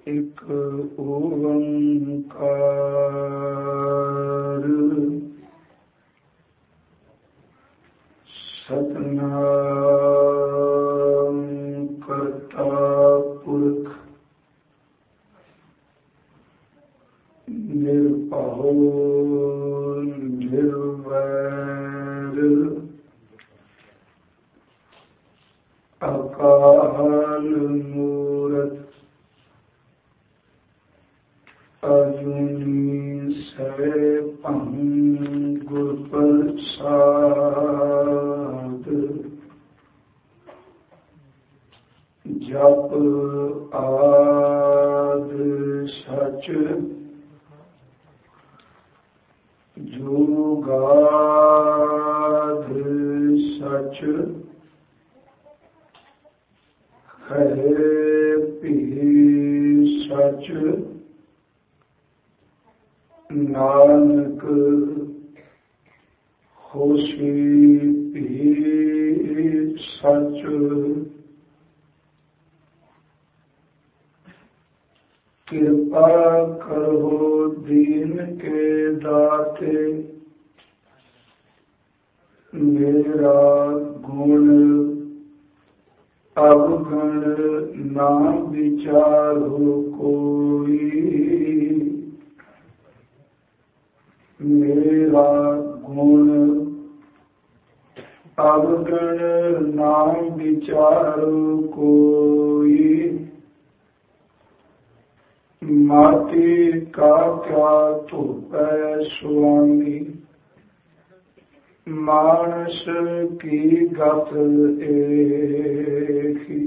ਇੱਕ ਓੰਕਾਰ ਸਤਿਨਾਮ ਕਰਤਾ ਪੁਰਖ ਨਿਰਭਉ ਨਿਰਵੈਰ ਅਕਾਲ ਮੂਰਤ ਅਜੂਨੀ ਸੈਭੰ ਗੁਰ ਪ੍ਰਸਾਦਿ ਜਪ ਆਦਿ ਸਚ ਜੁਗਾਦਿ ਸਚ ਹੈ ਭੀ ਸਚ ਨਾਨਕ ਹੋਸੀ ਭੀ ਸਚ ਕਿਰਪਾ ਕਰੋ ਦੀਨ ਕੇ ਦਾਤੇ ਮੇਰਾ ਗੁਣ ਅਵਗਣ ਨਾ ਵਿਚਾਰੋ ਕੋਈ ਮੇਰਾ ਗੁਣ ਅਵਗਣ ਨਾ ਵਿਚਾਰੋ ਕੋਈ ਮਾਟੀ ਕਾ ਕਿਆ ਧੋਪੈ ਸੁਆਮੀ ਮਾਨਸ ਕੀ ਗਤ ਏਹੀ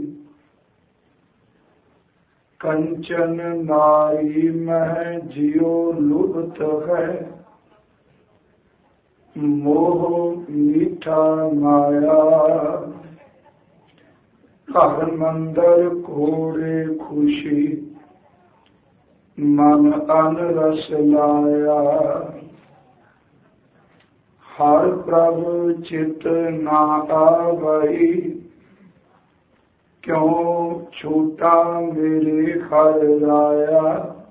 ਕੰਚਨ ਨਾਰੀ ਮਹਿ ਜਿਉ ਲੁਭਤ ਹੈ ਮੋਹ ਮੀਠਾ ਮਾਇਆ ਘਰ ਮੰਦਰ ਕੋੜੇ ਖੁਸ਼ੀ ਮਨ ਅਨ ਰਸ ਲਾਇਆ ਹਰ ਪ੍ਰਭ ਚਿਤ ਨਾ ਆਵਈ ਕਿਉ ਛੋਟਾ ਮੇਰੇ ਹਰ ਰਾਇਆ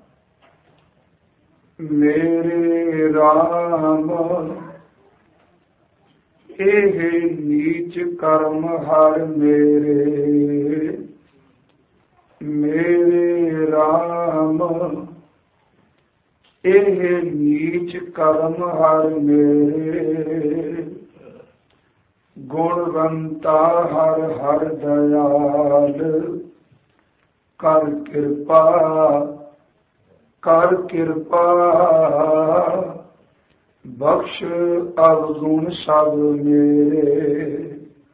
ਮੇਰੇ ਰਾਮ ਇਹ ਨੀਚ ਕਰਮ ਹਰ ਮੇਰੇ ਮੇਰੇ ਰਾਮ ਇਹ ਨੀਚ ਕਰਮ ਹਰ ਮੇਰੇ ਗੁਣਵੰਤਾ ਹਰ ਹਰ ਦਇਆਲ ਕਰ ਕਿਰਪਾ ਬਖਸ਼ ਅਵਗੁਣ ਸਭ ਮੇਰੇ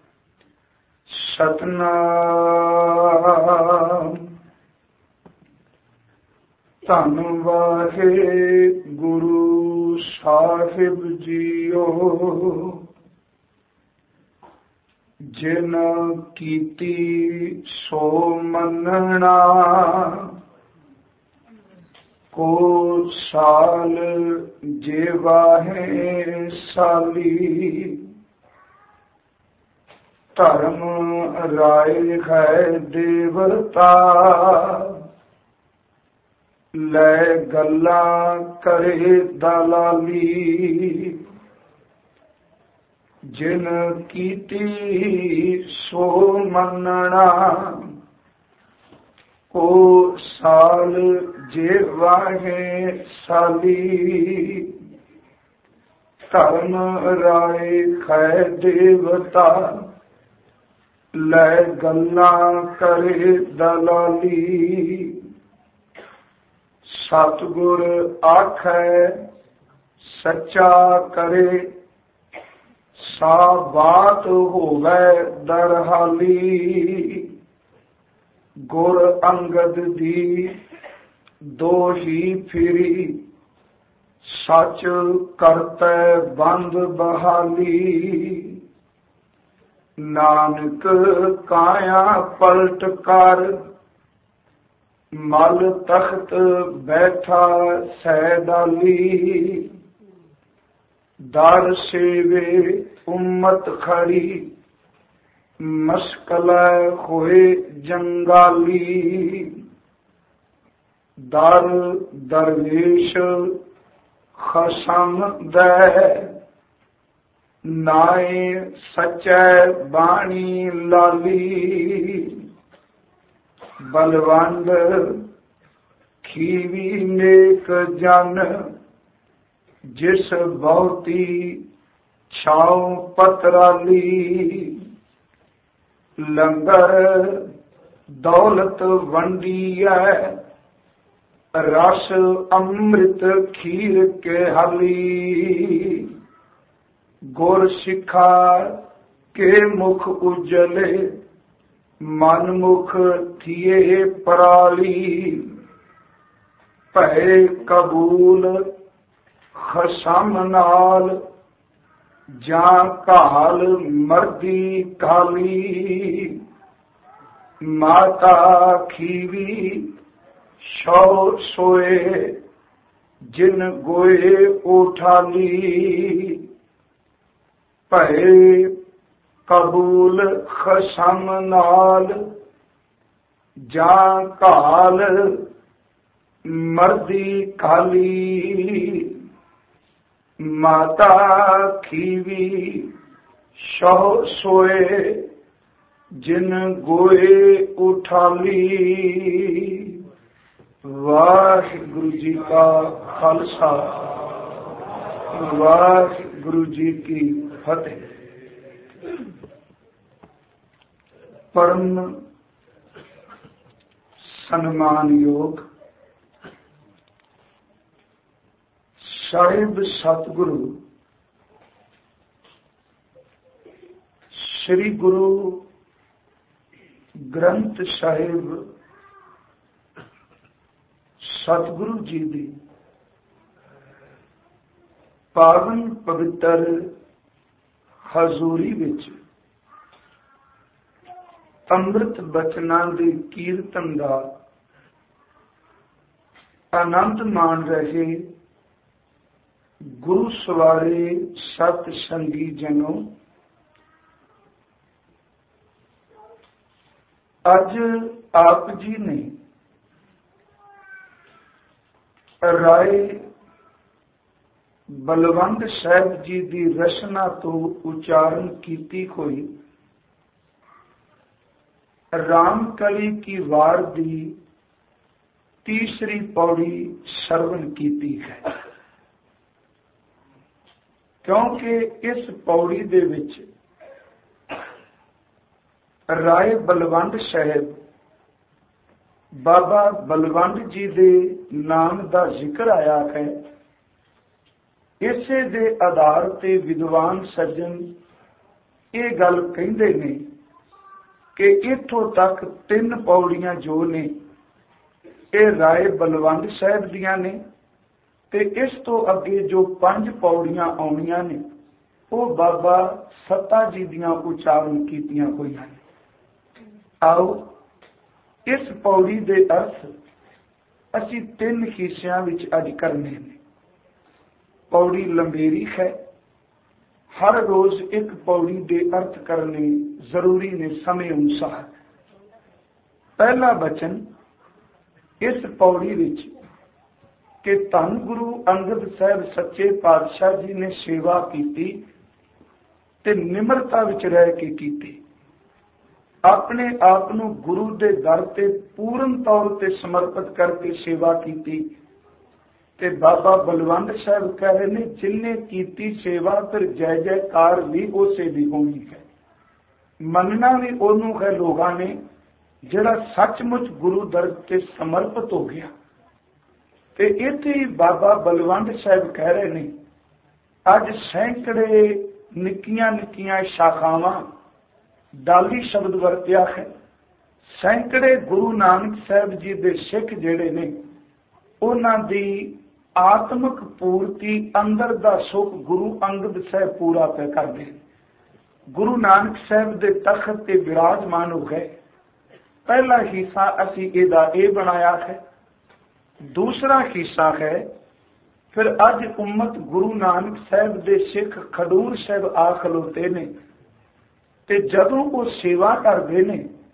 ਸਤਿਨਾਮ ਧੰਨ ਵਾਹਿਗੁਰੂ ਸਾਹਿਬ ਜੀਓ ਜਿਨ ਕੀਤੀ ਸੋ ਮੰਨਣਾ ਕੋ ਸਾਲ ਜੇਵਾਹੇ ਸਾਲੀ ਧਰਮ ਰਾਏ ਹੈ ਦੇਵਤਾ ਲੈ ਗੱਲਾਂ ਕਰੇ ਦਲਾਲੀ ਜਿਨ ਕੀਤੀ ਸੋ ਮੰਨਣਾ ਕੋ ਸਾਲ ਜੇਵਾਹੇ ਸਾਲੀ ਧਰਮ ਰਾਏ ਖੈ ਦੇਵਤਾ ਲੈ ਗੱਲਾਂ ਕਰੇ ਦਲਾਲੀ ਸਤਿਗੁਰ ਆਖੈ ਸੱਚਾ ਕਰੇ ਸਾ ਬਾਤ ਹੋਵੇ ਦਰਹਾਲੀ ਗੁਰ ਅੰਗਦ ਦੀ ਦੋਹੀ ਫਿਰੀ ਸੱਚ ਕਰਤੈ ਬੰਦ ਬਹਾਲੀ ਨਾਨਕ ਕਾਇਆ ਪਲਟ ਕਰ ਮਲ ਤਖਤ ਬੈਠਾ ਸੈਦਾਲੀ ਦਰ ਸੇਵੇ ਉਮਤ ਖੜੀ ਮਸਕਲ ਹੋਏ ਜੰਗਾਲੀ ਦਰ ਦਰਵੇਸ਼ ਖਸਮ ਦੈ, ਨਾਏ ਸਚੈ ਬਾਣੀ ਲਾਲੀ। ਬਲਵੰਡ ਖੀਵੀ ਨੇਕ ਜਨ, ਜਿਸ ਬਹੁਤੀ ਛਾਉ ਪਤਰਾਲੀ। ਲੰਗਰ ਦੌਲਤ ਵੰਡੀਐ, ਰਸ ਅੰਮ੍ਰਿਤ ਖੀਰ ਕੇ ਹਾਲੀ। ਗੁਰ ਸਿੱਖਾ ਕੇ ਮੁਖ ਉਜਲੇ, ਮਨ ਮੁਖ ਥੀਏ ਪਰਾਲੀ। ਭੈ ਕਬੂਲ ਖਸਮ ਨਾਲ, ਜਾਂ ਕਾਲ ਮਰਦੀ ਕਾਲੀ। ਮਾਤਾ ਖੀਵੀ ਸੋ ਸੋਏ, ਜਿਨ ਗੋਏ ਉਠਾਲੀ। ਭੈ ਕਬੂਲ ਖਸਮ ਨਾਲ, ਜਾਂ ਕਾਲ ਮਰਦੀ ਕਾਲੀ। ਮਾਤਾ ਖੀਵੀ ਸੋ ਸੋਏ, ਜਿਨ ਗੋਏ ਉਠਾਲੀ। ਵਾਹਿਗੁਰੂ ਜੀ ਕਾ ਖਾਲਸਾ, ਵਾਹਿਗੁਰੂ ਜੀ ਕੀ ਫਤਿਹ। ਪਰਮ ਸਨਮਾਨਯੋਗ ਸਾਹਿਬ ਸਤਿਗੁਰੂ ਸ੍ਰੀ ਗੁਰੂ ਗ੍ਰੰਥ ਸਾਹਿਬ ਸਤਿਗੁਰੂ ਜੀ ਦੀ ਪਾਵਨ ਪਵਿੱਤਰ ਹਜ਼ੂਰੀ ਵਿੱਚ ਅੰਮ੍ਰਿਤ ਬਚਨਾਂ ਦੇ ਕੀਰਤਨ ਦਾ ਆਨੰਦ ਮਾਣ ਰਹੇ ਗੁਰੂ ਸਵਾਰੇ ਸਤ ਸੰਗੀ ਜਨੋ, ਅੱਜ ਆਪ ਜੀ ਨੇ ਰਾਏ ਬਲਵੰਡ ਸਾਹਿਬ ਜੀ ਦੀ ਰਚਨਾ ਤੋਂ ਉਚਾਰਨ ਕੀਤੀ ਹੋਈ ਰਾਮਕਲੀ ਕੀ ਵਾਰ ਦੀ ਤੀਸਰੀ ਪੌੜੀ ਸਰਵਣ ਕੀਤੀ ਹੈ। ਕਿਉਂਕਿ ਇਸ ਪੌੜੀ ਦੇ ਵਿੱਚ ਰਾਏ ਬਲਵੰਡ ਸਾਹਿਬ ਬਾਬਾ ਬਲਵੰਡ ਜੀ ਦੇ ਨਾਮ ਦਾ ਜ਼ਿਕਰ ਆਇਆ ਹੈ। ਇਸੇ ਦੇ ਆਧਾਰ ਤੇ ਵਿਦਵਾਨ ਸੱਜਣ ਇਹ ਗੱਲ ਕਹਿੰਦੇ ਨੇ ਕਿ ਇੱਥੋਂ ਤੱਕ 3 ਪੌੜੀਆਂ ਜੋ ਨੇ ਇਹ ਰਾਏ ਬਲਵੰਡ ਸਾਹਿਬ ਦੀਆਂ ਨੇ, ਤੇ ਇਸ ਤੋਂ ਅੱਗੇ ਜੋ 5 ਪੌੜੀਆਂ ਆਉਣੀਆਂ ਨੇ ਉਹ ਬਾਬਾ ਸੱਤਾ ਜੀ ਦੀਆਂ ਉਚਾਰਨ ਕੀਤੀਆਂ ਹੋਈਆਂ ਨੇ। ਆਓ ਇਸ ਪੌੜੀ ਦੇ ਅਰਥ ਅਸੀਂ 3 ਹਿੱਸਿਆਂ ਵਿੱਚ ਅੱਜ ਕਰਨੇ ਨੇ। ਪੌੜੀ ਲੰਬੇਰੀ ਹੈ, ਹਰ ਰੋਜ਼ ਇੱਕ ਪੌੜੀ ਦੇ ਅਰਥ ਕਰਨੇ ਜ਼ਰੂਰੀ ਨੇ ਸਮੇਂ ਅਨੁਸਾਰ। ਪਹਿਲਾ ਬਚਨ ਇਸ ਪੌੜੀ ਵਿੱਚ ਕਿ ਧੰਨ ਗੁਰੂ ਅੰਗਦ ਸਾਹਿਬ ਸੱਚੇ ਪਾਤਸ਼ਾਹ ਜੀ ਨੇ ਸੇਵਾ ਕੀਤੀ ਤੇ ਨਿਮਰਤਾ ਵਿੱਚ ਰਹਿ ਕੇ ਕੀਤੀ। ਆਪਣੇ ਆਪ ਨੂੰ ਗੁਰੂ ਦੇ ਦਰ ਤੇ ਪੂਰਨ ਤੌਰ ਤੇ ਸਮਰਪਿਤ ਕਰਕੇ ਸੇਵਾ ਕੀਤੀ। ਤੇ ਬਾਬਾ ਬਲਵੰਡ ਸਾਹਿਬ ਕਹਿ ਰਹੇ ਨੇ, ਜਿਨਨੇ ਕੀਤੀ ਸੇਵਾ ਫਿਰ ਜੈ ਜੈਕਾਰ ਵੀ ਉਸੇ ਦੀ ਹੋਣੀ ਹੈ। ਮੰਨਣਾ ਵੀ ਉਹਨੂੰ ਹੈ ਲੋਕਾਂ ਨੇ ਜਿਹੜਾ ਸੱਚਮੁੱਚ ਗੁਰੂ ਦਰ ਤੇ ਸਮਰਪਿਤ ਹੋ ਗਿਆ। ਤੇ ਇੱਥੇ ਹੀ ਬਾਬਾ ਬਲਵੰਡ ਸਾਹਿਬ ਕਹਿ ਰਹੇ ਨੇ, ਅੱਜ ਸੈਂਕੜੇ ਨਿੱਕੀਆਂ ਨਿੱਕੀਆਂ ਸ਼ਾਖਾਵਾਂ, ਡਾਲੀ ਸ਼ਬਦ ਵਰਤਿਆ ਹੈ। ਸੈਂਕੜੇ ਗੁਰੂ ਨਾਨਕ ਸਾਹਿਬ ਜੀ ਦੇ ਸਿੱਖ ਜਿਹੜੇ ਨੇ ਉਹਨਾਂ ਦੀ ਆਤਮਿਕ ਪੂਰਤੀ, ਅੰਦਰ ਦਾ ਸੁੱਖ ਗੁਰੂ ਅੰਗਦ ਸਾਹਿਬ ਪੂਰਾ ਪੈ ਕਰਦੇ। ਗੁਰੂ ਨਾਨਕ ਸਾਹਿਬ ਦੇ ਤਖਤ ਤੇ ਵਿਰਾਜਮਾਨ ਹੋ ਗਏ। ਪਹਿਲਾ ਹਿੱਸਾ ਅਸੀਂ ਇਹਦਾ ਇਹ ਬਣਾਇਆ ਹੈ। ਦੂਸਰਾ ਹਿੱਸਾ ਹੈ ਫਿਰ ਅੱਜ ਉਮਤ ਗੁਰੂ ਨਾਨਕ ਸਾਹਿਬ ਦੇ ਸਿੱਖ ਖਡੂਰ ਸਾਹਿਬ ਆ ਖਲੋਤੇ ਨੇ ਤੇ ਜਦੋਂ ਉਹ ਸੇਵਾ ਕਰਦੇ ਨੇ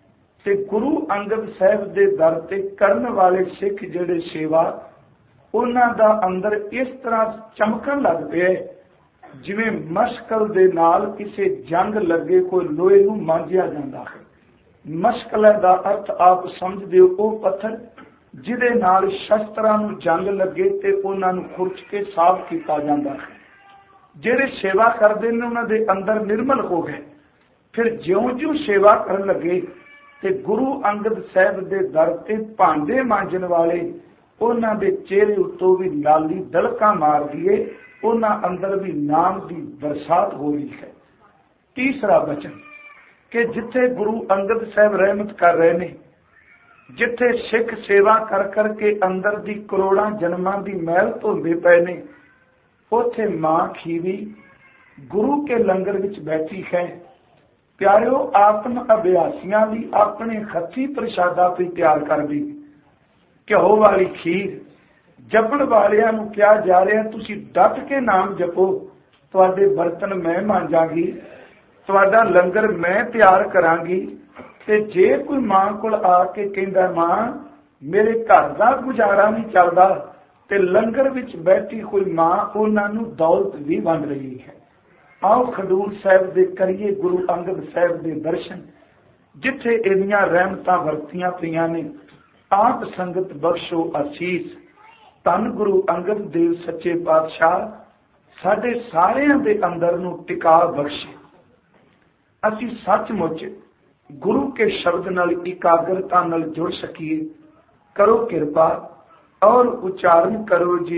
ਤੇ ਗੁਰੂ ਅੰਗਦ ਸਾਹਿਬ ਦੇ ਦਰ ਤੇ ਕਰਨ ਵਾਲੇ ਸਿੱਖ ਜਿਹੜੇ ਸੇਵਾ, ਉਹਨਾਂ ਦਾ ਅੰਦਰ ਇਸ ਤਰ੍ਹਾਂ ਚਮਕਣ ਲੱਗ ਪਿਆ ਜਿਵੇਂ ਮਸ਼ਕਲ ਦੇ ਨਾਲ ਕਿਸੇ ਜੰਗ ਲੱਗੇ ਕੋਈ ਲੋਹੇ ਨੂੰ ਮਾਂਜਿਆ ਜਾਂਦਾ ਹੈ। ਮਸ਼ਕਲ ਦਾ ਅਰਥ ਆਪ ਸਮਝਦੇ ਹੋ, ਉਹ ਪੱਥਰ ਜਿਹਦੇ ਨਾਲ ਸ਼ਸਤਰਾਂ ਨੂੰ ਜੰਗ ਲੱਗੇ ਤੇ ਉਹਨਾਂ ਨੂੰ ਖੁਰਚ ਕੇ ਸਾਫ਼ ਕੀਤਾ ਜਾਂਦਾ ਹੈ। ਜਿਹੜੇ ਸੇਵਾ ਕਰਦੇ ਨੇ ਉਹਨਾਂ ਦੇ ਅੰਦਰ ਨਿਰਮਲ ਹੋ ਗਏ। ਫਿਰ ਜਿਉਂ-ਜਿਉਂ ਸੇਵਾ ਕਰਨ ਲੱਗੇ ਤੇ ਗੁਰੂ ਅੰਗਦ ਸਾਹਿਬ ਦੇ ਦਰ ਤੇ ਭਾਂਡੇ ਮਾਂਜਣ ਵਾਲੇ, ਉਹਨਾਂ ਦੇ ਚਿਹਰੇ ਉੱਤੋਂ ਵੀ ਲਾਲੀ ਦਲਕਾਂ ਮਾਰਦੀ ਏ, ਉਹਨਾਂ ਅੰਦਰ ਵੀ ਨਾਮ ਦੀ ਬਰਸਾਤ ਹੋ ਰਹੀ ਹੈ। ਤੀਸਰਾ ਬਚਨ ਕਿ ਜਿੱਥੇ ਗੁਰੂ ਅੰਗਦ ਸਾਹਿਬ ਰਹਿਮਤ ਕਰ ਰਹੇ ਨੇ, ਜਿੱਥੇ ਸਿੱਖ ਸੇਵਾ ਕਰ ਕਰਕੇ ਅੰਦਰ ਦੀ ਕਰੋੜਾਂ ਜਨਮਾਂ ਦੀ ਮਹਿਲ ਧੋਂਦੇ ਪਏ ਨੇ, ਉੱਥੇ ਮਾਂ ਖੀਵੀ ਗੁਰੂ ਕੇ ਲੰਗਰ ਵਿੱਚ ਬੈਠੀ ਹੈ। ਪਿਆਰਿਓ, ਆਤਮ ਅਭਿਆਸੀਆਂ ਲਈ ਆਪਣੇ ਹੱਥੀ ਪ੍ਰਸ਼ਾਦਾ ਵੀ ਤਿਆਰ ਕਰਦੀ। ਘਿਓ ਵਾਲੀ ਖੀਰ ਜਪਣ ਵਾਲਿਆਂ ਨੂੰ ਕਿਹਾ ਜਾ ਰਿਹਾ, ਤੁਸੀਂ ਡਟ ਕੇ ਨਾਮ ਜਪੋ, ਤੁਹਾਡੇ ਬਰਤਨ ਮੈਂ ਮਾਂਜਾਂਗੀ, ਤੁਹਾਡਾ ਲੰਗਰ ਮੈਂ ਤਿਆਰ ਕਰਾਂਗੀ। ਤੇ ਜੇ ਕੋਈ ਮਾਂ ਕੋਲ ਆ ਕੇ ਕਹਿੰਦਾ ਮਾਂ ਮੇਰੇ ਘਰ ਦਾ ਗੁਜ਼ਾਰਾ ਨਹੀਂ ਚੱਲਦਾ, ਤੇ ਲੰਗਰ ਵਿੱਚ ਬੈਠੀ ਕੋਈ ਮਾਂ ਉਹਨਾਂ ਨੂੰ ਦੌਲਤ ਵੀ ਵੰਡ ਰਹੀ ਹੈ। ਆਓ ਖਡੂਰ ਸਾਹਿਬ ਦੇ ਕਰੀਏ ਗੁਰੂ ਅੰਗਦ ਸਾਹਿਬ ਦੇ ਦਰਸ਼ਨ, ਜਿੱਥੇ ਇੰਨੀਆਂ ਰਹਿਮਤਾਂ ਵਰਤੀਆਂ ਪਈਆਂ ਨੇ। ਆਪ ਸੰਗਤ ਬਖਸ਼ੋ ਅਸੀਸ। ਧੰਨ ਗੁਰੂ ਅੰਗਦ ਦੇਵ ਸੱਚੇ ਪਾਤਸ਼ਾਹ ਸਾਡੇ ਸਾਰਿਆਂ ਦੇ ਅੰਦਰ ਨੂੰ ਟਿਕਾ ਬਖਸ਼ੇ। ਅਸੀਂ ਸੱਚਮੁੱਚ ਗੁਰੂ ਕੇ ਸ਼ਬਦ ਨਾਲ ਇਕਾਗਰਤਾ ਨਾਲ ਜੁੜ ਸਕੀਏ। ਕਰੋ ਕਿਰਪਾ और उच्चारण करो जी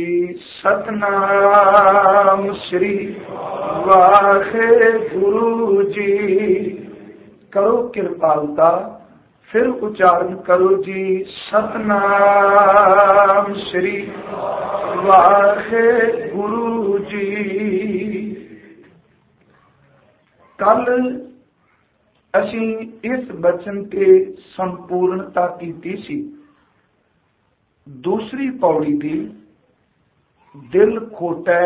सतनाम श्री वाहेगुरु जी। करो कृपालता, फिर उच्चारण करो जी सतनाम श्री वाहेगुरु जी। कल ਅਸੀਂ ਇਸ ਬਚਨ ਤੇ ਸੰਪੂਰਨਤਾ ਕੀਤੀ ਸੀ। दूसरी पौड़ी दी दिल खोटै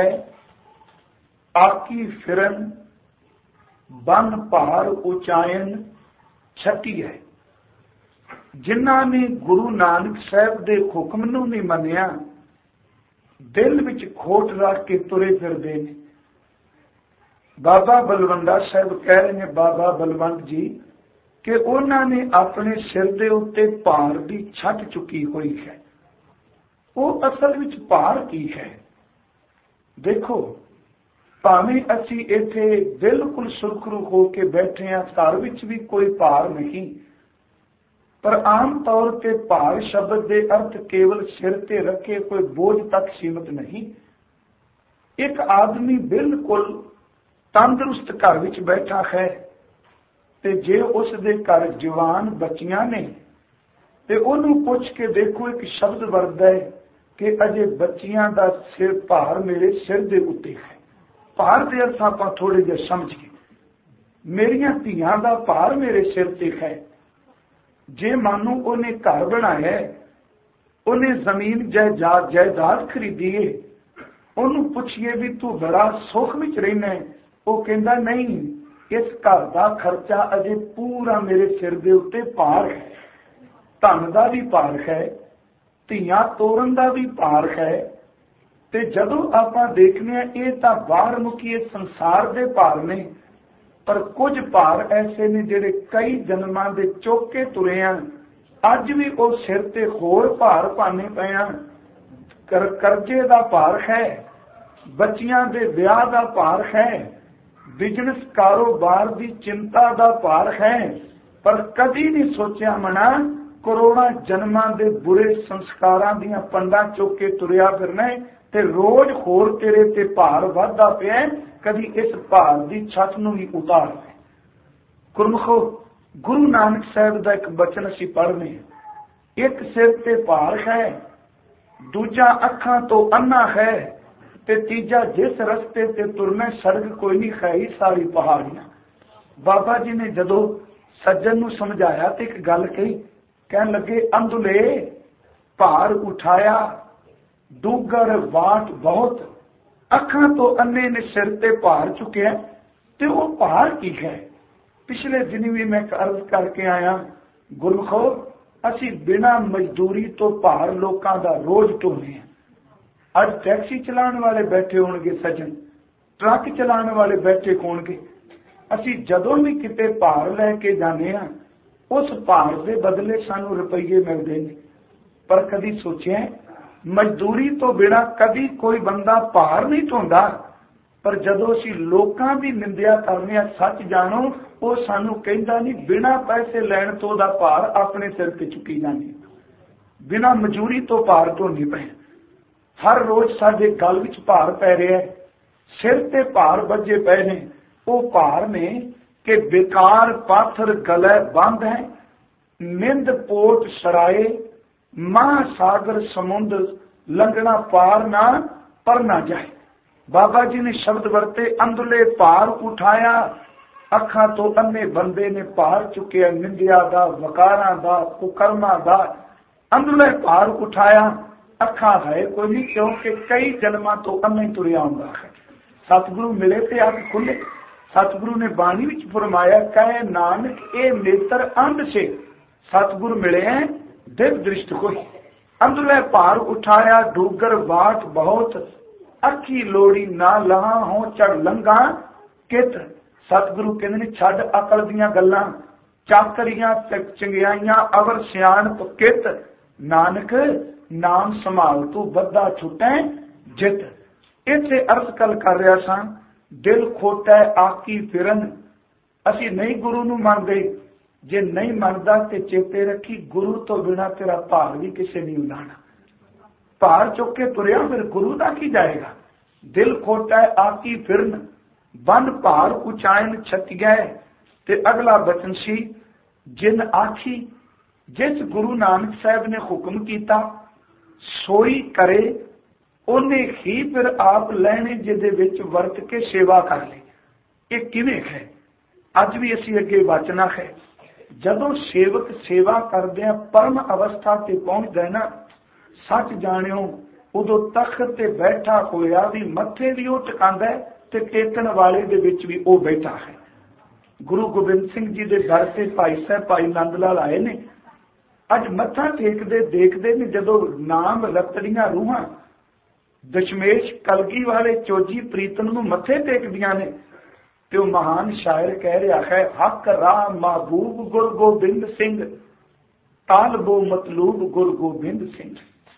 आकी फिरन बन भार उचायन छठी है। जिन्हां ने गुरु नानक साहब दे हुक्म नूं नहीं मन्निया, दिल विच खोट रख के तुरे फिरदे ने। बाबा बलवंडा साहब कह रहे हैं, बाबा बलवंत जी, कि उन्हां ने अपने सिर दे उत्ते भार दी छट चुकी हुई है। ਉਹ ਅਸਲ ਵਿੱਚ ਭਾਰ ਕੀ ਹੈ? ਦੇਖੋ, ਭਾਵੇਂ ਅਸੀਂ ਇੱਥੇ ਬਿਲਕੁਲ ਸੁਰਖਰੂ ਹੋ ਕੇ ਬੈਠੇ ਹਾਂ, ਘਰ ਵਿੱਚ ਵੀ ਕੋਈ ਭਾਰ ਨਹੀਂ, ਪਰ ਆਮ ਤੌਰ ਤੇ ਭਾਰ ਸ਼ਬਦ ਦੇ ਅਰਥ ਕੇਵਲ ਸਿਰ ਤੇ ਰੱਖੇ ਕੋਈ ਬੋਝ ਤੱਕ ਸੀਮਤ ਨਹੀਂ। ਇੱਕ ਆਦਮੀ ਬਿਲਕੁਲ ਤੰਦਰੁਸਤ ਘਰ ਵਿੱਚ ਬੈਠਾ ਹੈ ਤੇ ਜੇ ਉਸ ਦੇ ਘਰ ਜਵਾਨ ਬੱਚੀਆਂ ਨੇ ਤੇ ਉਹਨੂੰ ਪੁੱਛ ਕੇ ਦੇਖੋ, ਇੱਕ ਸ਼ਬਦ ਵਰਤਦਾ ਹੈ ਕਿ ਅਜੇ ਬੱਚੀਆਂ ਦਾ ਸਿਰ ਭਾਰ ਮੇਰੇ ਸਿਰ ਦੇ ਉੱਤੇ ਹੈ। ਭਾਰ ਦੇ ਅਰਥ ਆਪਾਂ ਥੋੜੇ ਜਿਹਾ ਸਮਝੀਏ। ਮੇਰੀਆਂ ਧੀਆਂ ਦਾ ਭਾਰ ਮੇਰੇ ਸਿਰ ਤੇ ਹੈ। ਜੇ ਮਾਨੂੰ ਉਹਨੇ ਘਰ ਬਣਾਇਆ, ਉਹਨੇ ਜ਼ਮੀਨ ਜਾਇਦਾਦ ਖਰੀਦੀ ਹੈ, ਉਹਨੂੰ ਪੁੱਛੀਏ ਵੀ ਤੂੰ ਬੜਾ ਸੁੱਖ ਵਿੱਚ ਰਹਿਣਾ ਹੈ, ਉਹ ਕਹਿੰਦਾ ਨਹੀਂ, ਇਸ ਘਰ ਦਾ ਖਰਚਾ ਅਜੇ ਪੂਰਾ ਮੇਰੇ ਸਿਰ ਦੇ ਉੱਤੇ ਭਾਰ ਹੈ। ਧਨ ਦਾ ਵੀ ਭਾਰ ਹੈ, ਧੀਆਂ ਤੋਰਨ ਦਾ ਵੀ ਭਾਰ ਹੈ। ਤੇ ਜਦੋਂ ਆਪਾਂ ਦੇਖਦੇ ਹਾਂ ਇਹ ਤਾਂ ਬਾਹਰ ਮੁਕੀ ਸੰਸਾਰ ਦੇ ਭਾਰ ਨੇ, ਪਰ ਕੁਝ ਭਾਰ ਐਸੇ ਨੇ ਜਿਹੜੇ ਕਈ ਜਨਮਾਂ ਦੇ ਚੁੱਕ ਕੇ ਤੁਰੇ ਆ, ਅੱਜ ਵੀ ਉਹ ਸਿਰ ਤੇ ਹੋਰ ਭਾਰ ਪਾਣੇ ਪਏ ਆ। ਕਰਜ਼ੇ ਦਾ ਭਾਰ ਹੈ, ਬੱਚਿਆਂ ਦੇ ਵਿਆਹ ਦਾ ਭਾਰ ਹੈ, ਬਿਜ਼ਨਸ ਕਾਰੋਬਾਰ ਦੀ ਚਿੰਤਾ ਦਾ ਭਾਰ ਹੈ, ਪਰ ਕਦੀ ਨਹੀਂ ਸੋਚਿਆ ਮਨਾ ਕਰੋੜਾਂ ਜਨਮਾਂ ਦੇ ਬੁਰੇ ਸੰਸਕਾਰਾਂ ਦੀਆਂ ਪੰਡਾਂ ਚੁੱਕ ਕੇ ਤੁਰਿਆ ਫਿਰਨਾ ਤੇ ਰੋਜ਼ ਹੋਰ ਤੇਰੇ ਤੇ ਭਾਰ ਵੱਧਦਾ ਪਿਆ, ਕਦੀ ਇਸ ਭਾਰ ਦੀ ਛੱਤ ਨੂੰ ਵੀ ਉਤਾਰ। ਗੁਰਮੁਖੋ, ਗੁਰੂ ਨਾਨਕ ਸਾਹਿਬ ਦਾ ਇੱਕ ਬਚਨ ਅਸੀਂ ਪੜ੍ਹਨੇ, ਇੱਕ ਸਿਰ ਤੇ ਭਾਰ ਹੈ, ਦੂਜਾ ਅੱਖਾਂ ਤੋਂ ਅੰਨਾ ਹੈ, ਤੇ ਤੀਜਾ ਜਿਸ ਰਸਤੇ ਤੇ ਤੁਰਨਾ ਸੜਕ ਕੋਈ ਨਹੀਂ ਖਾਈ ਸਾਰੀ ਪਹਾੜੀਆਂ। ਬਾਬਾ ਜੀ ਨੇ ਜਦੋਂ ਸੱਜਣ ਨੂੰ ਸਮਝਾਇਆ ਤੇ ਇੱਕ ਗੱਲ ਕਹੀ, ਕਹਿਣ ਲੱਗੇ ਅੰਦੁਲੇ ਭਾਰ ਉਠਾਇਆ ਡੂਗਰ ਵਾਟ ਬਹੁਤ, ਅੱਖਾਂ ਤੋਂ ਅੰਨੇ ਨੇ ਸਿਰ ਤੇ ਭਾਰ ਚੁੱਕਿਆ, ਤੇ ਉਹ ਭਾਰ ਕੀ ਹੈ? ਪਿਛਲੇ ਦਿਨ ਵੀ ਮੈਂ ਅਰਜ਼ ਕਰਕੇ ਆਇਆ, गुरमुखो असी बिना मजदूरी तो भार लोकां दा रोज ढोने हैं। अज टैक्सी चलाने वाले बैठे होणगे सज्जन, ट्रक चलाने वाले बैठे होणगे। असी जदों भी किते भार लैके जाने हां उस भार दे बदले सानू रुपये मिलते हैं। पर कदी सोचिया मजदूरी तो बिना कदी कोई बंदा भार नहीं ढोंदा। पर जदों असी लोकां दी निंदिया करने सच जानो वो सानू कहंदा नहीं, बिना पैसे लैण तो दा भार अपने सिर ते चुकी जाने, बिना मजूरी तो भार ढोने पे। हर रोज साडे गल विच भार पै रहा है, सिर ते भार बजे पे ने। वो भार ने कि बेकार पाथर गले बंद है, निंद पोट सराए, महासागर समुद्र लंघना पार ना पर ना जाए। बाबा जी ने शब्द वरते, अंदरले भार उठाया, अखा तो अन्ने बंदे ने भार चुके, निंदिया दा, वकारा दा, कुकर्मा दा। अंदरले भार उठाया, अखा है कोई नहीं, क्योंकि कई जन्मा तो अन्ने तुरिया हुंदा है। सतगुरु मिले ते अख खुले। सतगुरु ने बाणी विच फरमाया, कहे नानक ए नेत्र अंध से, सतगुरु मिले हैं दिव्य दृष्टि कोई। अंदरले भार उठाया, डूगर बाट बहुत, अखी लोड़ी ना लहा हो चढ़ लंघा कित। सतगुरु कहते ने छड़ अकल दियां गल्लां, चाकरियां चंगियाइयां अवर सियाणप कित। नानक नाम संभाल तू बद्दा छुटे जित। इत्थे अर्थ कल कर रहा सा, दिल खोटा आकी फिरन। असी नहीं गुरु नूं मनदे, जे नहीं मनदा ते चेते रखी गुरु तो बिना तेरा भार भी किसी नहीं उलाना। भार चुक के तुरिया फिर गुरु दा की जाएगा। दिल खोटा आकी फिरन, बन भार उचायन छतिया। ते अगला बचन सी, जिन आखी, जिस गुरु नानक साहब ने हुक्म किया सोई करे, उन्हें ही फिर आप लैने जिहदे विच वरत के सेवा कर ले। ये किवें है? अज भी असी अगे वाचना है, जदों सेवक सेवा करदे परम अवस्था ते पहुंचदा ना, सच जाणियो उदों तख्त ते बैठा होया भी मत्थे भी वो टिकांदा ते टेकण वाले दे विच भी वो बैठा है। गुरु गोबिंद सिंह जी दे दर ते भाई साहब भाई नंद लाल आए ने। अज मत्था टेकदे देखदे ने जदों नाम रतड़ियां रूहां दशमेश कलगी वाले चोजी प्रीतम नूं मत्थे टेकदियां ने। ते महान शायर कह रहा है, हक राह महबूब गुरु गोबिंद सिंह, तालबो मतलूब गुरु गोबिंद सिंह।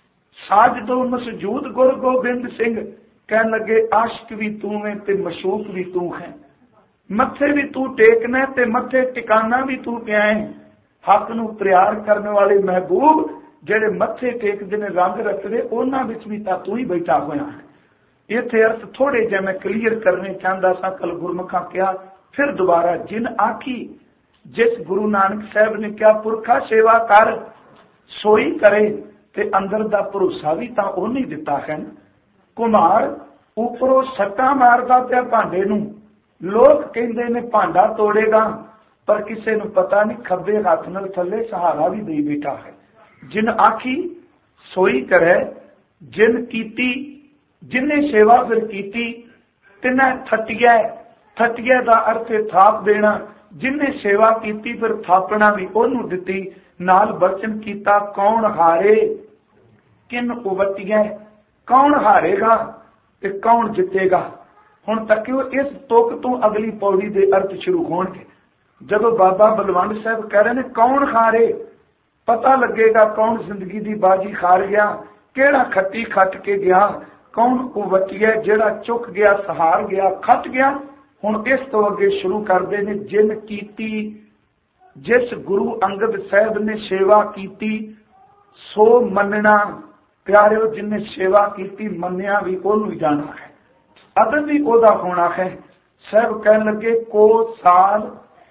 साज दो मसजूद गुरु गोबिंद सिंह, कह लगे आशिक भी तू है ते मशूक भी तू है। मत्थे भी तू टेकना ते मत्थे टिकाना भी तू पिया है। हक नूं प्यार करने वाले महबूब जेड़े मत्थे टेकदे ने रंग रखदे, उन्हां विच भी तां तू ही बैठा होया है। इत्थे अर्थ थोड़े जे मैं क्लीयर करने चाहता सा, कल गुरमुखा कहा फिर दोबारा, जिन आखी, जिस गुरु नानक साहब ने क्या पुरखा सेवा कर सोई करे, ते अंदर दा भरोसा भी तां उन्हें दिता है। कुमार उपरों सट्टा मारदा पिया भांडे नूं, लोग कहंदे ने भांडा तोड़ेगा, पर किसी नूं पता नहीं खब्बे हाथ नाल थल्ले सहारा भी दे बैठा है। जिन आखी सोई करे, जिन कीती, जिन्हें सेवा फिर कीती, तिन्हें थटिया। थटिया का अर्थ है थाप देना। जिन्हें सेवा कीती फिर थापना भी ओनू दिती। नाल बचन कीता, कौन हारे किन उवटिया। कौन हारेगा ते कौन जितेगा। हुण तकियो इस तुक तो अगली पौड़ी दे अर्थ शुरू होणगे। जदों बाबा बलवंत साहब कह रहे ने कौन हारे, पता लगेगा कौन जिंदगी की बाजी हार गया, केड़ा खट्टी खट के गया, कौन उवटिया जेड़ा चुक गया, सहार गया, खट गया। हुण इस तो अगे शुरू करते हैं, जिन कीती, जिस गुरु अंगद साहब ने सेवा कीती सो मनना। प्यारिओ, जिन्हें सेवा कीती मन्निया भी ओनू जाना है, अदब भी ओदा होना है। साहब कह लगे को साल,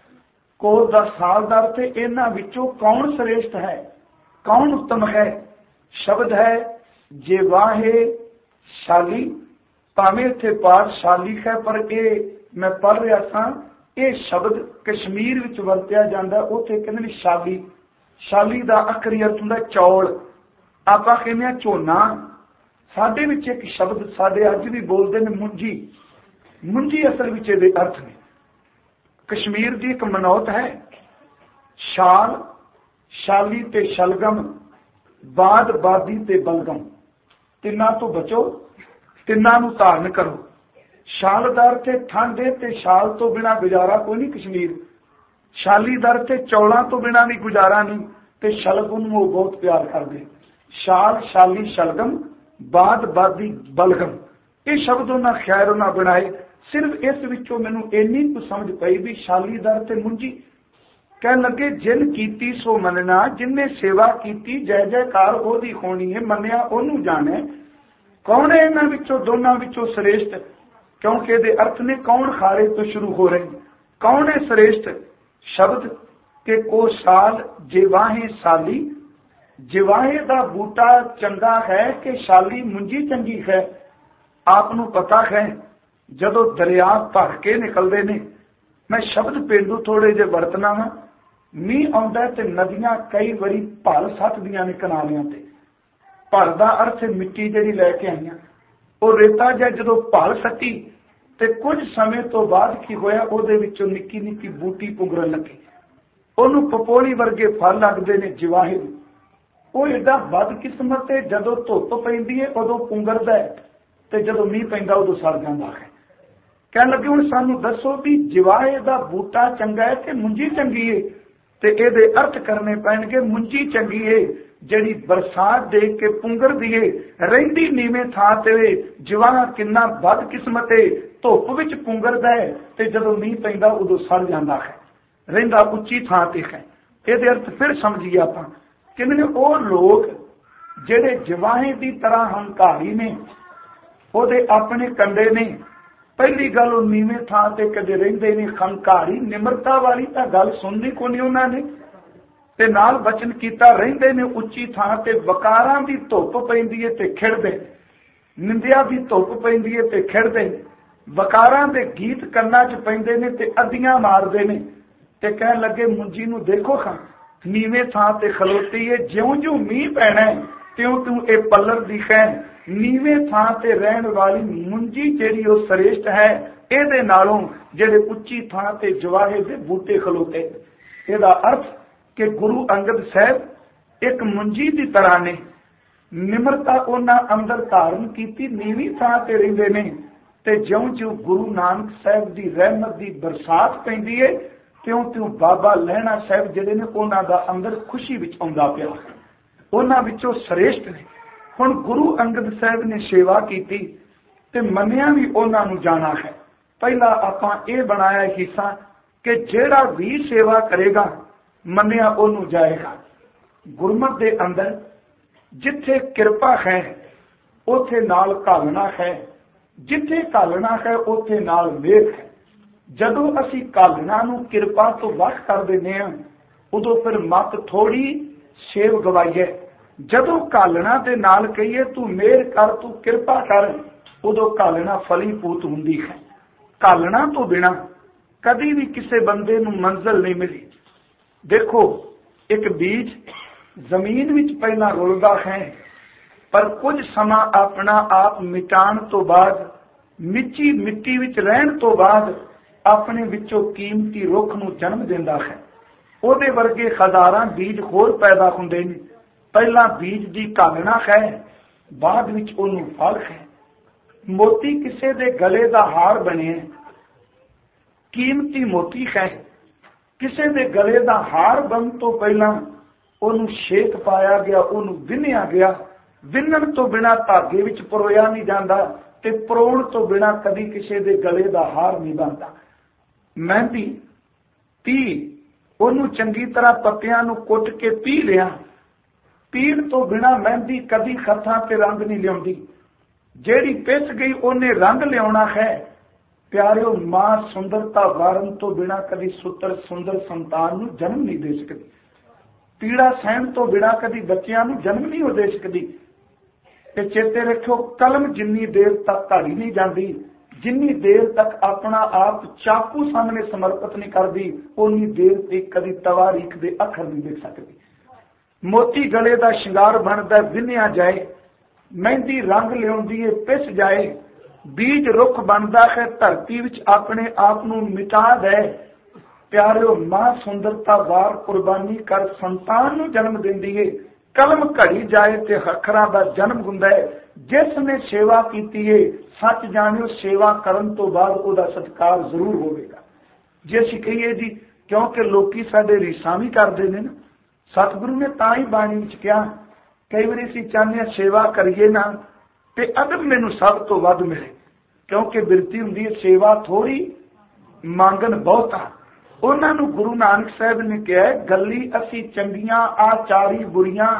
को दा साल दा अर्थ इन्हां विचों कौन श्रेष्ठ है, कौन उत्तम है। शब्द है जे वाहे शाली, भावें इत्थे पाठ शाली है, पर ये मैं पढ़ रहा था, ये शब्द कश्मीर विच वरतिया जाता, उत्थे कहंदे ने शाली। शाली दा आखरी अर्थ हुंदा चौल। आपां कहंदे आ झोना। साडे विच एक शब्द साडे अज भी बोलदे ने मुंजी। मुंजी असल विच इहदे अर्थ ने। कश्मीर की एक मनौत है, शाल शाली ते शलगम, बाद बादी ते बलगम। तिन्ना तो बचो, तिन्ना नूं धारण करो। शालदार ते ठांडे ते शाल तो बिना गुजारा कोई नहीं कश्मीर। शालीदार ते चौलों तो बिना भी गुजारा नहीं, ते शलगम नूं बहुत प्यार करदे। शाल, शाली, शलगम, बाद बादी, बलगम, ये शब्द उन्हें खैर उन्हें बनाए। सिर्फ इस विचों मैनूं इन्नी कुछ समझ पई भी शालीदार ते मुंजी। कह लगे जिन कीती सो मनना, जिन्हें सेवा कीती जय जयकार ओदी होनी है, मन्निया ओनू जाने। कौन है इन्हां विचों दोनां विचों श्रेष्ठ? क्योंकि ये अर्थ ने कौन खारे तो शुरू हो रहे। कौन है श्रेष्ठ? शब्द के को साल जिवाहे साली, जिवाहे दा बूटा चंगा है कि शाली मुंजी चंगी है। आपनू पता है जदों दरिया भर के निकलते ने, मैं शब्द पेंडू थोड़े जे वरतना वा, मीह आउंदा ते नदियां कई बारी भल सटदियां ने कनालियां ते। भल दा अर्थ मिट्टी जिहड़ी लैके आईयां, वो रेता जिहा जदों भल सट्टी ते कुछ समय तो बाद की होया, उहदे विचों निक्की निक्की बूटी पुंगरन लगी। ओनू पपोली वर्गे फल लगदे ने जिवाहे। वो एडा बदकिस्मत है, जदों धुप पैंदी है उदों पुंगरदा है, ते जदों मीह पैंदा उदों सड़ जांदा है। कहण लगे हुण सानू दसो भी जिवाहे दा बूटा चंगा है कि मुंजी चंगी है? ते इहदे अर्थ करने पैणगे। मुंजी चंगी है जिहड़ी बरसात देख के पुंगर दिए, रहिंदी नीवें थां ते। जिवाहा किन्ना बदकिस्मत है, धुप विच पुंगरदा है ते जदों मीह पैंदा उदों सड़ जांदा है, रहिंदा उच्ची थां ते है। इहदे अर्थ फिर समझिए आपां। कहंदे ओ लोग जिहड़े जिवाहे दी तरह हंकारी ने, ओहदे अपने कंडे ने। पहली गल वो नीवें थां ते कदे रहिंदे नहीं, हंकारी निमरता वाली तां गल सुननी कोई नहीं उन्होंने, ते नाल वचन कीता रहिंदे ने उच्ची थां ते। वकारां दी धुप पैंदी है ते खिड़दे, निंदिया दी धुप पैंदी है ते खिड़दे, वकारां दे गीत कन्नां च पैंदे ने ते अद्दियां मारदे ने। ते कहण लगे मुंजी नूं देखो खां, नीवें थां ते खलोती है, ज्यों ज्यों मीह पैना है त्यों त्यों ये पल्लर दी है। नीवें थां ते रहण वाली मुंजी जिहड़ी ओ श्रेष्ठ है इहदे नालों जिहड़े उच्ची थां ते जवाहे दे बूटे खलोते। इहदा अर्थ कि गुरु अंगद साहब एक मुंजी दी तरह ने। निमरता उन्हां अंदर धारण कीती, नीवीं थां ते रहिंदे ने, ते ज्यों ज्यों गुरु नानक साहब दी रहमत दी बरसात पैंदी है त्यों त्यों बाबा लहणा साहब जिहड़े ने उन्हां दा अंदर खुशी विच आउंदा पिया। उन्हां विचों श्रेष्ठ ने। हुण गुरु अंगद साहब ने सेवा की ते मन्निया भी उन्हां नूं जाना है। पहला आपां ये बनाया हिस्सा कि जिहड़ा भी सेवा करेगा मन्निया ओनू जाएगा। गुरमत दे अंदर जिथे किरपा है उथे नाल घालना है, जिथे घालना है उथे नाल मेघ है। जदों असीं घालना नूं किरपा तो वख कर दिंदे हां उदों फिर मत थोड़ी सेव गवाईए। जदों घालना दे नाल कहिए तू मेहर कर, तू किरपा कर, उदों घालना फलीभूत हुंदी है। घालना तो बिना कभी भी किसी बंदे नूं मंजिल नहीं मिली। देखो एक बीज जमीन विच पहला रुलदा है, पर कुछ समा अपना आप मिटाण तो बाद, मिच्ची मिट्टी विच रहण तो बाद अपने विचों कीमती रुख नूं जन्म दिंदा है। ਉਹਦੇ वर्गे हजारां बीज होर पैदा हुंदे ने। पहला बीज दी घालना है, बाद विच ਉਹਨੂੰ फल है। मोती किसे दे गले दा हार बने, कीमती मोती है। किसे दे गले दा हार बन तो पहला ਉਹਨੂੰ शेक पाया गया, ਉਹਨੂੰ विन्निया गया। विन्नण तो बिना धागे विच परोया नहीं जाता, ते परोण तो बिना कदी किसे दे गले दा हार नहीं बनता। मेहंदी पी, ਉਹਨੂੰ चंगी तरह पत्तियां नूं कुट के पी लिया। पीण तो बिना मेहंदी कदी हत्थां ते रंग नहीं लियाउंदी। ਜਿਹੜੀ पिस गई ਉਹਨੇ रंग लियाउणा है। प्यारिओ मां सुंदरता वारण तो बिना कदी सुतर सुंदर संतान नूं जन्म नहीं दे सकती। पीड़ा सहण तो बिना कदी बच्चियां नूं जन्म नहीं हो दे सकती। ते चेते रखो कलम जिन्नी देर तक धाड़ी नहीं जाती, जिन्नी देर तक अपना आप चाकू सामने समर्पित नहीं करती, उन्नी देर तक कदी तवारीख दे अखर नहीं देख सकती। मोती गले का शिंगार बनता विन्निया जाए, मेहंदी रंग लियाउंदी है पिस जाए, बीज रुख बनता है धरती विच अपने आप नूं मिटा दे, प्यारिओ मां सुंदरता वार कुर्बानी कर संतान नूं जन्म दिंदी है। कलम घड़ी जाए ते अखरां दा जन्म हुंदा है। जिसने सेवा कीती है सच जानियो सेवा करन तो बाद उहदा सत्कार जरूर होवेगा। जे असीं कहीए जी क्योंकि लोकी साडे रीसां भी करदे ने ना, सतगुरु ने तां ही बाणी विच कहा कई वारी असीं चाहुंदे हां सेवा करिए ना ते अदब मैनूं सब तो वध मिले, क्योंकि बिरती हुंदी है सेवा थोड़ी ਮੰਗਣ ਬਹੁਤਾ। ਉਹਨਾਂ ਨੂੰ ਗੁਰੂ ਨਾਨਕ ਸਾਹਿਬ ਨੇ ਕਿਹਾ ਗੱਲੀ ਅਸੀਂ ਚੰਗੀਆਂ ਆਚਾਰੀ ਬੁਰੀਆਂ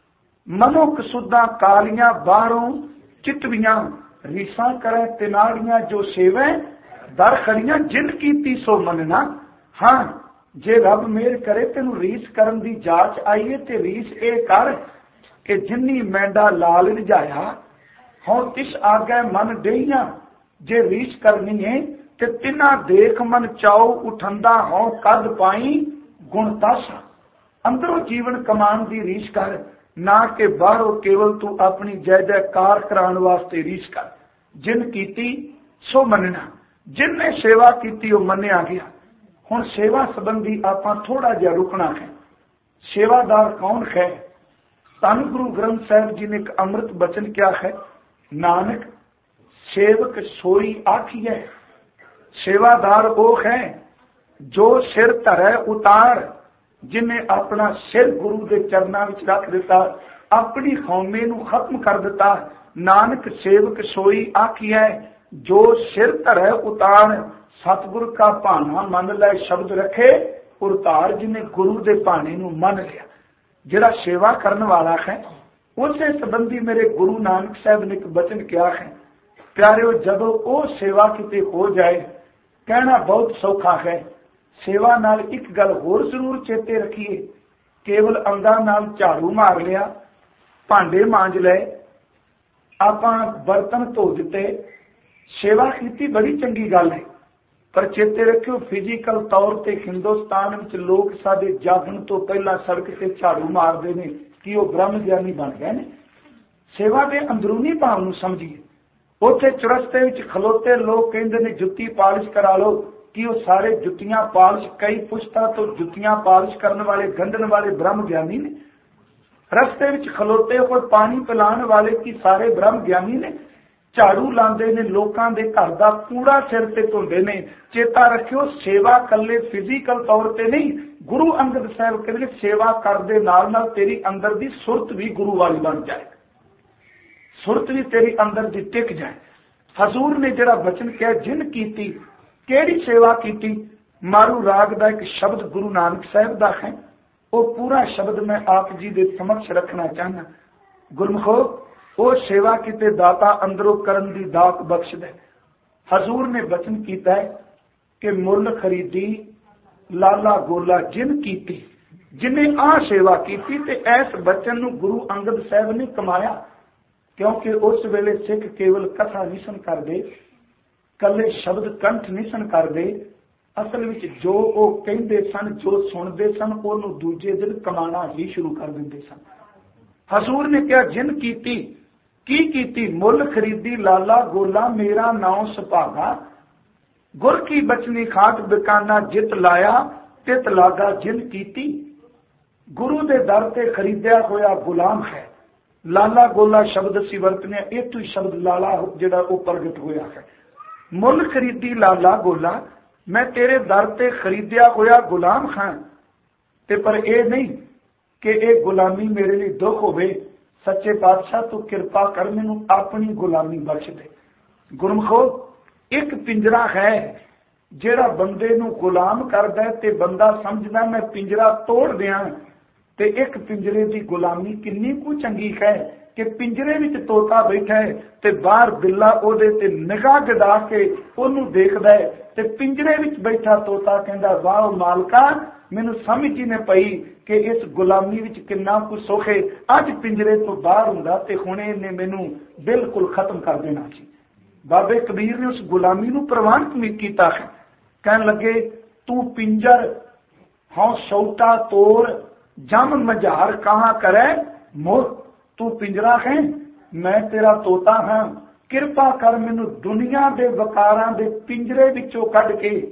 ਮਨੋ ਕਸੁੱਧਾਂ ਕਾਲੀਆਂ ਬਾਹਰੋਂ ਚਿਤਵੀਆਂ ਰੀਸਾਂ ਕਰੇ ਤਿਨਾੜੀਆਂ ਜੋ ਸੇਵੈ ਦਰ ਖੜੀਆਂ ਜਿੰਦ ਕੀਤੀ ਸੋ ਮੰਨਣਾ। ਹਾਂ ਜੇ ਰੱਬ ਮਿਹਰ ਕਰੇ ਤੈਨੂੰ ਰੀਸ ਕਰਨ ਦੀ ਜਾਚ ਆਈਏ ਤੇ ਰੀਸ ਇਹ ਕਰ ਕਿ ਜਿੰਨੀ ਮੈਂਡਾ ਲਾਲ ਰਝਾਇਆ ਹੁਣ ਤਿਸ ਆਗੇ ਮਨ ਡਈਆਂ। ਜੇ ਰੀਸ ਕਰਨੀ ਹੈ ਤੇ ਤਿੰਨਾ ਦੇਖ ਮਨ ਚਾਉ ਉਠੰਦਾ ਹੋ ਕਦ ਪਾਈ ਗੁਣ ਤਾਸਾ। ਅੰਦਰੋਂ ਜੀਵਨ ਕਮਾਉਣ ਦੀ ਰੀਸ ਕਰ, ਨਾ ਕਿ ਬਾਹਰੋਂ ਕੇਵਲ ਤੂੰ ਆਪਣੀ ਜੈ ਜੈਕਾਰ ਕਰਾਉਣ ਵਾਸਤੇ ਰੀਸ ਕਰ। ਜਿਨ ਕੀਤੀ ਸੋ ਮੰਨਣਾ, ਜਿਨਨੇ ਸੇਵਾ ਕੀਤੀ ਉਹ ਮੰਨਿਆ ਗਿਆ। ਹੁਣ ਸੇਵਾ ਸੰਬੰਧੀ ਆਪਾਂ ਥੋੜਾ ਜਿਹਾ ਰੁਕਣਾ ਹੈ। ਸੇਵਾਦਾਰ ਕੌਣ ਹੈ? ਧੰਨ ਗੁਰੂ ਗ੍ਰੰਥ ਸਾਹਿਬ ਜੀ ਨੇ ਇੱਕ ਅੰਮ੍ਰਿਤ ਬਚਨ ਕਿਹਾ ਹੈ, ਨਾਨਕ ਸੇਵਕ ਸੋਈ ਆਖੀਐ। सेवादार वो है जो सिर धरै उतार, जिन्हें अपना सिर गुरु के चरणों में रख दिता, अपनी कौमे नूं खत्म कर दिता। नानक सेवक सोई आखिए जो सिर धरै उतार। सतगुरु का भाना मन लै शब्द रखे उतार, जिन्हें गुरु के भाने नूं मन लिया। जिहड़ा सेवा करने वाला है उसे संबंधी मेरे गुरु नानक साहब ने एक वचन किया है, प्यारिओ जदों वो सेवा किते हो जाए कहना बहुत सौखा है। सेवा नाल एक गल होर जरूर चेते रखिए, केवल अंगां नाल झाड़ू मार लिया, भांडे मांज लए, आपां बर्तन धो दिते, सेवा कीती बड़ी चंगी गल है। पर चेते रखियो फिजिकल तौर ते हिंदुस्तान विच लोग साडे जागण तो पहला सड़क ते झाड़ू मारदे ने कि वो ब्रह्म ज्ञानी बन गए ने। सेवा के अंदरूनी भाव नूं समझिए। उत्थे चुरस्ते विच खलोते लोग कहते ने जुत्ती पालिश करा लो कि वो सारे जुत्तियां पालिश, कई पुश्ता तो जुत्तियां पालिश करने वाले गंढन वाले ब्रह्म ज्ञानी ने। रस्ते विच खलोते हुए पानी पिलाने वाले की सारे ब्रह्म ज्ञानी ने। झाड़ू लांदे ने लोकां दे घर दा कूड़ा सिर ते धोंदे ने। चेता रखियो सेवा कल्ले फिजिकल तौर ते नहीं, गुरु अंगद साहब कहते सेवा करदे नाल नाल तेरी अंदर दी सुरत भी गुरु वाली बन जाए, सुरत भी तेरी अंदर दी टिक जाए। हजूर ने जरा वचन किया जिन कीती, केड़ी सेवा कीती? मारू राग दा एक शब्द गुरु नानक साहब दा है, वो पूरा शब्द मैं आप जी दे समक्ष रखना चाहना। गुरमुखो वो सेवा किते दाता अंदरों करन दी दात बख्श दे। हजूर ने वचन कीता है कि मुल खरीदी लाला गोला जिन कीती, जिन्हें आ सेवा कीती ते ऐस बचन नूं गुरु अंगद साहब ने कमाया। क्योंकि उस वेले सिख केवल कथा नहीं सन करते, कले शब्द कंठ नहीं सन करते, असल विच जो वो कहते सन, जो सुनते सन, उन्होंने दूजे दिन कमाना ही शुरू कर देंगे सन। हजूर ने कहा जिन कीती, की कीती? मुल खरीदी लाला गोला मेरा नाम सुभागा। गुर की बचनी खाट बिकाना जित लाया तित लागा जिन कीती। गुरु दे दर ते खरीदिया होया गुलाम है। लाला गोला शब्द असीं वरतने, इत्थों ही शब्द लाला जिहड़ा वो प्रगट होया है। मुल खरीदी लाला गोला, मैं तेरे दर ते खरीदिया होया गुलाम हां। ते पर यह नहीं कि यह गुलामी मेरे लिए दुख होवे। सच्चे पातशाह तू किरपा कर मैनूं अपनी गुलामी बख्श दे। गुरमुखो एक पिंजरा है जिहड़ा बंदे नूं गुलाम करदा है ते बंदा समझदा मैं पिंजरा तोड़ दियां। ते एक पिंजरे की गुलामी किन्नी कु चंगी है कि पिंजरे विच तोता बैठा है ते बाहर बिल्ला ओदे ते निगाह गड़ा के ओनू देखदा है ते पिंजरे विच बैठा तोता कहंदा वाह मालका मैनू समझ ही नहीं पई कि इस गुलामी विच किन्ना कुछ सुख है। अज पिंजरे तो बाहर हुंदा ते हुणे इहने मैनू बिल्कुल खत्म कर देना सी। बाबे कबीर ने उस गुलामी नू प्रवान कीता है। कहन लगे तू पिंजर हाँ सौटा तोड़ जम मझार कहाँ करे मोर। तू पिंजरा है मैं तेरा तोता हाँ, किरपा कर मैनू दुनिया दे वकारां दे पिंजरे विचों कढ के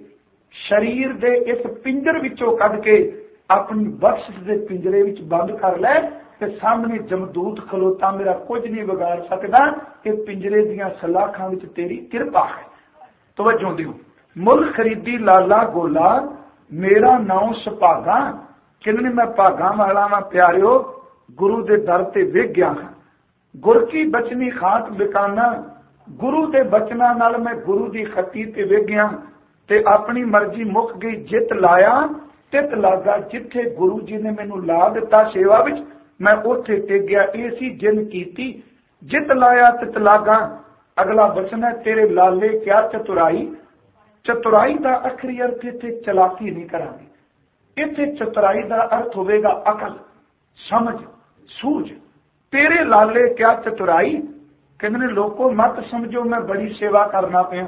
शरीर दे इस पिंजर विचों कढ के अपनी बख्शिश दे पिंजरे विच बंद कर लै ते सामने जमदूत खलोता मेरा कुछ नहीं बिगाड़ सकदा कि पिंजरे दियां सलाखां विच तेरी कृपा है। तवज्जो दिओ, मुल खरीदी लाला गोला मेरा नाम सुभागा। किन्ने मैं भागा वाला वा प्यारिओ, गुरु दे दर ते विग गया हां। गुर की बचनी खात बिकाना, गुरु दे बचना नाल मैं गुरु दी खती ते विग गया ते अपनी मर्जी मुक गई। जित लाया तित लागा, जिथे गुरु जी ने मैनू ला दिता सेवा विच मैं उथे टिक गया। ये सी जिन कीती जित लाया तित लागा। अगला बचन है तेरे लाले क्या चतुराई। चतुराई का आखिरी अर्थ इत्थे चलाकी नहीं करांगे, इत्थे चतुराई का अर्थ होवेगा अकल, समझ, सूझ। तेरे लाले क्या चतुराई। कहते लोगों मत समझो मैं बड़ी सेवा करना पिया।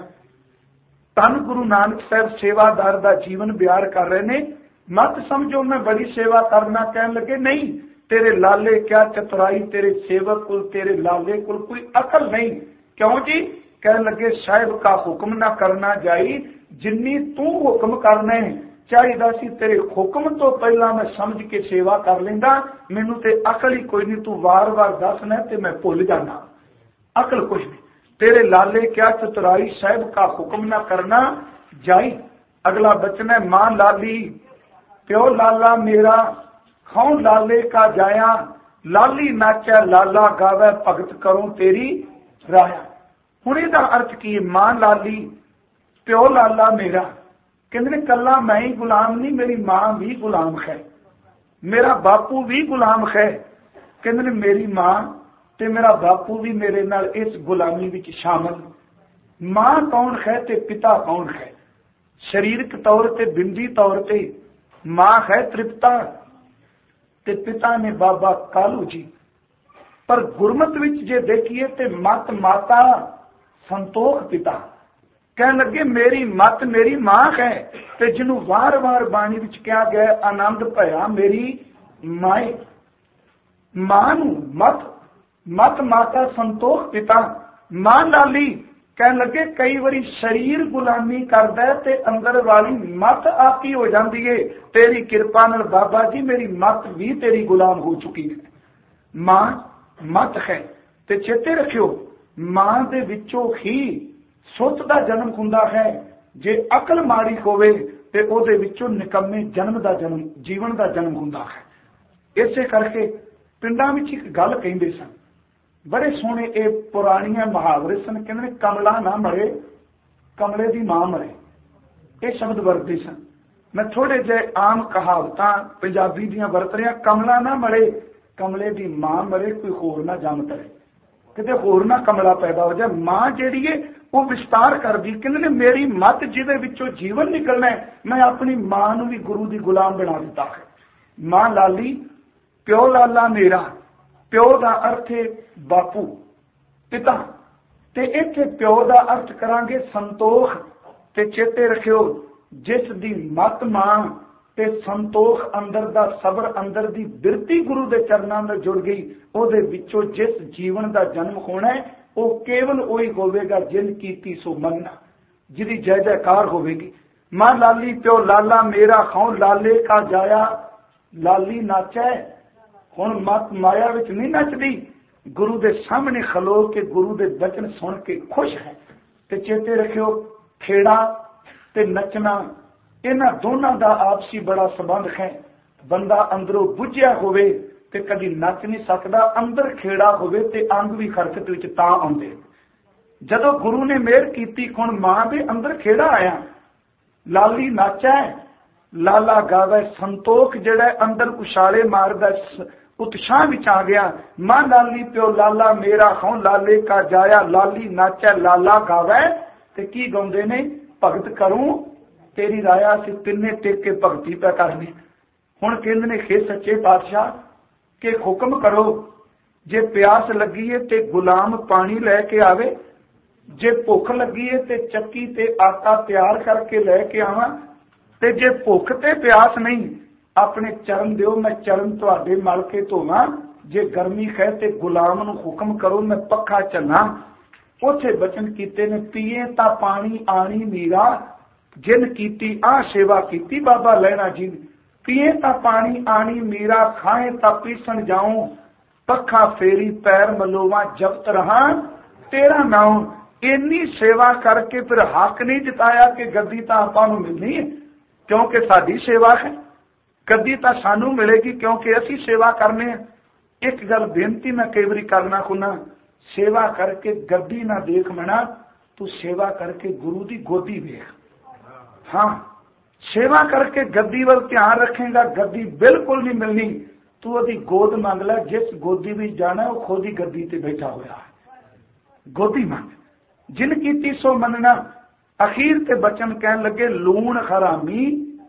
धन गुरु नानक साहब सेवादार का जीवन बयान कर रहे ने। मत समझो मैं बड़ी सेवा करना, कहन लगे नहीं, तेरे लाले क्या चतुराई, तेरे सेवक कुल तेरे लाले कुल कोई अकल नहीं। क्यों जी? कहन लगे साहिब का हुक्म ना करना जाई, जिन्नी तू हुक्म करने चाहिए सी तेरे हुक्म तो पहला मैं समझ के सेवा कर लेंदा। मैनू ते अकल ही कोई नहीं, तू वार वार दसना ते मैं भुल जाना, अकल कुछ नहीं। तेरे लाले क्या चतुराई, साहिब का हुक्म ना करना जाई। अगला बचन है मां लाली प्यो लाला मेरा, खाऊं लाले का जाया। लाली नाचा लाला गावे, भगत करूं तेरी राया। हुण इहदा अर्थ की है? मां लाली प्यो लाला मेरा। कहते कला मैं ही गुलाम नहीं, मेरी मां भी गुलाम है, मेरा बापू भी गुलाम है। कहते मेरी मां ते मेरा बापू भी मेरे नाल इस गुलामी विच शामिल। मां कौन है ते पिता कौन है? शरीरक तौर ते बिंदी तौर ते मां है तृप्ता ते पिता ने बाबा कालू जी। पर गुरमत विच जे देखिए ते मत माता संतोख पिता। कह लगे मेरी मत मेरी मां है, ते जिन्हों वार वार बाणी विच कहा गया आनंद भया मेरी माए। मां नू मत, मत माता संतोख पिता। मां लाली कह लगे कई बारी शरीर गुलामी करदा है ते अंदर वाली मत आपकी हो जाती है। तेरी कृपा नाल बाबा जी मेरी मत भी तेरी गुलाम हो चुकी है। मां मत है ते चेते रखियो मां दे विचों ही सुत दा जन्म हुंदा है। जे अकल माड़ी होवे ते ओदे विचों निकम्मे जन्म दा जन्म जीवन दा जन्म हुंदा है। इसे करके पिंडां विच एक गल कहिंदे सन, बड़े सोहने ये पुरानियां मुहावरे सन। कहंदे कमला ना मरे कमले दी मां मरे, ये शब्द वरतदे सन। मैं थोड़े जे आम कहावतां पंजाबी दियां वरत रिहा। कमला ना मरे कमले दी मां मरे, कोई होर ना जम तरे, किते होर ना कमला पैदा हो जाए। मां जिहड़ी है वो विस्तार करदी। कहंदे मेरी मत जिहदे विचों जीवन निकलना है, मैं अपनी मां नूं भी गुरु दी गुलाम बना दिता है। मां लाली प्यो लाला मेरा। प्यो का अर्थ है बापू पिता, ते इत्थे प्यो का अर्थ करांगे संतोख। ते चेते रखियो जिस दी मत मां ते संतोख अंदर दा सबर अंदर दी बिरती गुरु दे चरनां नाल जुड़ गई, ओदे विचों जिस जीवन का जन्म होना है वो केवल वही होवेगा जिन कीती सो मनना, जिहदी जय जयकार होवेगी। मां लाली प्यो लाला मेरा, खाऊं लाले का जाया। लाली नाचै हुण मत माया विच नहीं नचदी, गुरु दे सामने खलो के गुरु दे वचन सुन के खुश है। ते चेते रखियो खेड़ा ते नचना इन्हां दोनों का आपसी बड़ा संबंध है। बंदा अंदरों बुझिया होवे ते कदी नच नहीं सकदा, अंदर खेड़ा होवे ते अंग भी हरकत विच तां आउंदे। जदों गुरु ने मेहर कीती हुण मां दे अंदर खेड़ा आया। लाली नाचै लाला गावे, संतोख जिहड़ा अंदर उछाले मारदा उत्साह विच आ गया। मां लाली प्यो लाला मेरा, खाऊं लाले का जाया। लाली नाचै लाला गावे ते की गाउंदे ने? भगत करूं तेरी राया। से तिन्ने टेक के भगती पै करनी। हुण कहंदे ने हे सच्चे पातशाह के हुक्म करो, जे प्यास लगी है ते गुलाम पानी लैके आवे, जे भुख लगी है ते चक्की ते आटा तैयार करके लैके आवां, ते जे भुख ते प्यास नहीं अपने चरण दिओ मैं चरण तुहाडे मल के धोवां। जे गर्मी है ते गुलाम नूं हुक्म करो मैं पक्खा चला। उथे बचन कीते ने पीए तां पानी आनी मीरा, जिन कीती आ सेवा कीती बाबा लैना जी ने। पिए ता पानी आनी मीरा, खाए ता पीसन जाऊं, पखा फेरी पैर मलोवा जबत रहा तेरा नाम। इन्नी सेवा करके फिर हक नहीं जताया कि गद्दी तो आपां नूं मिलनी है क्योंकि साडी सेवा है, गद्दी तो सानू मिलेगी क्योंकि असी सेवा करने हैं। एक गल बेनती मैं कई बार करना खुना, सेवा करके गद्दी ना देख मना, तू सेवा करके गुरु की गोदी देख। हाँ, सेवा करके गद्दी वाल ध्यान रखेगा, गद्दी बिल्कुल नहीं मिलनी। तू ओदी गोद मंग लै, जिस गोदी में जाना वो खुद ही गद्दी ते बैठा होया है। गोदी मंग, जिन कीती सो मनना। अखीर ते बचन कहन लगे, लूण हरामी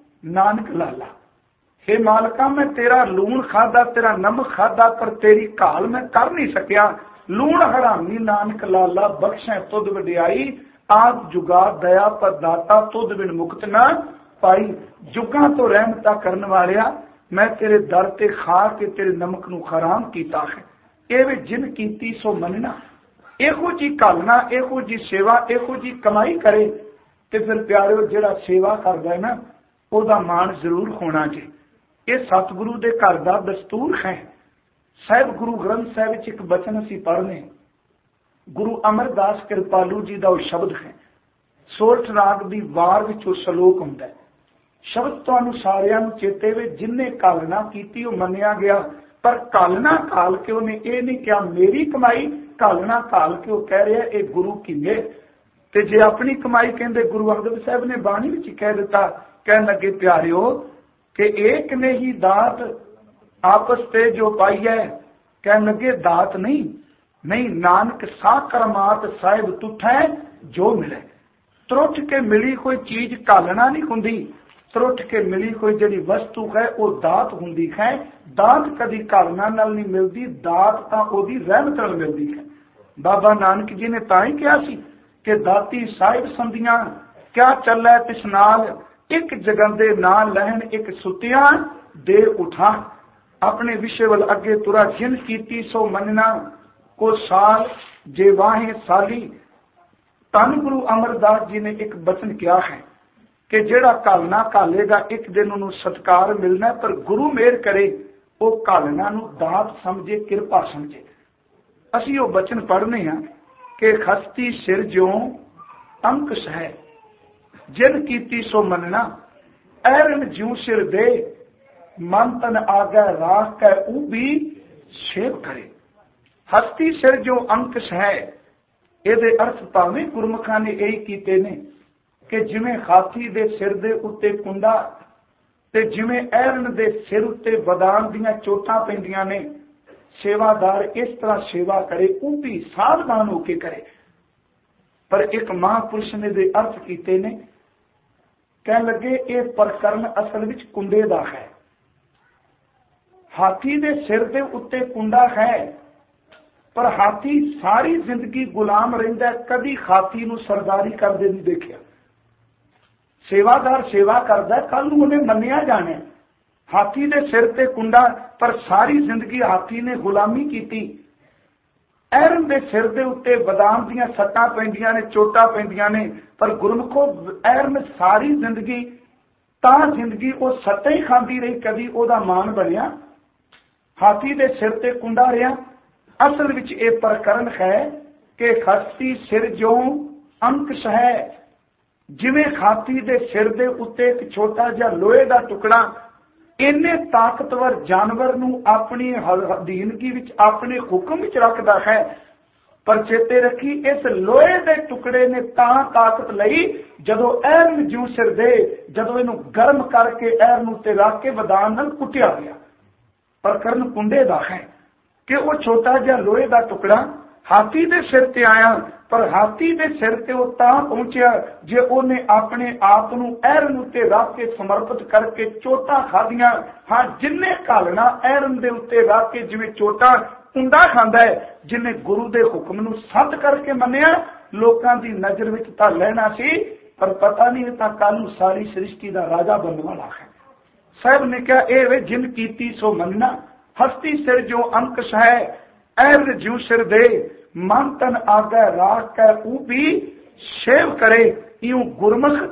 नानक लाला। हे मालका, मैं तेरा लूण खादा, तेरा नमक खादा, पर तेरी घाल मैं कर नहीं सकिया। लूण हरामी नानक लाला, बख्शै तुद वडियाई, आप जुगा दया प्रदाता, तुद बिन मुक्त ना पाई। जुगा तो रहमता करने वालिया, मैं तेरे दर ते खा के तेरे नमक नू हराम कीता है। एवे जिन कीती सो मनना। ਇਹੋ जी घालना, ਇਹੋ जी सेवा, ਇਹੋ जी कमाई करे ते फिर प्यारिओ जिहड़ा सेवा करदा है ना, ਉਹਦਾ माण जरूर होना जी। ये सतगुरु दे घर दा दस्तूर है। साहिब गुरु ग्रंथ साहिब विच एक बचन असीं पढ़ने, गुरु अमरदास कृपालू जी दा शब्द है। सोरठ राग दी वार विच वो श्लोक हुंदा है। शब्द तुहानूं सारिआं नूं चेते वे, जिन्ने घालना कीती वो मन्निया गया, पर घालना घाल के उन्हें ये नहीं कहा मेरी कमाई, घालना घाल के वो कह रहा है गुरु की मेहर। ते जे अपनी कमाई कहते गुरु अंगद साहब ने बाणी विच कह दिता, कह लगे प्यारिओ कि एक ने ही दात आपस ते जो पाई है। कह लगे दात नहीं, नहीं नानक सा करमात साहिब तुठै जो मिले। त्रुट के मिली कोई चीज घालना नहीं हुंदी, त्रुट के मिली कोई जिहड़ी वस्तु है वो दात हुंदी है। दात कदी घालना नाल नहीं मिलती, दात तां ओदी रहमत नाल मिलदी है। बाबा नानक जी ने तां ही कहा सी कि दाती साहिब संदियां क्या चलै तिस नाल, एक जगंदे ना लहन एक सुतियां दे उठा। अपने विषय वाल अगे तुरा, जिन कीती सो मनना, को साल जे वाहे साली। धन गुरु अमरदास जी ने एक बचन किया है कि जेड़ा घालना घालेगा एक दिन उन्होंने सत्कार मिलना, पर गुरु मेहर करे वो घालना नूं दात समझे, किरपा समझे। असी वो बचन पढ़ने हैं कि खस्ती सिर ज्यों अंकुश है, जिन कीती सो मनना, ऐरन ज्यों सिर दे, मन तन आगे राख कै ऊ भी सेव करे। हस्ती सिर जो अंकुश है, ਇਹਦੇ अर्थ ਭਾਵੇਂ ਗੁਰਮੁਖਾਂ ਨੇ ਇਹੀ ਕੀਤੇ ਨੇ कि जिमें हाथी दे सिर दे उत्ते कुंडा ते जिमें ऐरन दे सिर उत्ते बदाम दियां चोटां पैंदियां ने, सेवादार इस तरह सेवा करे, वो भी सावधान होके करे। पर एक महापुरुष ने दे अर्थ कीते ने, कह लगे ये प्रकरण असल विच कुंडे दा है। हाथी दे सिर दे उत्ते कुंडा है, पर हाथी सारी जिंदगी गुलाम रहिंदा, कदी हाथी नूं सरदारी करदे नहीं देखिया। सेवादार सेवा करदा, कल नूं उन्हें मन्निया जाने। हाथी दे सिर ते कुंडा, पर सारी जिंदगी हाथी ने गुलामी कीती। ऐरन दे सिर दे उत्ते बदाम दियां सट्टां पैंदियां ने, चोटां पैंदियां ने, पर गुरमुखो ऐरन सारी जिंदगी तां जिंदगी वो सट्टे ही खांदी रही, कदी ओदा मान बनिया। हाथी दे सिर ते कुंडा रहा। असल विच ये प्रकरण है कि खस्ती सिर जो अंकुश है, जिवें हाथी दे सिर दे उत्ते एक छोटा जिहा लोहे दा टुकड़ा इन्ने ताकतवर जानवर नूं अपनी अधीनगी विच अपने हुक्म विच रखदा है। पर चेते रखी, इस लोहे दे टुकड़े ने तां ताकत लई जदों ऐरन जूं सिर दे, जदों इनू गर्म करके ऐरन उत्ते रख के वदान नाल कुटिया गया। प्रकरण कुंडे दा है कि वो छोटा जिहा लोहे दा टुकड़ा हाथी दे सिर ते आया, पर हाथी दे सिर ते वो तां पहुंचिया जे ओने अपने आप नूं ऐरन उत्ते रख के समर्पित करके चोटां खादियां। हाँ, जिन्ने घालना ऐरन दे उत्ते रख के जिवें चोटां कुंडा खांदा है, जिन्हें गुरु दे हुक्म नूं सत करके मन्निया, लोकां दी नजर विच तां लहना सी, पर पता नहीं तां कल नूं सारी सृष्टि दा राजा बनने वाला है। साहब ने कहा ए वे जिन कीती सो मनना, हस्ती सिर जो अंकुश है, ऐरन ज्यों सिर दे, मन तन आगे राख कै ऊ भी सेव करे। यूं गुरमुख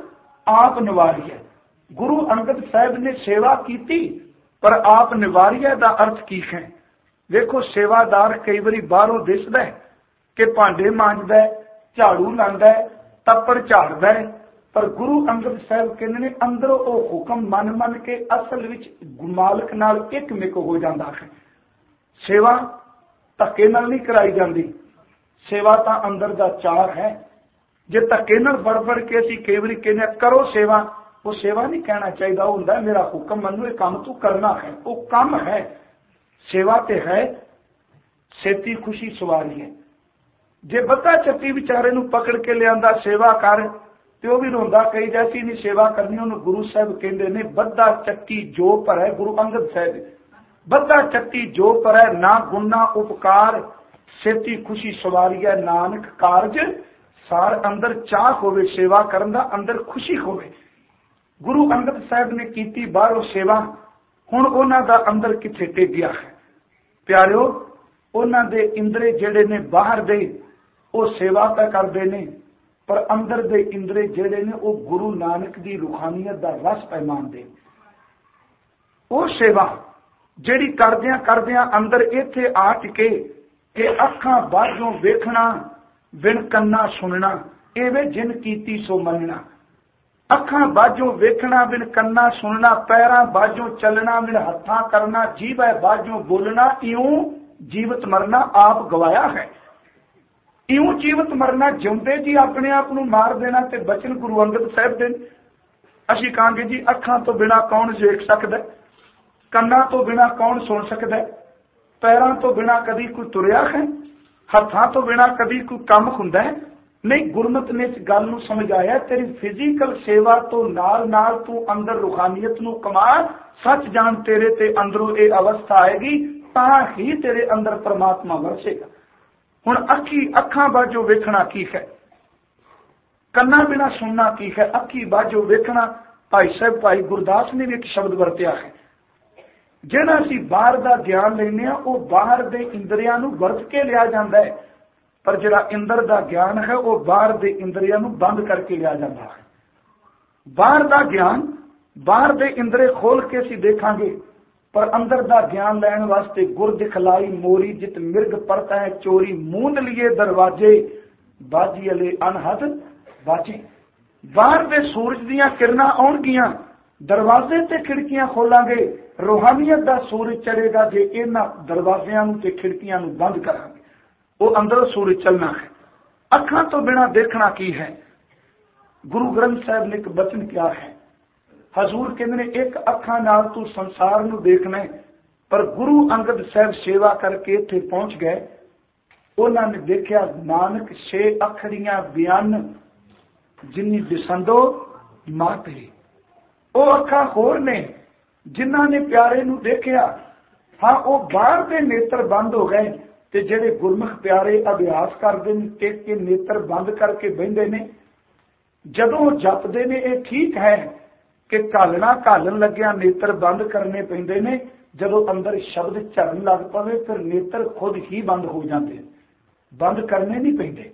आप निवारिए। गुरु अंगद साहब ने सेवा की पर आप निवारिए का अर्थ की है? देखो सेवादार कई बारी बाहरों दिसदा है कि भांडे मांजदा है, झाड़ू लांदा है, तप्पड़ झाड़दा है, पर गुरु अंगद साहब कहते ने अंदरों वो हुक्म मन मन के असल विच मालिक नाल एक मिक हो जाता है। सेवा धक्के नाल नहीं कराई जाती, सेवा तो अंदर का चार है। जे धक्के नाल बढ़ बढ़ के असीं कई बारी कहने करो सेवा, वो सेवा नहीं कहना चाहिए, वो हुंदा मेरा हुक्म मनु ये काम तू करना है, वो काम है। सेवा ते है सेती खुशी सवारी है। जे बता चट्टी बेचारे नूं पकड़ के लिया सेवा कर तो भी रोंदा कई जैसी नहीं सेवा करनी। उन्होंने गुरु साहब कहते ने बद्धा चट्टी जो पर है, गुरु अंगद साहब बद्धा चट्टी जो पर है ना गुना उपकार सेती खुशी सवारी है। नानक कारज सार अंदर चाह होवे, सेवा करन दा अंदर खुशी होवे। गुरु अंगद साहब ने कीती बाहरों सेवा, हुण उन्हां दा अंदर किथे टिक गया है। प्यारिओ उन्हां दे इंद्रे जेड़े ने बाहर दे वो सेवा पै करदे ने, पर अंदर दे इंद्रे जेड़े ने वो गुरु नानक दी रूहानियत दा रस पै मानदे। वो सेवा जेड़ी करदियां करदियां अंदर इत्थे आ टिके कि अखां बाझों वेखना बिन कन्ना सुनना, एवे जिन कीती सो मनना। अखां बाझों वेखना बिन कन्ना सुनना, पैरां बाझों चलना बिन हत्थां करना, जीवै बाझों बोलना, इउं जीवत मरना आप गवाया है। इउं जीवत मरना जिउंदे जी अपने आप नूं मार देना ते बचन गुरु अंगद साहब दे। असीं कहांगे जी अखां तो बिना कौन वेख सकदा, कन्ना तो बिना कौन सुन सकदा, पैरां तो बिना कदी कोई तुरिया है, हत्थां तो बिना कदी कोई काम हुंदा है? नहीं। गुरमत ने इस गल नूं समझाया तेरी फिजिकल सेवा तो नाल नाल तू अंदर रूहानियत नूं कमा, सच जान तेरे ते अंदरों ये अवस्था आएगी तां ही तेरे अंदर परमात्मा वरसेगा। हुण अखां बाझों वेखना की है, कन्ना बिना सुनना की है। अखी बाझों वेखना, भाई साहब भाई गुरदास ने भी एक शब्द वरतिया है, जिहड़ा असीं बाहर दा ज्ञान लैने आ वो बाहर दे इंद्रियां नूं वरत के लिया जाता है, पर जिहड़ा इंदर दा ज्ञान है वो बाहर दे इंद्रियां नूं बंद करके लिया जाता है। बाहर दा ज्ञान बाहर दे इंद्रे खोल के असीं देखांगे, पर अंदर दा ज्ञान लैण वास्ते गुर दिखलाई मोरी जित मिर्ग परता है चोरी, मूंद लिए दरवाजे बाजी अले अनहद बाजे। बाहर दे सूरज दियां किरणां आउणगियां, दरवाजे ते खिड़कियां खोलांगे, रूहानियत दा सूरज चढ़ेगा। जे इन्हां दरवाजियां नूं ते खिड़कियां नूं बंद करांगे वो अंदर सूरज चलना है। अखां तो बिना देखना की है? गुरु ग्रंथ साहब ने एक बचन क्या है, हजूर कहते ने एक अखां नाल तू संसार नूं देखना है, पर गुरु अंगद साहब सेवा करके इत्थे पहुंच गए। उन्होंने देखा नानक छे अखड़ियां बयान जिन्नी दिसंदो मात ही। वो अखां होर ने जिन्हां ने प्यारे नूं देखिया, हाँ वो बाहर दे नेत्र बंद हो गए, ते जेड़े गुरमुख प्यारे अभ्यास करते हैं टेक के नेत्र बंद करके बहिंदे ने, जदों जपदे ने ये ठीक है कि घालना घालन लग्या नेत्र बंद करने पैंदे ने, जदों अंदर शब्द झड़न लग पवे फिर नेत्र खुद ही बंद हो जाते, बंद करने नहीं पैंदे।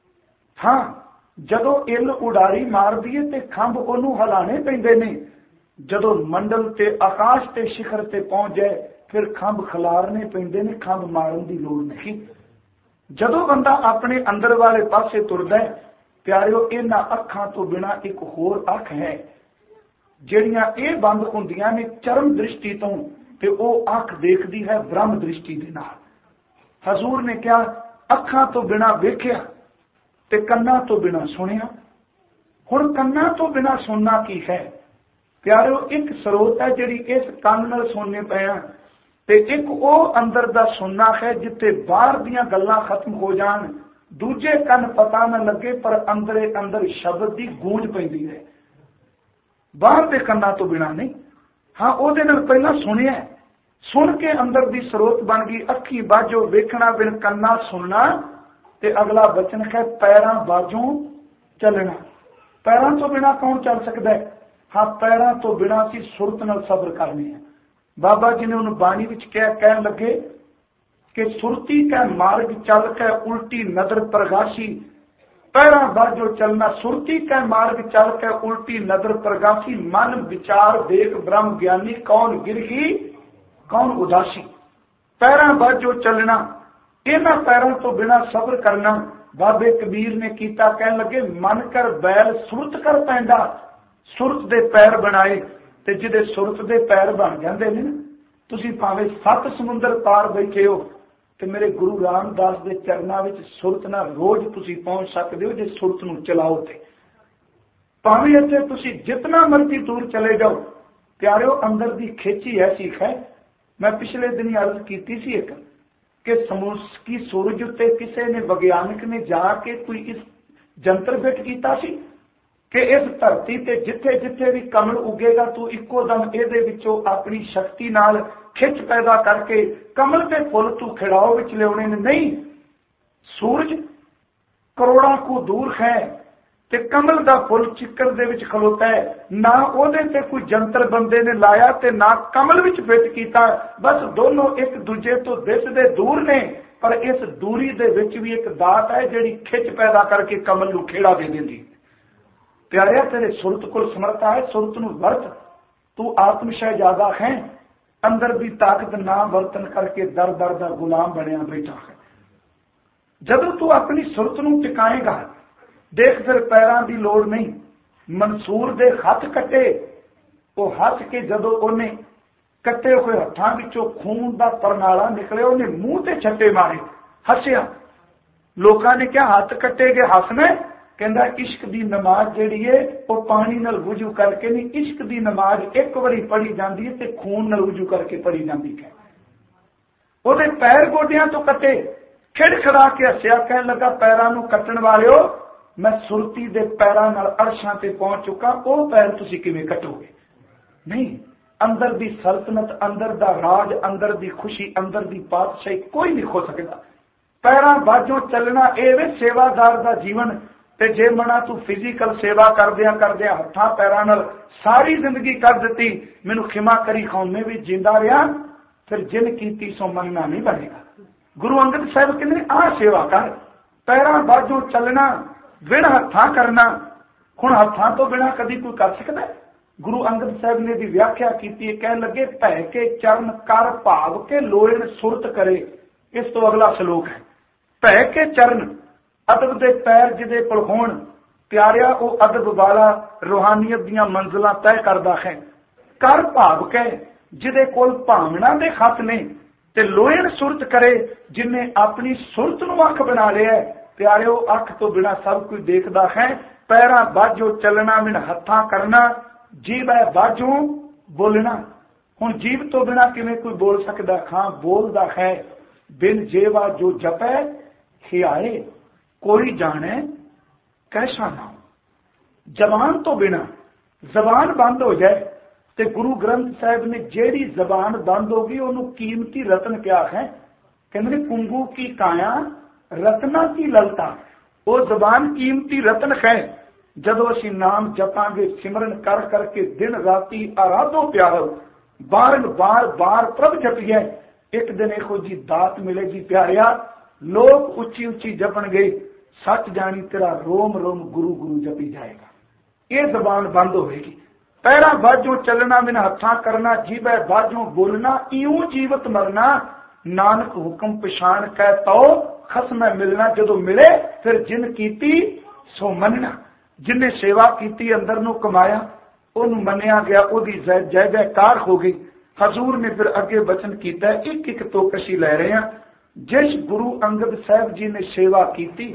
हाँ जदों इल उडारी मार दीए ते खंभ ओनू हिलाने पैंदे ने, जदों मंडल ते आकाश ते शिखर ते पहुंच जाए फिर खंभ खिलारने पैंदे ने, खंभ मारन की लोड़ नहीं। जदों बंदा अपने अंदर वाले पासे तुरदा है, प्यारिओ इन्हां अखां तो बिना एक होर अख है जिहड़ियां ये बंद हुंदियां ने चरम दृष्टि तो, ते वो अख देखदी है ब्रह्म दृष्टि दे नाल। हजूर ने क्या अखां तो बिना वेखिया ते कन्ना तो बिना सुनिया। हुण कन्ना तो बिना सुनना की है? प्यारिओ एक स्रोत है जिहड़ी इस कंन नाल सुनने पिया, ते एक वो अंदर दा सुनना है जिथे बाहर दियां गल्लां खत्म हो जान, दूजे कन पता न लगे पर अंदरे अंदर शब्द की गूंज पैंदी है। बाहर दे कन्ना तो बिना नहीं। हाँ उहदे नाल पहला सुनिया, सुन के अंदर दी स्रोत बन गई। अखी बाझों वेखना बिन कन्ना सुनना, ते अगला बचन है पैरां बाझों चलना। पैरां तो बिना कौन चल सकता है? हाँ पैरां तो बिना सी सुरत नाल सबर करनी है। बाबा जी ने उन्हें बाणी विच कहन लगे कि सुरती कै मार्ग चल कै उल्टी नदर प्रगासी, पैरा बाजो चलना, सुरती कै मार्ग चल के उल्टी नजर प्रगासी, मन विचार देख ब्रह्म ज्ञानी, कौन गिरगी कौन उदासी। पैरा बाजो चलना, इन्हां पैरों तो बिना सब्र करना। बाबे कबीर ने कीता, कह लगे मन कर बैल सुरत कर पैंदा, सुरत दे पैर बनाए ते जिदे सुरत दे पैर बन जाते ने, तुसीं भावें 7 समुंदर पार बैठे हो ते मेरे गुरु रामदास के चरणों में सुरत ना रोज तुसीं पहुंच सकते हो जे सुरत नूं चलाओ ते। भावें इत्थे तुसीं जितना मर्जी दूर चले जाओ, प्यारिओ अंदर दी खेची ऐसी है। मैं पिछले दिन अर्ज की सी एक कि की सूरज उत्ते किसी ने विज्ञानिक ने जाके कोई इस जंतर फिट किया सी कि इस धरती ते जिथे जिथे भी कमल उगेगा तू इको दम इहदे विचों अपनी शक्ति नाल खिच पैदा करके कमल के फुल तू खिड़ाओ विच लियाउने ने। नहीं, सूरज करोड़ों को दूर है ते कमल दा फुल चिक्कर दे विच खलोता है, ना ओहदे ते कोई जंतर बंदे ने लाया ते ना कमल विच फिट कीता। बस दोनों एक दूजे तो दिसदे दूर ने, पर इस दूरी दे विच भी एक दात है जिहड़ी खिच पैदा करके कमल नूं खेड़ा दे दिंदी। प्यारिया तेरे सुरत को समर्था है, सुरत नूं वरत। तू आत्म शहजादा है, अंदर दी ताकत ना वर्तन करके दर दर दा गुलाम बनया बैठा है। जदों तू अपनी सुरत नूं टिकाएगा, देख फिर पैरां दी लोड़ नहीं। मंसूर दे हथ कटे, वो हस के जदों ओने कटे हुए हत्थां विचों खून दा परनाला निकले, ओने मूंह ते छट्टे मारे, हसिया। लोकां ने क्या हथ कटे गए हसना? कहंदा इश्क दी नमाज जिहड़ी है वो पानी नाल वुजू करके नहीं, इश्क दी नमाज एक बारी पढ़ी जाती है ते खून नाल वुजू करके पढ़ी जाती है। ओदे पैर गोडियां तो कटे, खिड़खड़ा के हसिया, कहन लगा पैरां नूं कट्टण वालिओ, मैं सुरती दे पैरां नाल अरशां ते पहुंच चुका, ओ पैर तुसीं किवें कटोगे? नहीं, अंदर दी सल्तनत, अंदर दा राज, अंदर दी खुशी, अंदर दी बादशाही कोई नहीं खो सकदा। पैरां बाजों चलना ए वे सेवादार दा जीवन। ते जे मना तू फिजिकल सेवा करदियां हत्थां पैरां नाल सारी जिंदगी कर दिती, मैनू खिमा करी खौमे भी जिंदा रहा, फिर जिन कीती सो मनना नहीं बनेगा। गुरु अंगद साहब कहते आ सेवा कर, पैरां बाजों चलना, बिन हत्थां करना। हुण हत्थां तो बिना कदी कोई कर सकदा है? गुरु अंगद साहब ने दी व्याख्या की, कह लगे भै के चरण कर भाव के लोएण सुरत करे। इस तो अगला श्लोक है, भै के चरण, अदब दे पैर जिदे कोल होण। प्यारिया वो अदब वाला रूहानियत दीयां मंजिलां तय करदा है। कर भाव के, जिदे कोल भावना दे खत ने, ते लोएण सुरत करे, जिन्हें अपनी सुरत नूं अख बना लिया है। प्यारिओ अख तो बिना सब कुछ देखदा है। पैरां बाजों चलना, बिन हत्थां करना, जीव है बाजों बोलना। हुण जीव तो बिना किवें कोई बोल सकदा? हां बोलदा है, बिन जेवा जो जपै हियाए, कोई जाने कैसा नाम। जबान तो बिना, जबान बंद हो जाए ते गुरु ग्रंथ साहिब ने जेड़ी जबान बंद होगी उन्होंने कीमती रतन क्या है? कहते कुंगू की काया रत्ना की ललता। वो जबान कीमती रतन है। जदों असीं नाम जपांगे, सिमरन कर करके दिन राती आराधो प्यारो, बार बार बार प्रभ जपिए, एक दिन इहो जी दात मिलेगी। प्यारिया लोग उच्ची उच्ची जपन गए, सच जानी तेरा रोम रोम गुरु गुरु जपी जाएगा। ये जबान बंद होगी। पैरा बाजों चलना, बिन हत्था करना, जीवै बाजों बोलना, इऊं जीवत मरना, नानक हुक्म पछाण कै तो खसमै मिलना। जदों मिले फिर जिन कीती सो मनना। जिन्हें सेवा की, अंदर नूं कमाया, उन्होंने मनिया गया, ओदी जय जयकार हो गई। हजूर ने फिर अगे वचन किया, एक एक तो कशी लै रहे हैं। जिस गुरु अंगद साहब जी ने सेवा की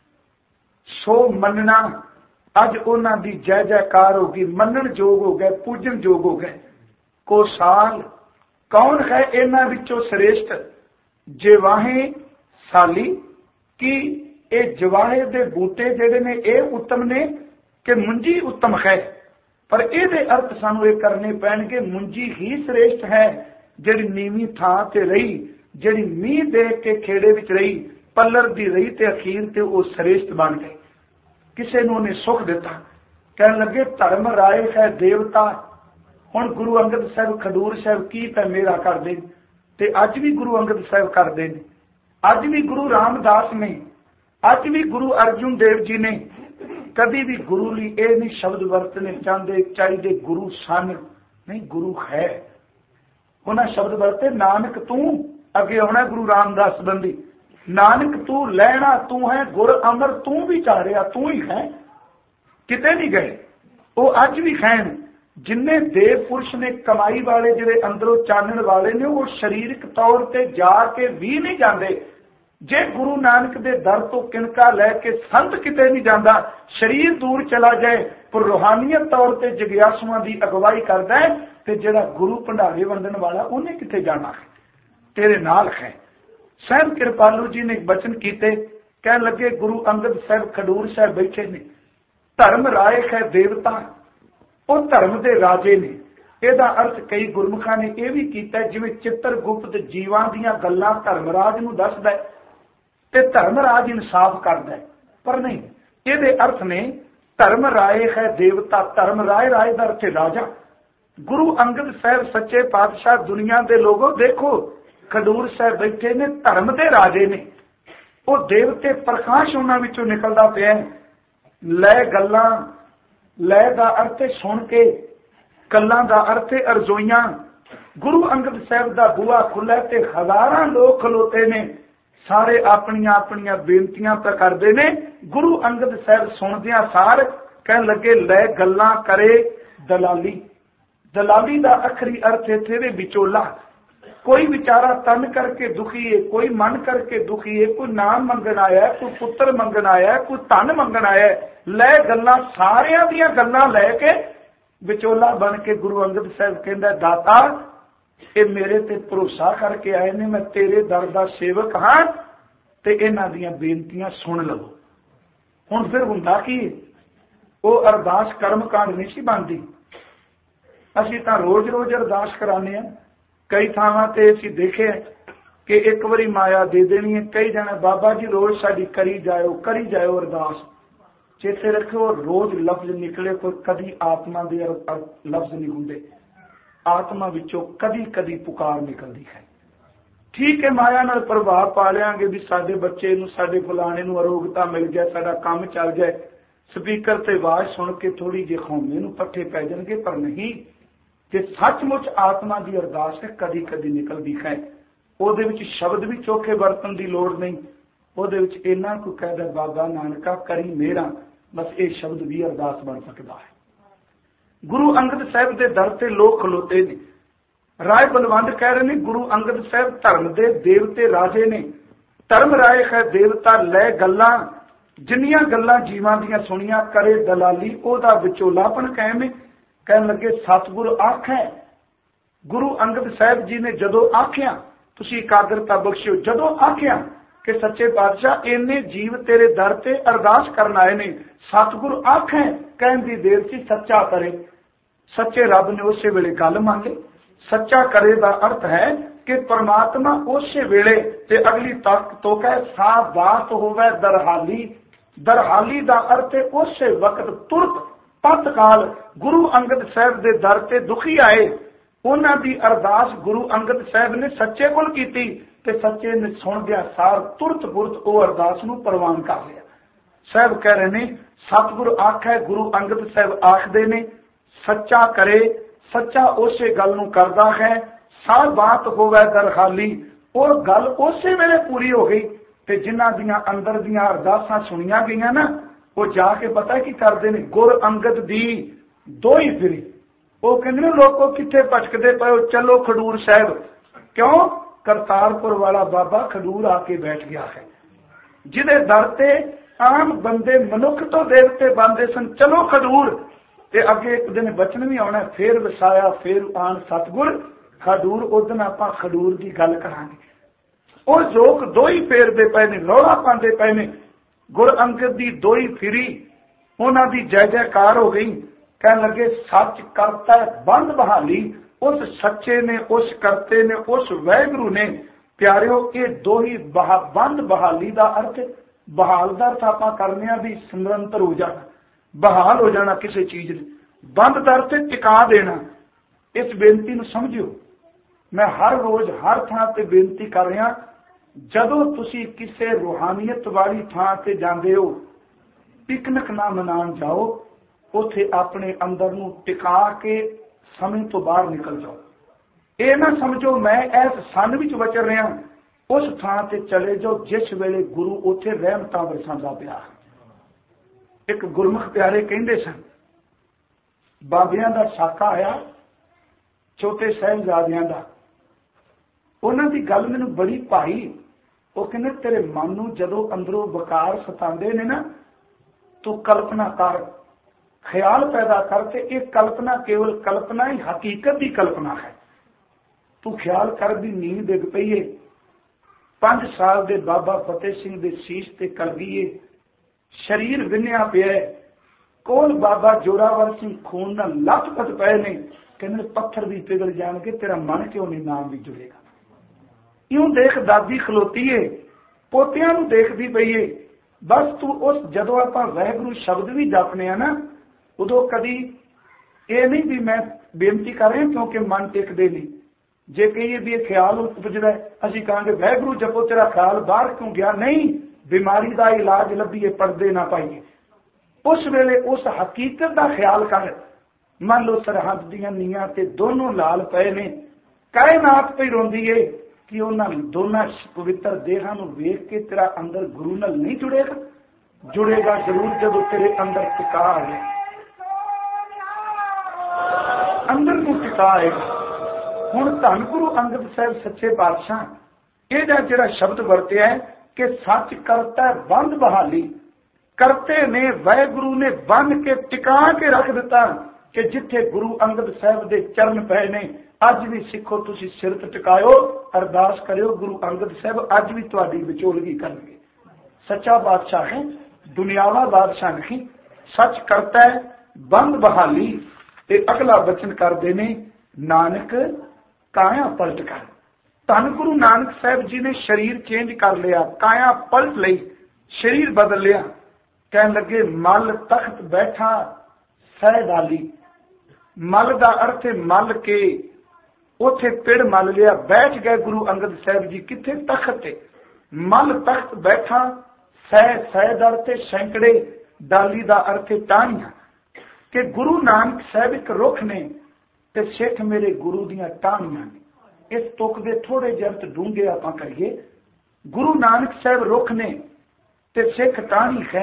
सो मनना, अज उन्हां दी जय जयकार होगी, मनन जोग हो गए, पूजन जोग हो गए। को साल कौन है इन्हां विचों श्रेष्ठ? जवाहे साली की ए जवाहे दे बूटे जेडे ने ए उत्तम ने कि मुंजी उत्तम है? पर इहदे अर्थ सानू ये करने पैणगे, मुंजी ही श्रेष्ठ है जिहड़ी नीवीं थां ते रही, जिहड़ी मींह दे के खेड़े विच रही, पल्लर दी रही ते अखीर ते वो श्रेष्ठ बन गई। किसे नूं ने सुख दिता, कहन लगे धर्म राय है देवता। हुण गुरु अंगद साहब खडूर साहब की पै मेरा करदे ते अज भी गुरु अंगद साहब करदे ने। अज भी गुरु रामदास ने अज भी गुरु अर्जुन देव जी ने कभी भी गुरु ਲਈ ਇਹ नहीं शब्द ਵਰਤਨੇ ਚਾਹੁੰਦੇ ਚਾਹੀਦੇ गुरु सन नहीं गुरु है। उन्हें शब्द वरते नानक तू अगे आना गुरु रामदास बंदी नानक तू लैना तू है गुर अमर तू भी चारिया तू ही है किते नहीं गए। वो अज भी खैन जिन्ने देव पुरुष ने कमाई वाले जिहड़े अंदरों चानण वाले ने वो शरीरक तौर पर जाके भी नहीं जाते। जे गुरु नानक दे दर तो किनका लैके संत किते नहीं जाता शरीर दूर चला जाए पर रूहानियत तौर पर जगियासुआं की अगवाई करता है तो जिहड़ा गुरु भंडारे वंडण वाला उन्हें किते जाना है तेरे नाल है। सहब कृपालू जी ने एक वचन किए कह लगे गुरु अंगद साहब खडूर साहब बैठे ने धर्म राय है देवता वो धर्म के राजे ने। ਇਹਦਾ अर्थ कई गुरमुखां ने यह भी किया जिवें चित्रगुप्त जीवां दीयां गल्लां धर्मराज नूं दसदा है ते धर्मराज इंसाफ करदा है पर नहीं ये अर्थ ने धर्म राय है देवता धर्म राय राय का अर्थ है राजा। गुरु अंगद साहब सच्चे पातशाह दुनिया के लोगों देखो खडूर साहब बैठे ने धर्म के राजे ने वो देवते प्रकाश उन्हां विचों निकलदा पिया लै गल्लां लै का अर्थ सुन के कल्लां दा अर्थ अरजोइयां। गुरु अंगद साहब का बूहा खुला ते हजारां लोग खलोते ने सारे अपनियां अपनियां बेनतियां पे करते ने। गुरु अंगद साहब सुनदियां सार कह लगे लै गल्लां करे दलाली। दलाली का अखरी अर्थ इत्थे वे विचोला। कोई बेचारा तन करके दुखी है कोई मन करके दुखी है कोई नाम मंगन आया कोई पुत्र मंगन आया कोई धन मंगन आया लै गल्लां सारियां दियां गल्लां लैके विचोला बन के गुरु अंगद साहब कहंदा दाता ये मेरे ते भरोसा करके आए ने मैं तेरे दर दा सेवक हाँ ते इन्हां दियां बेनतियां सुन लवो। हुण फिर हुंदा की वो अरदास कर्म कांड नहीं सी बनदी। असीं तां रोज रोज अरदास कराने हैं कई थावां ते असीं देखे कि एक बारी माया दे देनी है कई जने बाबा जी रोज साडी करी जाओ अरदास। चेते रखो रोज लफ्ज निकले कोई कदी आत्मा दे लफ्ज नहीं हुंदे आत्मा विचों कदी कदी पुकार निकलती है। ठीक है माया नाल प्रभाव पा लियांगे भी साडे बच्चे नूं साडे फलाणे नूं अरोगता मिल जाए साडा काम चल जाए स्पीकर ते आवाज सुन के थोड़ी जी खौमे नूं पट्ठे पै जाणगे पर नहीं जे सचमुच आत्मा की अरदास है कदी कदी निकलती है। उहदे विच शब्द भी चोखे वरतन की लोड़ नहीं उहदे विच इन्ना कोई कहदा बाबा नानका करी मेरा बस ये शब्द भी अरदास बन सकता है। गुरु अंगद साहब के दर से लोग खलोते ने। राय बलवंत कह रहे हैं गुरु अंगद साहब धर्म के देवते राजे ने धर्म राय है देवता लै गल्लां जिन्नियां गल्लां जीवां दियां सुनियां करे दलाली ओदा विचोलापन कायम है। कहन लगे सतगुरु आखे गुरु अंगद साहब जी ने जदों आखिया तुसीं एकाग्रता बख्शियो जदों आखिया कि सच्चे पातशाह इन्ने जीव तेरे दर ते अरदास करन आए ने सतगुरु आखे कहन दी देर सी सच्चा करे। सच्चे रब ने उस वेले गल मान ली। सच्चा करे का अर्थ है कि परमात्मा उस वेले ते अगली तक तो कह सा बात होवे दरहाली। दरहाली का अर्थ है उस वक्त तुरत तत्काल गुरु अंगद साहब के दर ते दुखी आए उन्हां दी अरदास गुरु अंगद साहब ने सच्चे कोल कीती ते सच्चे ने सुन गया सार तुरत पुरत वो अरदास नूं प्रवान कर लिया। साहब कह रहे ने सतगुरु आखे गुरु अंगद साहब आखदे ने सच्चा करे सच्चा उसे गल नूं करदा है सा बात होवे दरहाली और गल उसे वेले पूरी हो गई ते जिन्हां दियां अंदर दियां अरदासां सुनियां गईयां ना वो जाके पता की करते ने गुर अंगद दी दो ही फिरी वो कहंदे लोगों किथे भटकदे पए चलो खडूर साहब क्यों करतारपुर वाला बाबा खडूर आके बैठ गया है जिदे दर ते आम बंदे मनुख तो देवते बनते सन चलो खडूर ते अगे एक दिन बचन भी आना फिर वसाया फिर आन सतगुर खडूर उस दिन आपां खडूर की गल करांगे। वो लोग दो ही फेरते पे ने रौला पाते पे ने गुर अंगद की दो ही फिरी उन्हां दी जय जयकार हो गई। कहन लगे सच करता बंद बहाली उस सच्चे ने उस करते ने उस वैगुरु ने प्यारिओ ये दो ही बंद बहाली का अर्थ बहाल का अर्थ आप करने भी निरंतर हो जाना बहाल हो जाना किसी चीज ने बंद का अर्थ टिका देना। इस बेनती नूं समझियो मैं हर रोज हर थां ते बेनती कर रहा ਜਦੋਂ ਤੁਸੀਂ ਕਿਸੇ रूहानियत वाली थां ते जांदे हो, पिकनिक ना मनाउण जाओ, उथे अपने अंदर नूं टिका के समय तो बाहर निकल जाओ। ये ना समझो मैं इस सन विच विचर रहा, उस थां ते चले जाओ जिस वेले गुरु उथे रहमतां बरसांदा पिया। एक गुरमुख प्यारे कहंदे सन, बाबियां दा साका आया छोटे साहिबजादियां दा, उन्हां दी गल मैनूं बड़ी भाई। वो कहंदे तेरे मन नूं जदों अंदरों वकार सतांदे ने ना, तू कल्पना कर, ख्याल पैदा करते, एक कल्पना केवल कल्पना ही हकीकत की कल्पना है। तू ख्याल कर भी नींद डिग पई है, 5 साल दे बाबा फतेह सिंह दे शीश ते कलगीए, शरीर विन्निया पिया है, कोल बाबा जोरावर सिंह खून नाल लथपथ पए ने, कहंदे पत्थर भी पिघल जाणगे, तेरा मन क्यों नहीं नाम भी जुड़ेगा। यूं देख दादी खलोती है, पोतियां नूं देखदी पई है। बस तू उस जदों आपां वाहिगुरू शब्द भी जपने ना, उदों कदी ये नहीं भी मैं बेनती कर रहा क्योंकि मन टिकदे नहीं। जे कहिए भी ख्याल उपजदा है, असीं कहांगे वाहिगुरू जपो तेरा ख्याल बाहर क्यों गया। नहीं, बीमारी का इलाज लभीए, पर्दे ना पाइए। उस वेले उस हकीकत का ख्याल कर। मान लो सरहद दीयां नीआं ते दोनों लाल पए ने, कायनात पई रोंदी है कि उन्होंने दोनों पवित्र देहां नूं वेख के तेरा अंदर गुरु नाल नहीं जुड़ेगा। जुड़ेगा जरूर जदों तेरे अंदर टिका आए, अंदर को टिका आएगा। हुण धन गुरु अंगद साहिब सच्चे पातशाह ਇਹਦਾ ਜਿਹੜਾ शब्द ਵਰਤਿਆ है कि सच करता बंद बहाली, करते ने वाहिगुरू ने बन के टिका के रख दिता कि जिथे गुरु अंगद साहिब दे चरण पए ने, अज भी सिखो तुसी सिर ते टिकायो, अरदास करियो गुरु अंगद साहिब अज भी तुहाडी विचोलगी करनगे। सच्चा बादशाह है, दुनियावा बादशाह नहीं। सच करता है बंद बहाली ते अगला बचन करते ने नानक काया पलट कर। धन गुरु नानक साहिब जी ने शरीर चेंज कर लिया, काया पलट ली, शरीर बदल लिया। कहने लगे मल तख्त बैठा सह डाली। मल का अर्थ है मल के, उथे पिड़ मल लिया, बैठ गए गुरु अंगद साहिब जी किथे तख्त ते। मल तख्त बैठा, सह दा अर्थ सैकड़े, डाली का अर्थ टाहनियां। कि गुरु नानक साहिब एक रुख ने ते सिख मेरे गुरु दियां टाहनियां ने। इस तुक दे थोड़े जर्त डूंगे आपां करिए। गुरु नानक साहिब रुख ने ते सिख टाहनी है।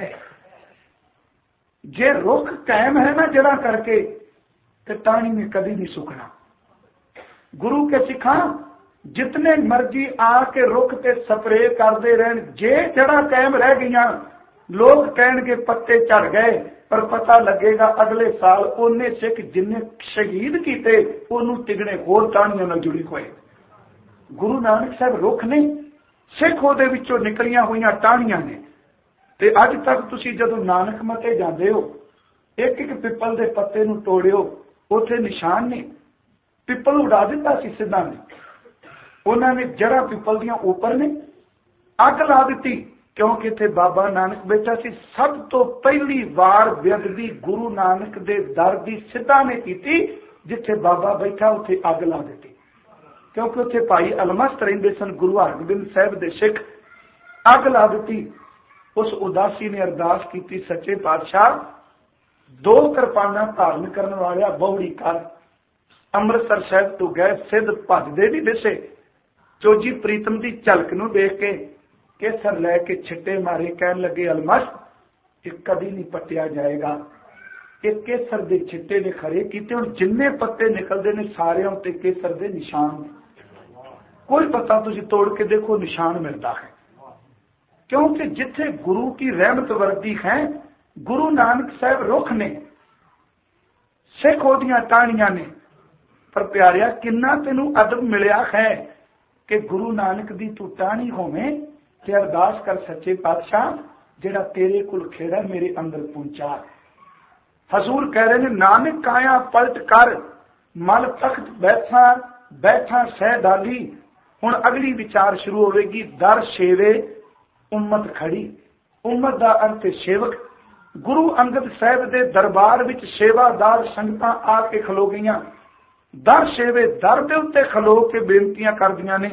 जे रुख कायम है ना जड़ा करके, ते टाहनी में कभी नहीं सुखना। गुरु के सिखा जितने मर्जी आके रुख ते स्प्रे करते रहन, जे जड़ा कायम रह गईयां, लोग कहणगे पत्ते झड़ गए, पर पता लगेगा अगले साल उन्ने सिख जिन्ने शहीद किए उन्होंने तिगने होर टाहनियां नाल जुड़ी होए। गुरु नानक साहब रुख ने, सिख उहदे विचों निकलियां हुई टाहनियां ने। ते अज तक तुसी जदों नानक मते जांदे हो, एक एक पिपल दे पत्ते नूं तोड़ियो, उत्थे निशान ने। पिपल उड़ा दिता सी सिद्धां ने, उन्होंने जड़ा पिपल दियां ऊपर ने, अग ला दी क्योंकि इत्थे बाबा नानक बैठा सी। सब तो पहली वार बेअदबी गुरु नानक दे दर दी सिद्धा ने की, जिथे बाबा बैठा उत्थे अग ला दी। क्योंकि उत्थे भाई अलमस्त रहिंदे सन, गुरु हरगोबिंद साहिब दे सिख। अग ला दी। उस उदासी ने अरदास की, सच्चे पातशाह 2 कृपाना धारण करने वाले बहुड़ी कर। अमृतसर साहिब तो गए, सिद्ध भजदे नहीं दिसे। चोजी प्रीतम की झलक नूं देख के केसर लैके छिट्टे मारे, कहन लगे अलमस्त ये कभी नहीं पट्टिया जाएगा। ये केसर दे छिट्टे ने खरे कीते, हुण जिन्ने पत्ते निकलते ने सारे उत्ते केसर दे निशान ने। कोई पता तुसी तोड़ के देखो निशान मिलता है। क्योंकि जिथे गुरु की रहमत वर्दी है, गुरु नानक साहब रुख ने, सिख ओदियां टाहनियां ने। पर प्यारिया किन्ना तेनू अदब मिलिया है कि गुरु नानक दी तू टाहनी होवे ते अरदास कर सच्चे पातशाह जेड़ा तेरे कुल खेड़ा मेरे अंदर पहुंचा। हजूर कह रहे ने नानक काया पलट कर, मल तख्त बैठा बैठा सह डाली। हुण अगली विचार शुरू होगी, दर सेवे उम्मत खड़ी। उम्मत का अर्थ सेवक। गुरु अंगद साहिब दे दरबार विच सेवादार संगतां आके खलो गईयां। दर सेवे दर दे उत्ते खलो के बेनतियां करदियां ने,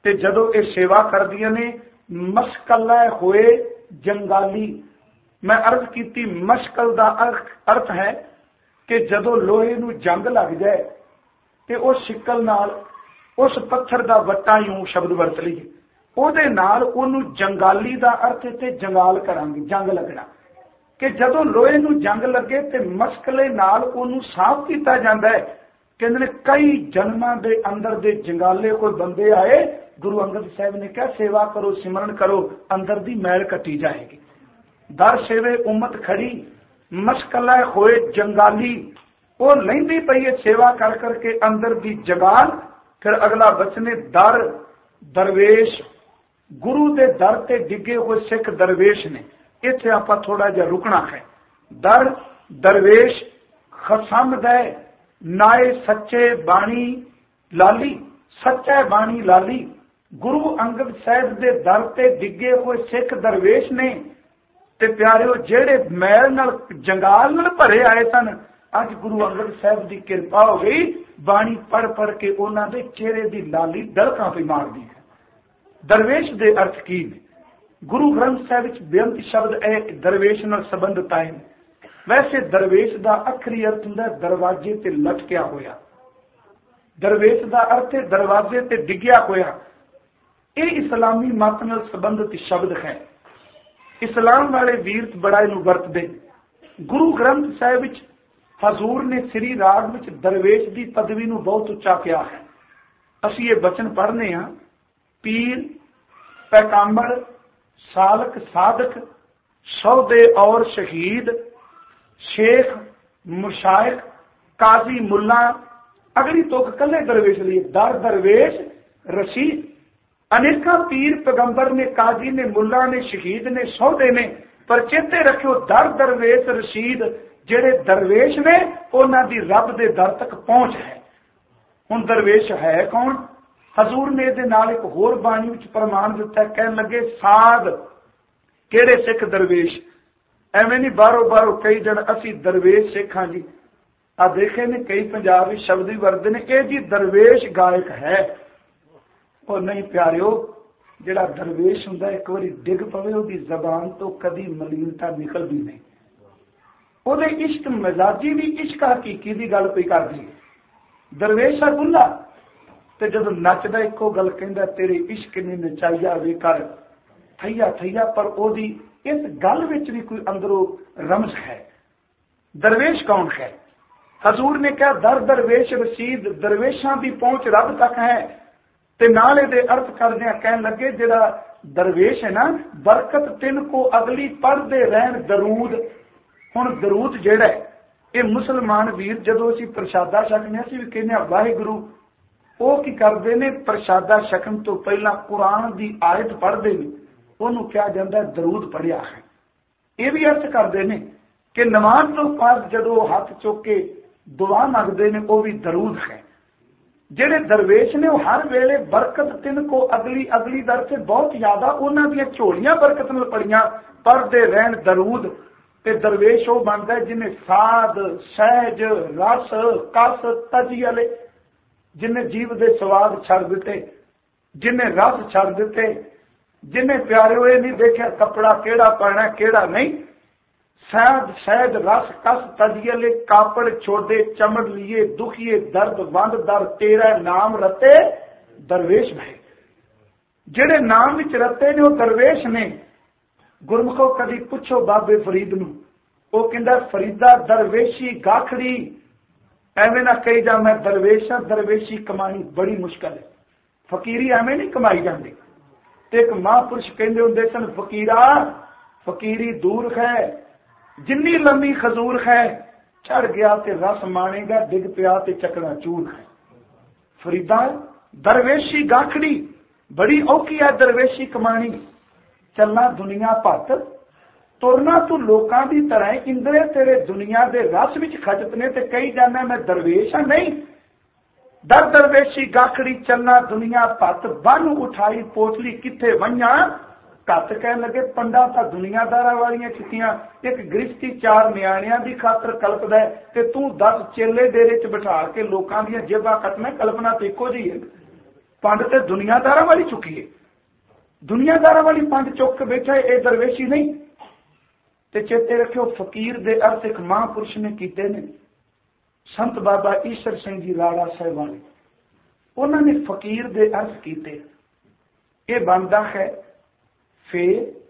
ते जदों ये सेवा करदियां ने मशकलै होए जंगाली। मैं अर्ज की मशकल का अर्थ है कि जदों लोहे नूं जंग लग जाए ते उस शिकल नाल उस पत्थर का वट्टा यूं शब्द वरत लईए ਉਹਦੇ ਨਾਲ ਉਹਨੂੰ जंगाली का अर्थ ते जंगाल करांगे जंग लगना कि जदों लोहे नूं जंग लगे ते मशकले नाल ਉਹਨੂੰ साफ किया जाता है। कहते ने कई जन्मां दे अंदर दे जंगाले कोई बंदे आए, गुरु अंगद साहब ने कहा सेवा करो सिमरन करो अंदर दी मैल कटी जाएगी। दर सेवे उम्मत खड़ी मशकला होए जंगाली, वो लैंदी पई है सेवा कर करके अंदर दी जगाल। फिर अगला बचने दर दरवेश, गुरु के दर ते डिगे हुए सिख दरवेश ने। इत्थे आपां थोड़ा जिहा रुकना है। दर दरवेश खसम दे नाए सच्चे बाणी लाली, सच्चा बाणी लाली। गुरु अंगद साहब दे दर ते डिगे हुए सिख दरवेश ने ते प्यारिओ जेड़े मैल नाल जंगाल नाल भरे आए सन, अज गुरु अंगद साहब की कृपा हो गई, बाणी पढ़ पढ़ के उन्हां दे चेहरे की लाली दलकां पे मारदी है। दरवेश दे अर्थ की ने? गुरु ग्रंथ साहब विच बेअंत शब्द है दरवेश नाल संबंधित आए। वैसे दरवेश का आखिरी अर्थ हुंदा दरवाजे ते लटकिया होया। दरवेश का अर्थ है दरवाजे ते डिग्या होया। ये इस्लामी मत नाल संबंधित शब्द है। इस्लाम वाले वीर बड़ा इनू वरतदे। गुरु ग्रंथ साहब विच हजूर ने श्री राग विच दरवेश की पदवी नू बहुत उच्चा किया है। असीं ये वचन पढ़ने हां, पीर पैगंबर सालक साधक सौदे और शहीद शेख मुशाइख काजी मुल्ला। अगली तुक कले दरवेश लिए दर दरवेश रशीद। अनेका पीर पैगंबर ने, काजी ने, मुल्ला ने, शहीद ने, सौदे ने, पर चेते रखियो दर दरवेश रशीद जेड़े दरवेश ने उन्हां दी रब दे दर तक पहुंच है। हुण दरवेश है कौन? हजूर ने इहदे नाल एक होर बाणी विच प्रमाण दिता, कहन लगे साध केड़े सिख दरवेश। एवें नहीं बाहरों बाहरों कई जन असी दरवेश सिख हां जी। आ देखे ने कई पंजाबी शब्द भी वरतदे ने, ये जी दरवेश गायक है। और नहीं प्यारिओ, जिहड़ा दरवेश हुंदा एक बारी डिग पवे उहदी जबान तो कदी मलीनता निकलदी नहीं। ਉਹਦੇ इश्क मिजाजी भी इश्क हकीकी की गल कोई करदी है। दरवेश है बुल्ला ते जदों नचदा इक्को गल कहंदा तेरे इश्क ने नचाइया वे कर थैया थैया, पर ओदी इस गल विच भी कोई अंदरों रमज है। दरवेश कौन है? हजूर ने कहा दर दरवेश रशीद, दरवेशां की पहुंच रब तक है। ते नाल इहदे अर्थ करदिआं कहन लगे जिहड़ा दरवेश है ना, बरकत तिन को अगली पढ़दे रहन दरूद। हुण दरूद जिहड़ा ये मुसलमान वीर जदों असीं प्रशादा छकने असीं भी कहने वाहिगुरू, वो की करते ने प्रशादा छकन तो पहला कुरान की आयत पढ़ते ने, उन्होंने कहा जाता है दरूद पढ़िया है। ये भी अर्थ करते ने कि नमाज तो बाद जदों हाथ चुक के दुआ मंगते हैं वो भी दरूद है। जेड़े दरवेश ने हर वेले बरकत तिन को अगली अगली दर से बहुत ज्यादा उन्होंने दी झोलियां बरकत नाल पढ़ियां पढ़ते रहन दरूद। ते दरवेश वो बनता है जिन्हें साध सहज रस कस तजी वाले, जिन्हें जीव दे स्वाद छड़ दिते, जिन्हें रस छड़ दिते, जिन्हें प्यारे हुए नहीं देखा कपड़ा केड़ा पाना केड़ा नहीं, सहज सहज रस कस तजियले कापड़ छोड़े चमड़ लिए दुखिए दर्द वंद दर तेरा नाम रते दरवेश भाई। जेड़े नाम विच रते ने वो दरवेश ने। गुरमुखो कदी पुछो बाबे फरीद नूं, वो कहंदा फरीदा दरवेशी गाखड़ी एवें ना कही जा मैं दरवेश हां, दरवेशी कमानी बड़ी मुश्किल है। फकीरी एवें नहीं कमाई जाती। ते एक महापुरुष कहंदे हुंदे सन फकीरा फकीरी दूर है जिन्नी लम्मी खजूर है, चढ़ गया ते रस मानेगा, डिग पिया ते चकना चूर है। फरीदा दरवेशी गाखड़ी बड़ी औखी है, दरवेशी कमानी। चलना दुनिया भत तुरना तू लोकां दी तरह, इंद्रे तेरे दुनिया दे रस विच खजत ने ते कई जाना मैं दरवेश हां। नहीं, दर दरवेशी गाखड़ी चलना दुनिया भत, बन उठाई पोटली किथे वंजा घट। कह लगे पंडा तां दुनियादारा वालियां कितियां, एक गृहस्थी चार न्याणियां दी खातर कल्पदा है ते तू 10 चेले डेरे च बिठा के लोकां दीयां जेबां कटना, कल्पना तो इक्को जी है। पंड ते दुनियादारा वाली चुकी है, दुनियादारा वाली पंड चुक के बैठा है, ये दरवेशी नहीं। ते चेते रखियो फकीर दे अर्थ एक महापुरुष ने कीते ने, संत बाबा ईश्वर सिंह जी राड़ा साहब वाले, उन्होंने फकीर दे अर्थ कीते। ये बनता है फे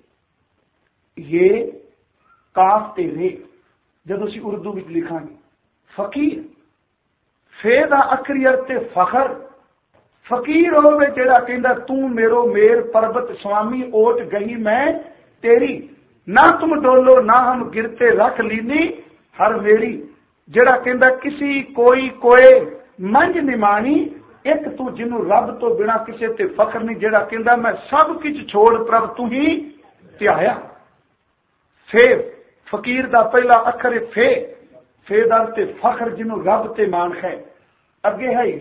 ये काफ ते रे, जब उसी उर्दू में लिखांगे फकीर, फे दा अखरी अर्थ फखर, फकीर होवे जेड़ा कहंदा तू मेरो मेर पर्वत स्वामी ओट गई मैं तेरी, ना तुम डोलो ना हम गिरते रख लीनी हर मेरी, जेड़ा कहंदा किसी कोई कोए मंझ निमानी, एक तू जिन्नू रब तो बिना किसी ते फखर नहीं, जेड़ा कहंदा मैं सब कुछ छोड़ प्रभ तू ही त्याया। फे फकीर दा पहला अखर फे, फेदार ते फखर जिन्नू रब ते मान है। अगे है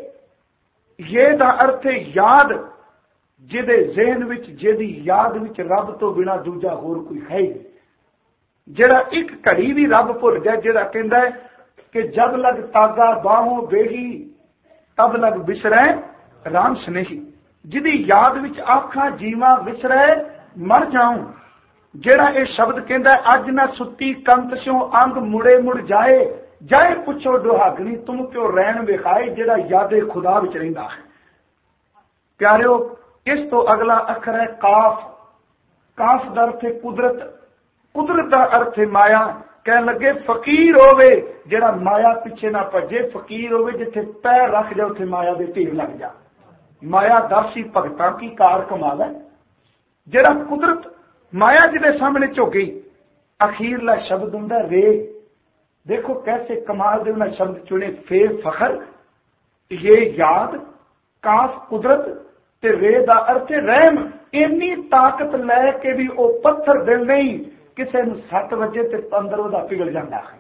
ये दा अर्थ है याद, जिदे जहन विच जिदी याद विच रब तो बिना दूजा होर कोई है ही, जेड़ा एक घड़ी भी रब भुल गया, जेड़ा कहंदा है कि जब लग तागा बाहों बेही तब लग बिसरै राम स्नेही, जिदी याद विच आखा जीवा विसरै मर जाऊं, जेड़ा ये शब्द कहंदा अज ना सुती कंत स्यों अंग मुड़े मुड़ जाए, जाए पुछो दुहागनी तुम क्यों रैन विखाए, जेड़ा यादे खुदा विच रहिंदा है। प्यारिओ इस तो अगला अखर है काफ, काफ दा अर्थ है कुदरत, कुदरत दा अर्थ है माया। कह लगे फकीर होवे जेड़ा माया पिछे ना भजे, फकीर होवे जिथे पैर रख जाए उथे माया दे ढेर लग जा, माया दासी भगतां की कार कमावे। जेड़ा कुदरत माया जिदे सामने झुकी, अखीरला शब्द हुंदा रे। देखो कैसे कमाल दे उन्हें शब्द चुने, फे फखर, ये याद, काफ कुदरत ते रे दा अर्थ रहम। इन्नी ताकत लैके भी वो पत्थर दिल नहीं, किसी नूं 7 वजे ते अंदर ओदा पिघल जांदा है।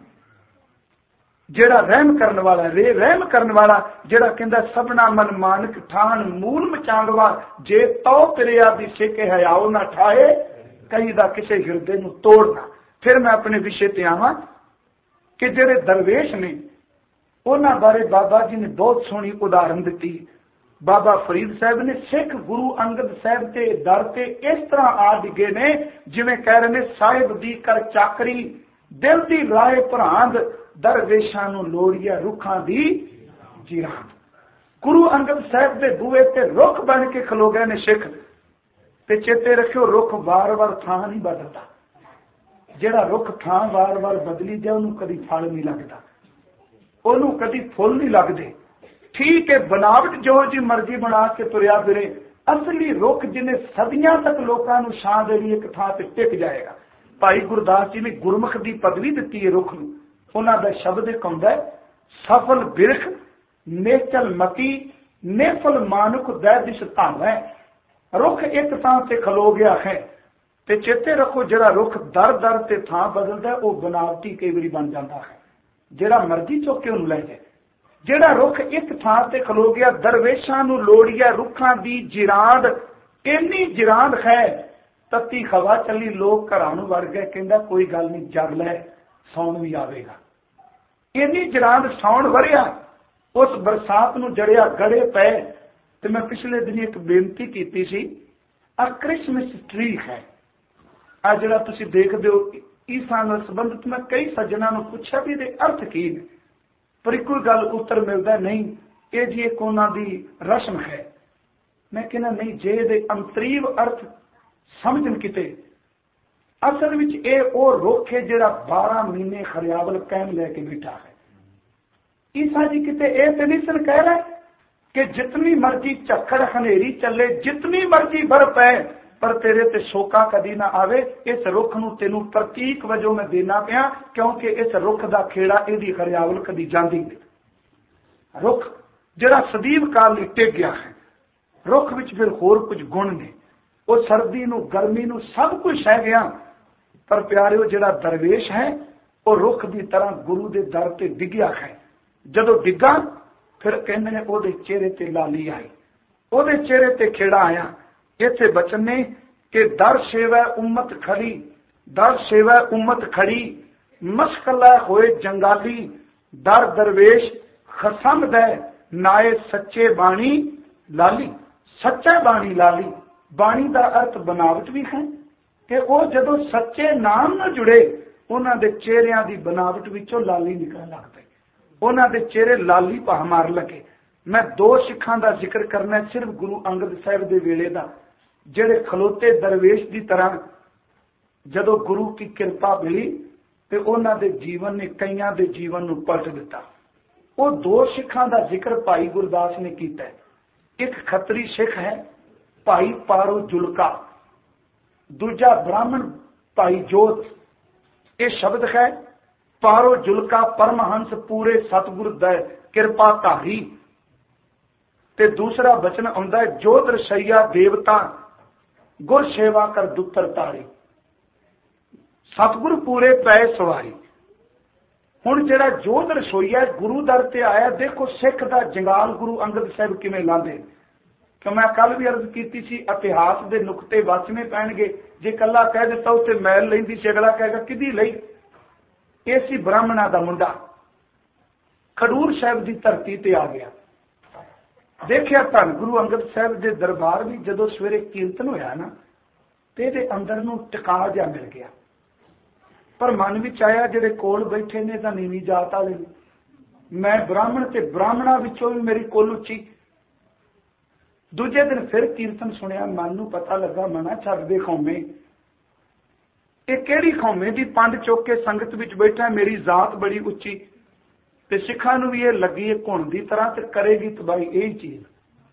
जेड़ा रहम करने वाला, रे रहम करने वाला, जेड़ा कहंदा सबना मन मानक ठान मूल मचांगवा, जे तो पिरिया दी सेके हयाओ ना ठाए, कहीं दा किसे हिरदे नूं तोड़ना। फिर मैं अपने विषय ते आवां कि जेड़े दरवेश ने उन्हां बारे बाबा जी ने बहुत सोहनी उदाहरण दिती। बाबा फरीद साहब ने सिख गुरु अंगद साहब के दर से इस तरह आ डिगे ने, जिवें कह रहे ने साहिब दी कर चाकरी, दिल दी राय भरांद, दरवेशां नूं लोड़िया रुखां दी जीरांद। गुरु अंगद साहब दे बूहे ते रुख बन के खलो गए ने सिख, ते चेते रखियो रुख वार वार थां नहीं बदलता, जेड़ा रुख थां वार वार बदली जाए उन्होंने कभी फल नहीं लगता, उन्होंने कभी फुल नहीं लगते। ठीक है, बनावट जो जी मर्जी बना के तुरया फिरे, असली रुख जिन्हें सदियां तक लोगों को छां देनी एक थां ते टिक जाएगा। भाई गुरदास जी ने गुरमुख की पदवी दी है रुख नूं, उन्हां दा शब्द एक हुंदा है सफल बिरख नेचल मती नेफल मानुख दै दिश धावै। रुख एक थां ते खलो गया है, ते चेते रखो जेड़ा रुख दर दर ते थां बदलदा वो बनावटी कई बारी बन जाता है, जेड़ा मर्जी चुक के उन्हें लै जाए। जेड़ा रुख एक थां ते खलो गया, दरवेशां नूं लोड़िया रुखां दी जिरांद, इन्नी जिरांद है तत्ती हवा चली लोग घरां नूं वड़ गए, कहंदा कोई गल नहीं जग लै सौण भी आवेगा। इन्नी जिरांद सौण वरिया, उस बरसात नूं जड़िया गड़े पे। ते मैं पिछले दिन एक बेनती कीती सी, आ क्रिसमस ट्री है, आ जिहड़ा तुसीं देखदे हो ईसा नाल संबंधित, मैं कई सज्जनां नूं पुछिया भी इहदे अर्थ की ने, पर कोई गल उत्तर मिलता नहीं। ये जी एक उन्हां दी रस्म है। मैं कहना नहीं, जे इहदे अंतरीव अर्थ समझन किते, असल विच ये वो रुख है जिहड़ा 12 महीने खरियावल कैम लैके बैठा है। ईसा जी किते ये तो नहीं सन कह रहे कि जितनी मर्जी झक्खड़ हनेरी चले, जितनी मर्जी बर्फ है, पर तेरे ते सोका कदी ना आवे। इस रुख नूं तेनू प्रतीक वजों मैं देना पिया, क्योंकि इस रुख दा खेड़ा इहदी खरियावल कदी जांदी नहीं। रुख जिहड़ा सदीव काल लई टिक गया है, रुख विच फिर होर कुछ गुण ने, वो सर्दी नूं गर्मी नूं सब कुछ सह गया। पर प्यारिओ जिहड़ा दरवेश है वो रुख की तरह गुरु के दर ते डिग्या है। जदों डिग्गा फिर कहंदे ने ओहदे चेहरे ते लाली आई, ओहदे चेहरे ते खेड़ा आया। इत्थे बचन ने कि दर सेवा उम्मत खड़ी, दर सेवा उम्मत खड़ी, मशकला होए जंगाली, दर दरवेश खसम दे नाए सच्चे बाणी लाली सच्चा बाणी लाली, बाणी का अर्थ बनावट भी है कि वो जदों सच्चे नाम न जुड़े उन्हां दे चेहरिਆਂ ਦੀ बनावट विचों लाली निकलण लग पई, उन्हां दे चेहरे लाली पा मार लगे। मैं दो सिखां दा जिक्र करना, सिर्फ गुरु अंगद साहिब दे वेले दा, जेड़े खलोते दरवेश की तरह जदों गुरु की कृपा मिली ते उन्हां दे जीवन ने कईयां दे जीवन नूं पलट दिता। वो दो सिखां दा जिक्र भाई गुरदास ने कीता है। एक खतरी सिख है भाई पारो जुलका, दूजा ब्राह्मण भाई जोत। ये शब्द है पारो जुलका परमहंस पूरे सतगुर दै कृपा धारी, ते दूसरा वचन आउंदा है जोत रसैया देवता गुर सेवा कर दुत्तर तारी, सतगुर पूरे पै सवारी। हुण जिहड़ा जोत रसोईया गुरु दर ते आया, देखो सिख दा जंगाल गुरु अंगद साहिब किवें लांदे। कि मैं कल भी अर्ज की सी, इतिहास के नुकते वचने पैणगे, जे कला कह दिता उत्ते मैल लैंदी सी, अगला कहेगा किदी लई। ये सी ब्राह्मणा दा मुंडा, खडूर साहिब की धरती ते आ गया। देखिया धन गुरु अंगद साहिब के दरबार भी जदों सवेरे कीर्तन होया ना, ते इहदे अंदर नूं टिका जा मिल गया। पर मन विच आया जिहड़े कोल बैठे ने तां नीवी जात वाले, मैं ब्राह्मण ते ब्राह्मणा विचों भी मेरी कुल उच्ची। दूजे दिन फिर कीर्तन सुनिया, मन नूं पता लगा मना छड्ड दे खौमे, ये किहड़ी खौमे दी पंड चुक के संगत विच बैठा, मेरी जात बड़ी उच्ची ते सिखां नूं भी ये लगी है घुण दी तरह ते करेगी तबाही। यही चीज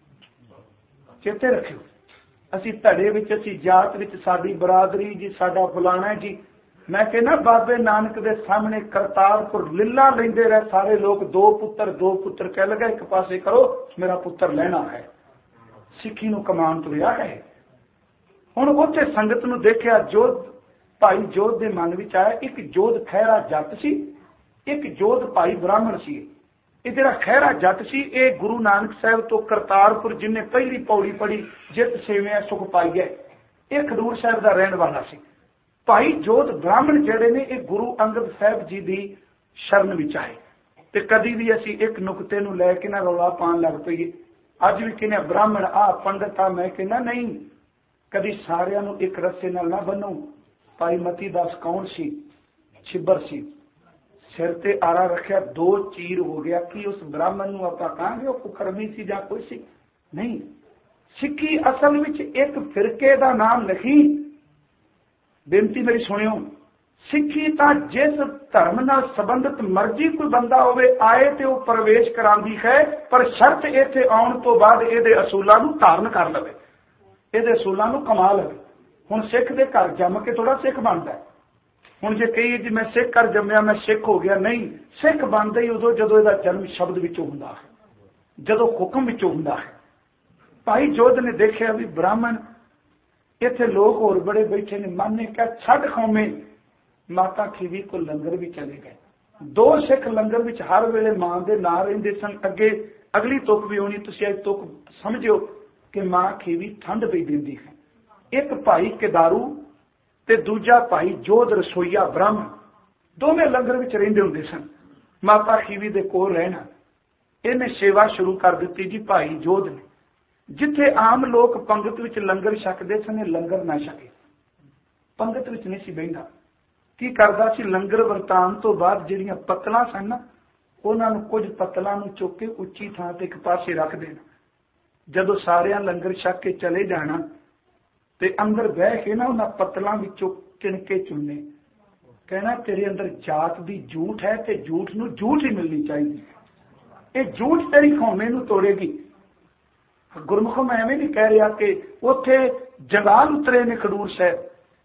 चेते रखियो, असी धड़े विच, असी जात विच, साडी बरादरी जी, साडा फलाना जी। मैं कहना बाबे नानक दे सामने करतारपुर लीला लेंदे रहे सारे लोग, दो पुत्र कह लगा एक पासे करो मेरा पुत्र लेना है। सिक्खी नूं कमान तुरिया है। हुण उत्थे संगत नूं देखिया, जोध भाई जोध दे मन विच आया, एक जोध खैरा जट सी, एक जोध भाई ब्राह्मण सी। ये जिहड़ा खैरा जट सी, ये गुरु नानक साहिब तो करतारपुर जिन्हें पहली पौड़ी पढ़ी जित सेविया सुख पाई है, ये खडूर साहिब का रहने वाला सी। भाई जोध ब्राह्मण जिहड़े ने ये गुरु अंगद साहिब जी की शरण विच आए। ते कदी भी असी एक नुकते नूं लै के ना रौला पाउण लग पईए। अज भी कहने ब्राह्मण आ पंडित आ, मैं कहना नहीं, कदी सारियां नूं एक रस्से नाल ना बनो। भाई मती दास कौन सी? छिब्बर सी, सिर ते आरा रखिया, दो चीर हो गया। कि उस ब्राह्मण नूं आपां कहांगे वो कुकर्मी सी जां कोई सी? नहीं। सिक्खी असल विच एक फिरके दा नाम नहीं। बेनती मेरी सुनियो, सिक्खी तां जिस धर्म नाल संबंधित मर्जी कोई बंदा होवे आए ते वो प्रवेश करांदी है, पर शर्त इत्थे आउण तो बाद इहदे असूलां नूं धारण कर लवे, इहदे असूलां नूं कमा लवे। हुण सिख दे घर जम के थोड़ा सिख बनदा है। हुण जे कहीए जी मैं सिख कर जम्मिया मैं सिख हो गया, नहीं। सिख बनदा ही उदों जदों इहदा जन्म शब्द विचों हुंदा है, जदों हुक्म विचों हुंदा है। भाई जोध ने देखिया भी ब्राह्मण इत्थे लोग होर बड़े बैठे ने, मन ने कहा छड्ड खौमे। माता खीवी को लंगर भी चले गए। दो सिख लंगर विच हर वेले मां दे नां रहिंदे सन। अगे अगली तुक भी होनी, तुसीं अज तुक समझियो कि मां खीवी ठंड पई दिंदी है। एक भाई केदारू ते दूजा भाई जोध रसोईया ब्राह्मण, दोवें लंगर विच रहिंदे हुंदे सन। माता खीवी दे कोल रहना, इहने सेवा शुरू कर दित्ती जी भाई जोध ने। जिथे आम लोग पंगत विच लंगर छकदे सन, लंगर ना छके, पंगत विच नहीं सी बहिंदा। की करदा सी? लंगर वरतान तो बाद जिहड़ियां पत्तलां सन ना, उन्हां नूं कुछ पत्तलां नूं चुक के उच्ची थां ते एक पासे रख देना। जदों सारियां लंगर छक के चले जाना ते अंदर बह के ना उन्हां पत्तलां विचों किणके चुनने, कहना तेरे अंदर जात दी झूठ है ते झूठ नूं झूठ ही मिलनी चाहिए। ये झूठ तेरी खौमे नूं तोड़ेगी। गुरमुख मैं एवं नहीं कह रहा कि उत्थे जंगाल उतरे ने खडूर साहिब,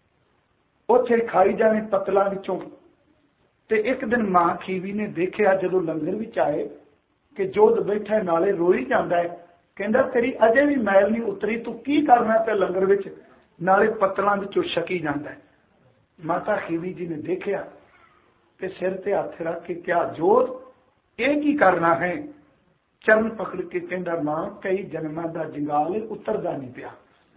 उत्थे खाई जाने पत्तलां विचों। ते एक दिन मां खीवी ने देखिया जदों लंगर विच आए कि जोध बैठा नाले रोई जांदा है, कहंदा तेरी अजे भी मैल नहीं उतरी, तू की करना पे लंगर विच नाले पत्तलां विचों छकी जांदा है। माता खीवी जी ने देखिया कि सिर ते हथ रख के क्या जोध ये की करना है? चरण पकड़ के कहंदा मां कई जन्मां दा जंगाल उतरदा नहीं पिया,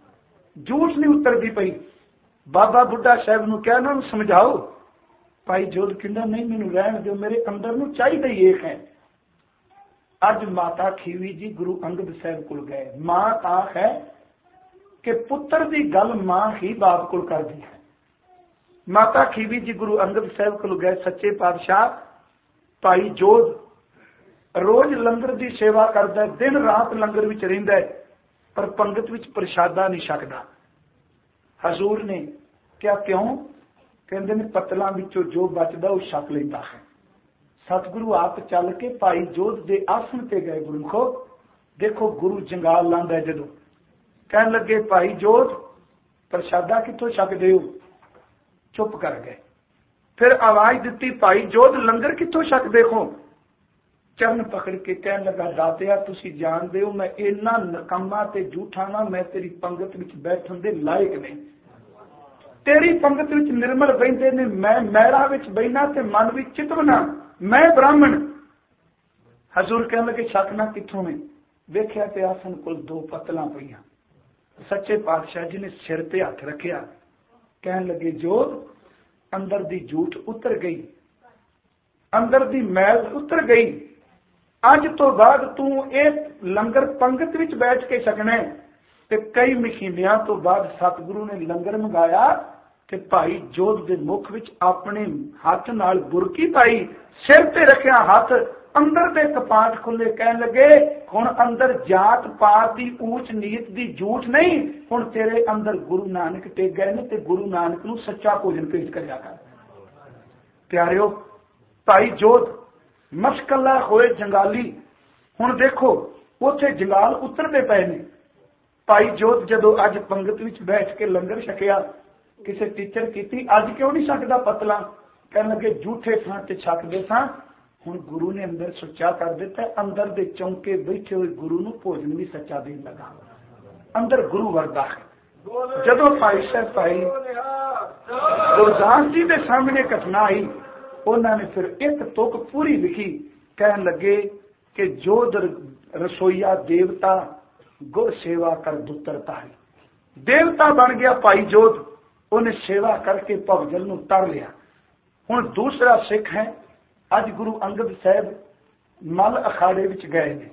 झूठ नहीं उतरदी पई। बाबा बुढ़ा साहब नूं कहा ना समझाओ। भाई जोध कहंदा नहीं, मैनूं रहण दिओ, मेरे अंदर नूं चाहिदा ही एक है। अज माता खीवी जी गुरु अंगद साहब को गए। मां तां है कि पुत्र की गल मां ही बाप को करती है। माता खीवी जी गुरु अंगद साहब को गए। सच्चे पातशाह भाई जोध रोज लंगर की सेवा करता है, दिन रात लंगर विच रहिंदा है, पर पंगत विच प्रशादा नहीं छकदा। हजूर ने क्या क्यों? कहते ने पतलों विचों जो बचदा वो छक लैंदा है। सतगुरु आप चल के भाई जोध के आसन ते गए। गुरुखो देखो गुरु जंगाल लांदा है। जदों कहन लगे भाई जोध प्रशादा कितों छकदे हो? चुप कर गए। फिर आवाज दी भाई जोध लंगर कितों छकदे हो? चरण पकड़ के कहन लगा दातिया तुसी जानदे हो मैं इन्ना नकम्मा ते झूठा ना, मैं तेरी पंगत विच बैठन दे लायक नहीं। तेरी पंगत विच निर्मल बहिंदे ने, मैं मैरा विच बहिना ते मन विच चितवना, मैं ब्राह्मण। हजूर कहन लगे छकना किथों में? वेख्या ते आसन कोल दो पतलां पईयां। सच्चे पातशाह जी ने सिर ते हथ रखिया। कहन लगे जोध अंदर दी झूठ उतर गई, अंदर दी मैल उतर गई। अज तो बाद तू एक लंगर पंगत विच बैठ के छकना है। ते कई महीनियां तो बाद सतगुरु ने लंगर मंगाया ते भाई जोध दे मुख विच अपने हाथ नाल बुरकी पाई, सिर ते रखिया हाथ, अंदर दे कपाट खुले। कहन लगे हुण अंदर जात पात दी ऊंच नीच दी झूठ नहीं, हुण तेरे अंदर गुरु नानक टेक गए ने ते गुरु नानक नूं सच्चा भोजन पेश करिया कर। प्यारिओ भाई जोध मशकला होए जंगाली, हुण देखो उत्थे जंगाल उतरदे पए ने। भाई जोध जदों अज पंगत विच बैठ के लंगर छकिया, किसी टीचर कीती अज क्यों नहीं छकदा पतला? कहन लगे झूठे सां ते छकदे सां, हुण गुरु ने अंदर सुच्चा कर दिता। अंदर दे चौंके बैठे हुए गुरु नूं भोजन भी सच्चा देन लगा। अंदर गुरु वरदा है। जदों भाई साहब भाई गुरदास जी के सामने घटना आई, उन्होंने फिर एक तुक पूरी लिखी। कहन लगे कि जोध रसोईया देवता गुर सेवा कर दुतरता है। देवता बन गया भाई जोध, उन्हें सेवा करके भवजल नूं तर लिया। हुण दूसरा सिख है। अज गुरु अंगद साहब मल अखाड़े विच गए ने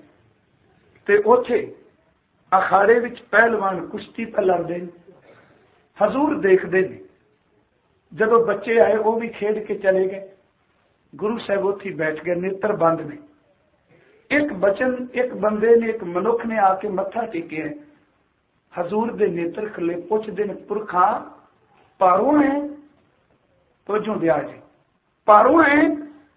ते उथे अखाड़े विच पहलवान कुश्ती पर लड़दे ने। हजूर देखदे ने। जदों बच्चे आए वो भी खेड के चले गए। गुरु साहब उत्थे बैठ गए, नेत्र बंद ने। एक बंदे ने, एक मनुख ने आके मत्था टेकिया। हजूर दे नेत्र खले, पुछदे ने पुरखा पारों है? तवज्जो दिया जी, पारों है?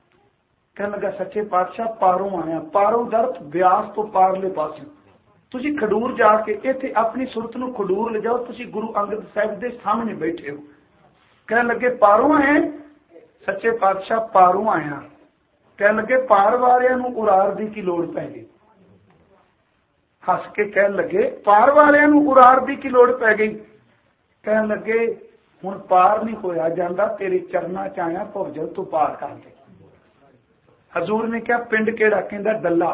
कहने लगा सच्चे पातशाह पारों आया। पारों दर्द ब्यास तो पारले पासे। तुसी खडूर जाके इत्थे अपनी सुरत नूं खडूर ले जाओ, तुसी गुरु अंगद साहब दे सामने बैठे हो। कहने लगे पारों है? सच्चे पातशाह पारों आया। कहने लगे पार वालियां नूं उरार दी की लोड़ पै गई। हस के कहने लगे पार वालियां नूं उरार दी की लोड़ पै गई। कहने लगे हुण पार नहीं होया जांदा, तेरे चरनां च आया, भुरजल तू पार कर दे। हजूर ने कहा पिंड केड़ा? कहंदा डल्ला।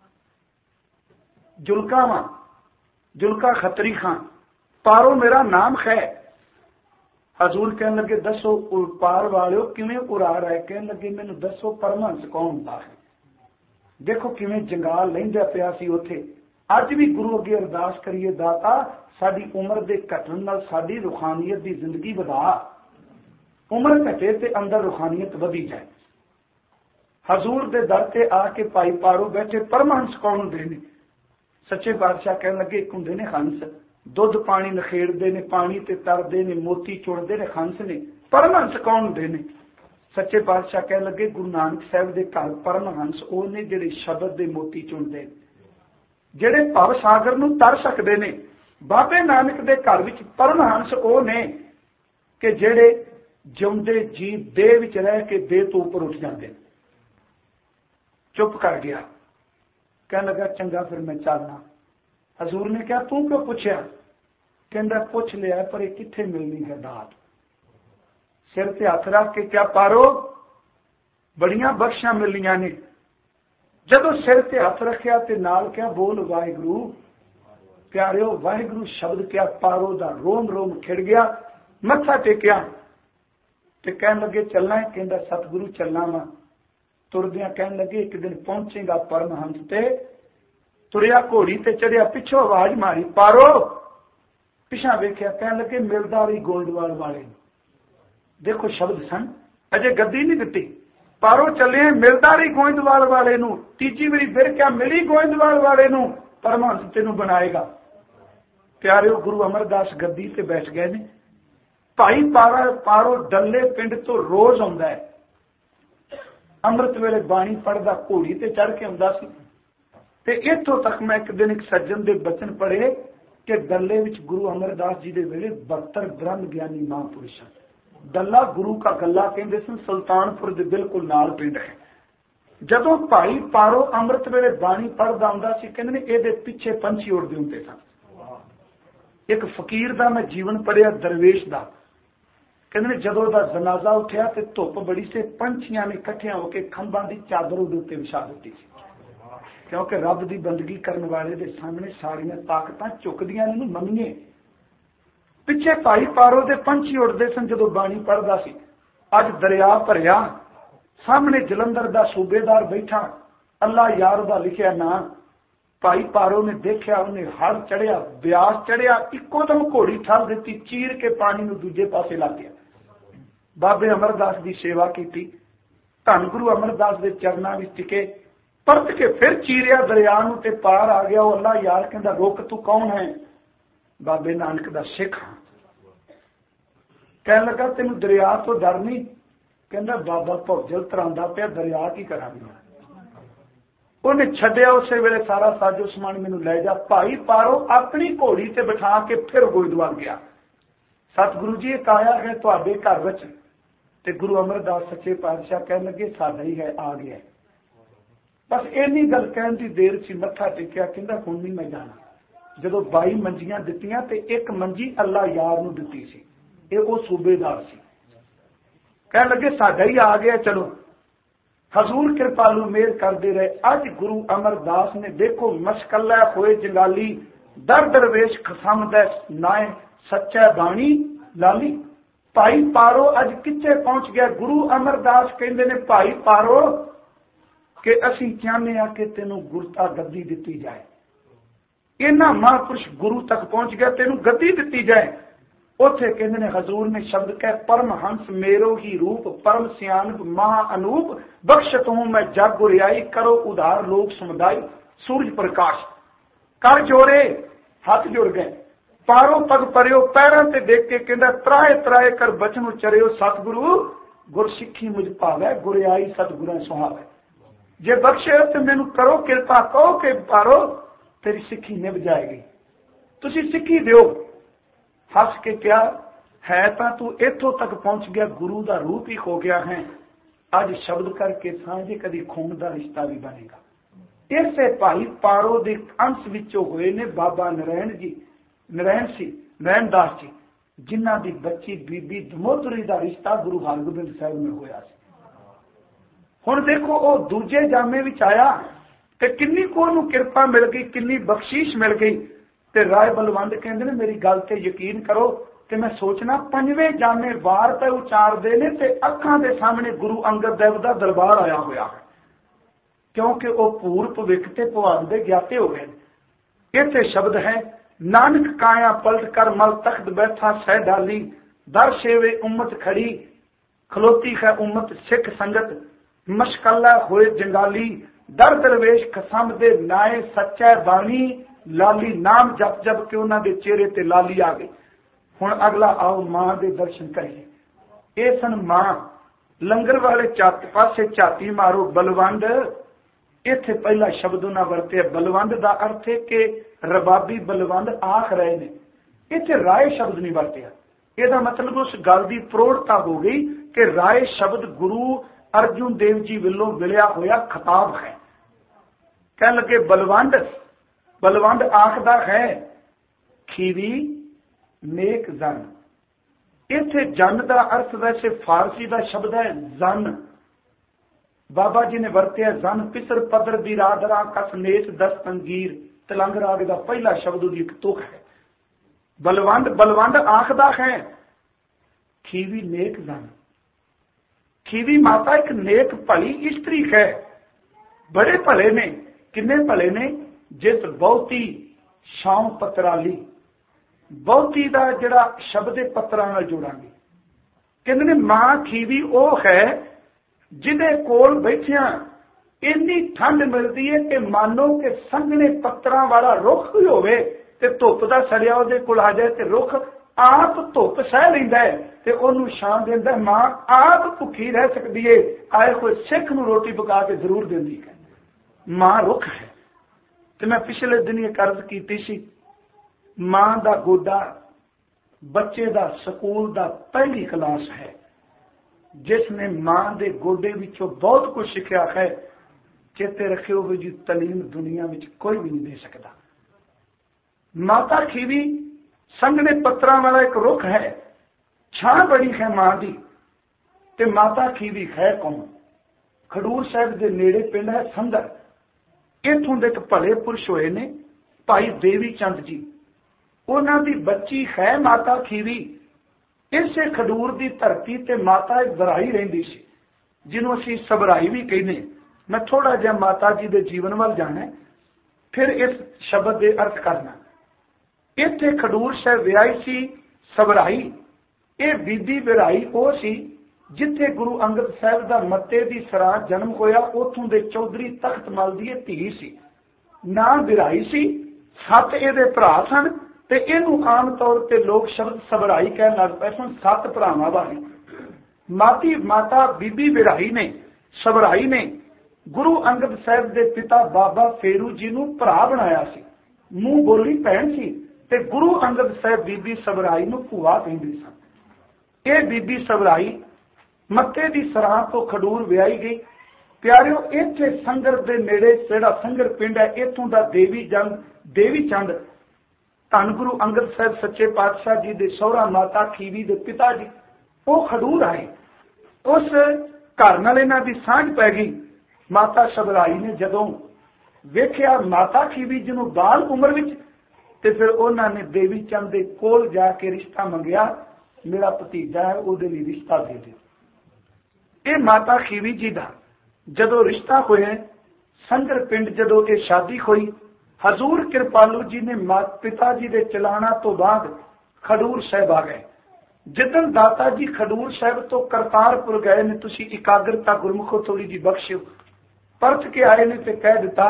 जुलका वां, जुलका खतरी खां, पारों मेरा नाम है। हजूर कहने लगे दसो पार वालिओ किवें उरार है? कहने लगे मैनूं दसो परमहंस कौन हुंदा है? देखो किवें जंगाल लहिंदा पिया सी उत्थे। अज भी गुरु अगे अरदास करिए दाता साडी उम्र दे घटण नाल साडी रूहानियत दी जिंदगी वधा। उम्र घटे ते अंदर रूहानियत वधी जाए। हजूर दे दर ते आके भाई पारो बैठे। परमहंस कौन हुंदे ने? सच्चे पातशाह कहने लगे एक हुंदे ने हंस, दुध पानी नखेड़ते ने, पानी ते तरते ने, मोती चुनते ने, हंस ने। परमहंस कौन हुंदे ने? सच्चे पातशाह कहने लगे गुरु नानक साहब दे घर परमहंस वो ने जिहड़े शब्द दे मोती चुनते, जिहड़े भव सागर नूं तर सकदे ने। बाबे नानक दे घर विच परमहंस वो ने कि जिहड़े जिउंदे जी देह विच रह के देह तो उपर उठ जाते हैं। चुप कर गया। कहने लगा चंगा फिर मैं चलना। हजूर ने कहा तू क्यों पूछया? कहंदा पुछ लिया पर यह कित्थे मिलनी है दात। सिर ते हथ रख के क्या पारो बड़ियां बख्शियां मिलियां ने। जदों सिर ते हथ रखिया ते नाल क्या बोल वाहिगुरू। प्यारिओ वाहिगुरू शब्द क्या पारो दा रोम रोम खिड़ गया। मत्था टेकिया ते कहन लगे चलना है? कहंदा सतगुरु चलना वा तुरदियां कहन लगे एक दिन पहुंचेगा परमहंस ते। तुरिया घोड़ी ते चढ़िया, पिछों आवाज मारी पारो। पिछा वेख्या, कहन लगे मिलदारी गोइंदवाल वाले। देखो शब्द सन, अजे गद्दी नहीं दिती। पारो चले मिलदारी गोइंदवाल वाले नू। तीजी बारी फिर क्या मिली गोइंदवाल वाले नू, परमहंस तेनू बनाएगा। प्यारे गुरु अमरदास गद्दी ते बैठ गए ने। भाई पारो डल्ले पिंड तो रोज आउंदा है, अमृत वेले बाणी पढ़दा, घोड़ी ते चढ़ के आउंदा सी। ते इत्थों तक मैं एक दिन एक सज्जन दे बचन पढ़े कि डल्ले विच गुरु अमरदास जी दे वेले 72 ब्रह्म ज्ञानी महापुरुष। डल्ला गुरु का गल्ला कहंदे सन, सुल्तानपुर दे बिल्कुल नाल पिंड है। जदों भाई पारो अमृत वेले बाणी पढ़दा आउंदा सी, कहंदे ने इहदे पिछे पंछी उड़दे हुंदे सन। एक फकीर दा मैं जीवन पढ़िया, दरवेश दा। कहंदे ने जदों दा जनाजा उठिया ते धुप बड़ी से, पंछियां ने इकट्ठियां होकर खंभां दी चादर उहदे उत्ते विछा दित्ती सी, क्योंकि रब दी बंदगी करने वाले दे सामने सारियां ताकतां झुकदियां ने, मन्नीए। पिछे भाई पारो दे पंछी उड़दे सन जदों बाणी पढ़दा सी। अज दरिया भरिया, सामने जलंधर दा सूबेदार बैठा, अल्लाह यार दा लिखिया ना। भाई पारो ने देखा, उन्हें हड़ चढ़िया, ब्यास चढ़िया, इको दम घोड़ी ठल दी, चीर के पानी नूं दूजे पासे ला दिया। बाबे अमरदास की सेवा की, धन गुरु अमरदास के चरणों में टिके, परत के फिर चीरिया दरिया नूं ते पार आ गया। वो अल्लाह यार कहंदा, रुक तू कौन है? बाबे नानक दा सिख हां। कहन लगा तेनू दरिया तो डर नहीं? कहंदा बाबा भौजल तरांदा पिया, दरिया की करांगा। उन्हें छड्डिया, उस वेले सारा साजो समान मैनू लै जा। भाई पारो अपनी घोड़ी ते बिठा के फिर गोइंदवाल गया। सतगुरु जी एक आया है तुहाडे घर विच, ते गुरु अमरदास सच्चे पातशाह कहन लगे साडा ही है, आ गया। बस इन्नी गल कहन दी देर सी, मत्था टेकिया, कहंदा हुण नहीं मैं जाना। जदों 22 मंजियां दित्तियां ते एक मंजी अल्लाह यार नूं दित्ती सी, ये वो सूबेदार सी। कहन लगे साडा ही आ गया, चलो। हजूर कृपालू मेहर करते रहे। अज गुरु अमरदास ने देखो मशकल्ला होए जंगाली, दर दरवेश खसम दै नाए सच्चा बाणी लाली। भाई पारो अज किथे पहुंच गया। गुरु अमरदास कहंदे ने भाई पारो कि असी चाहते हैं कि तेनू गुरता गद्दी दिती जाए। इन्ना महापुरुष गुरु तक पहुंच गया, तेनू गद्दी दिती जाए। उथे कहंदे ने हजूर ने शब्द कह, परमहंस मेरो ही रूप, परम सियानप महा अनूप, बख्शत हूं मैं जग गुरियाई, करो उधार लोक समुदाय। सूरज प्रकाश कर जोरे, हाथ जुड़ गए। पारो पग परियो, पैरों ते देख के कहंदा त्राए त्राए कर बचन उचरियो, सतगुरु गुर सिੱਖੀ मुझ भावे, गुरियाई सतगुरां सुहावे। जे बख्शे तो मैनू करो कृपा, कहो कि पारो तेरी सिੱਖੀ निभ जाएगी, तुसी सिੱਖੀ दिओ। हस के क्या है, तां तू इत्थों तक पहुंच गया, गुरु का रूप ही खो गया है। अज शब्द करके सांझे कदी खून का रिश्ता भी बनेगा। इसे भाई पारो के अंश विचों हुए ने बाबा नारायण जी, नारायण दास जी, जिन्हां दी बच्ची बीबी दमोदरी का रिश्ता गुरु हरगोबिंद साहिब में होया सी। हुण देखो वो दूजे जामे विच आया ते किन्नी को नूं किरपा मिल गई, किन्नी बख्शीश मिल गई। ते राय बलवंत कहंदे ने मेरी गल ते यकीन करो कि मैं सोचना 5वें जामे वार ते उचारदे ने ते अखां दे सामने गुरु अंगद देव दा दरबार आया होया, क्योंकि वो पूर भविख ते भविष्य दे ज्ञाते हो गए। इत्थे शब्द है, नानक काया पलट कर मल तख्त बैठा सह डाली, दर सेवे उम्मत खड़ी, खलोती है उम्मत सिख संगत, मशकल्ला होए जंगाली, दर दरवेश खसम दे नाए सच्चा बाणी लाली। नाम जप जप के उन्हां दे चेहरे ते लाली आ गई। हुण अगला आओ मां दे दर्शन करिए। ए सन मां, लंगर वाले पासे झाती मारो बलवंड। इत्थे पहला शब्द उन्हां वरते, बलवंड दा अर्थ है कि रबाबी बलवंड आख रहे ने। इत्थे राय शब्द नहीं वरतिया। ਇਹਦਾ मतलब उस गल की प्रौढ़ता हो गई कि राय शब्द गुरु अर्जुन देव जी विलों मिलिया होया खिताब है। कह लगे बलवंड, बलवंड आखदा है खीवी नेक जन। इत्थे जन का अर्थ वैसे फारसी का शब्द है जन। बाबा जी ने वरतिया जन, पिसर पदर दी रादरा कस नेच दस तंगीर। तिलंग राग का पहला शब्द उदी एक तुक है। बलवंड, बलवंड आखदा है खीवी नेक जन। खीवी माता एक नेक भली स्त्री है, बड़े भले ने। किन्ने भले ने? जिस बहुती शाम पत्राली, बहुती का जिहड़ा शब्द पत्रा नाल जोड़ांगे। कहंदे ने मां खीवी वो है जिहदे कोल बैठिया इन्नी ठंड मिलती है कि मानो कि संघने पत्रा वाला रुख भी होवे ते धुप दा सड़िया उहदे कोल आ जाए ते रुख आप धुप सह लैंदा है ते ओनू छां दिंदा। मां आप भुखी रह सकदी है, आए कोई सिख नूं रोटी पका के जरूर दिंदी है। मां रुख है। ते मैं पिछले दिन एक अर्ज कीती सी, मां दा गोडा बच्चे दा स्कूल दा पहली क्लास है। जिसने मां दे गोडे विचों बहुत कुछ सीखा है, चेते रखियो जी तलीम दुनिया में कोई भी नहीं दे सकता। माता खीवी संघने पत्रा वाला एक रुख है, छां बड़ी है मां दी। ते माता खीवी है कौन? खडूर साहब के नेड़े पिंड है संदर। इथों दे एक भले पुरुष होए ने भाई देवी चंद जी। उन्हां दी बच्ची है माता खीवी। इसे खडूर की धरती ते माता एक बराई रहिंदी सी, जिन्हों असीं सबराई भी कहने। मैं थोड़ा जिहा माता जी के जीवन वाल जाना, फिर इस शब्द के अर्थ करना। इत्थे खडूर साहब विआही सी सबराई। ये बीबी विराई वो सी जिथे गुरु अंगद साहब का मत्ते की सराह जन्म होया। उथों दे चौधरी तख्त मल दी धी सी, ना विराई सी। 7 इहदे भरा सन ते इहनूं आम तौर पर लोग शब्द सबराई कहण लग पए सन। 7 भरावां वाली माता बीबी विराई ने सबराई ने गुरु अंगद साहब के पिता बाबा फेरू जी नूं भरा बनाया सी। मूँह बोली भैन सी ते गुरु अंगद साहब बीबी सबराई नूं भूआ कहंदे सन। यह बीबी सबराई मत्ते की सराह तो खडूर विआही गई। प्यारिओ इत्थे संगर के नेड़े जिहड़ा संगर पिंड है, इत्थों का देवी चंद धन गुरु अंगद साहब सच्चे पातशाह जी के सौहरा माता खीवी के पिता जी वो खडूर आए। उस घर नाल इन्हां दी सांझ पै गई। माता सबराई ने जदों वेख्या माता खीवी जिन्हों बाल उम्र विच, ते फिर उन्होंने देवी चंद के कोल जाके रिश्ता मंगया। मेरा भतीजा है, उहदे लई रिश्ता दे दे। ये माता खीवी जी का जदों रिश्ता होया, संगर पिंड जदों ये शादी हुई, हजूर कृपालू जी ने पिता जी के चलाना तो बाद खडूर साहब आ गए। जिदन दाता जी खडूर साहब तो करतारपुर गए ने, तुसी इकाग्रता गुरमुखो थोड़ी जी बख्शिओ, परत के आए ने ते कह दिता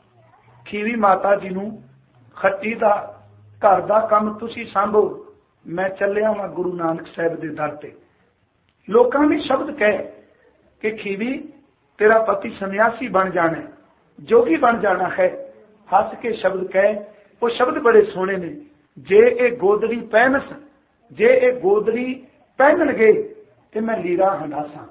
खीवी माता जी नूं खट्टी दा घर दा काम तुसी सांभो, मैं चलिया वां गुरु नानक साहब दे दर ते। लोकां ने शब्द कहे कि खीवी तेरा पति सन्यासी बन जाना है, जोगी बन जाना है। हस के शब्द कहे, वो शब्द बड़े सोहने ने। जे ए गोदरी पहनस, जे ए गोदरी पहनणगे ते मैं लीरा हंडासा।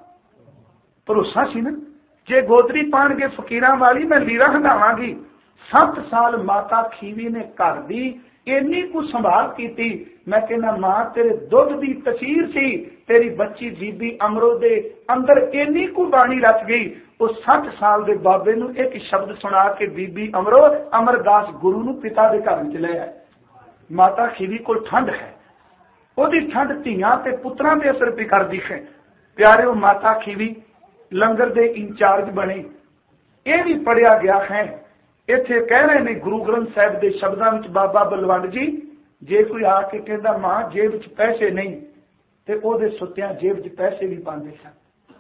भरोसा सी ना, जे गोदरी पाणगे फकीरां वाली मैं लीरा हंडावांगी। 7 साल माता खीवी ने घर दी इन्नी कु संभाल की। मैं कहना मां तेरे दुध की तसीर सी, तेरी बच्ची बीबी अमरो दे अंदर इन्नी कु बाणी रच गई। उस 60 साल के बाबे नूं एक शब्द सुना के बीबी अमरो अमरदास गुरु नूं पिता के घर च ले आए। माता खीवी को ठंड है, ओदी ठंड धीआं ते पुत्रां ते असर भी करदी है। प्यारे माता खीवी लंगर दे इंचार्ज बने। यह भी पढ़िया गया है, इत्थे कह रहे ने गुरु ग्रंथ साहिब के शब्दों में बाबा बलवंड जी, जे कोई आके कहता मां जेब च पैसे नहीं, तो ओदे सुत्तियां जेब च पैसे भी पाते सन।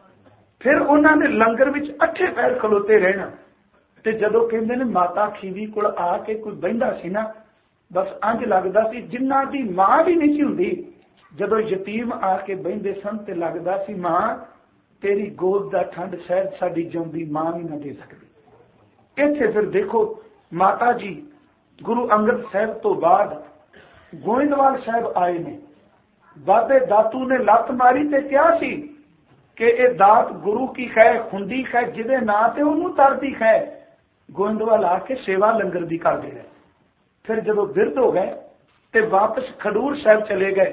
फिर उन्होंने लंगर में 8 पैर खलोते रहना। ते जदों कहते ने माता खीवी कोल आके कोई बहिंदा सी ना, बस अंज लगता सी जिन्हां दी मां भी नहीं सी हुंदी। जदों यतीम आके बहिंदे सन ते लगता सी मां तेरी गोद दा ठंड शायद साडी जिउंदी मां भी ना दे सकदी। इत्थे फिर देखो माता जी गुरु अंगद साहब तो बाद गोइंदवाल साहब आए ने। बाबे दातू ने लत मारी ते क्या सी कि ये दात गुरु की है, खुंडी है, जिदे ना ते उन्होंने तरदी है। गोइंदवाल आके सेवा लंगर दी कर दे रहे। फिर जब बिरध हो गए ते वापस खडूर साहब चले गए।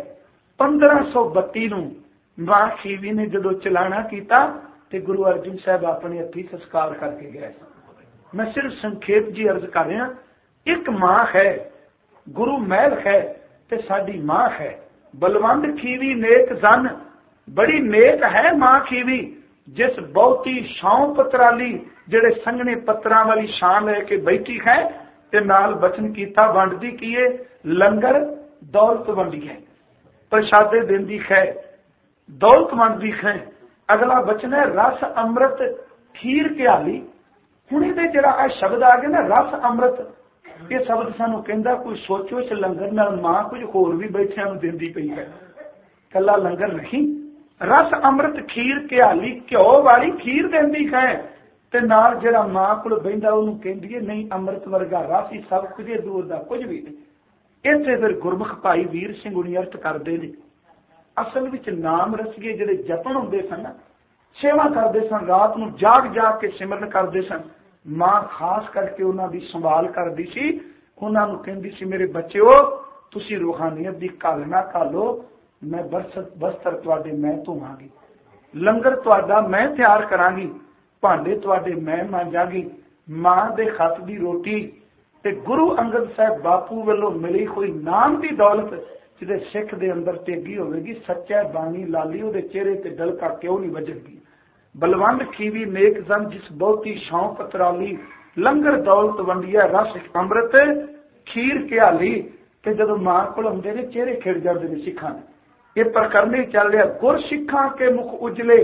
1532 नूं मां खीवी ने जदों चलाना किया ते गुरु अर्जन साहब अपने हथी संस्कार करके गए। मैं सिर्फ संखेप जी अर्ज कर रहा, एक मां है, गुरु महल है ते साडी मां है। बलवंत खीवी नेक जन, बड़ी नेक है मां खीवी। जिस बहुती छां पत्राली जेड़े संघने पत्रा वाली छां लैके बैठी है ते नाल बचन कीता वंडदी की है लंगर दौलत वंडी है प्रसादे देंदी है दौलत वंडदी है। अगला वचन है रस अमृत खीर घियाली। हुण इहदे जिहड़ा शब्द आ गया ना रस अमृत, ये शब्द सानू कहंदा कोई सोचो इस लंगर नाल मां कुछ होर भी बैठियां नूं देंदी पई है, कला लंगर नहीं। रस अमृत खीर घियाली घ्यो वाली खीर देंदी है ते नाल जिहड़ा मां कोल बहिंदा उहनूं कहंदी है नहीं अमृत वर्गा रस ही सब कुछ दूर दा कुछ भी नहीं। इत्थे फिर गुरमुख भाई वीर सिंह हुणी अर्थ करदे ने असल विच नाम रसीए जिहड़े जपन हुंदे सन सेवा करते सन रात नूं जाग जाग के सिमरन करते सन। मां खास करके उन्हां दी संभाल करदी सी, उन्हां नूं कहंदी सी मेरे बच्चों तुसीं रूहानियत दी घल ना घालो, मैं बस्तर तुहाडे मैं धोवांगी, लंगर तुहाडा मैं तैयार करांगी, भांडे तुहाडे मैं मांजांगी। मां दे खत दी रोटी ते गुरु अंगद साहब बापू वालों मिली हुई नाम दी दौलत जिहदे सिख दे अंदर तेगी होवेगी सच्चा बानी लाली उहदे चेहरे ते डलका क्यों नहीं वजदी। बलवंत खीवी नेक जन जिस बहुती छां पत्राली लंगर दौलत वंडिया रस अमृत खीर घियाली। ते जदों मां कोल आउंदे ने चेहरे खिड़ जांदे ने सिखां दे। ये प्रकरण ही चल रहा गुर सिखां के मुख उजले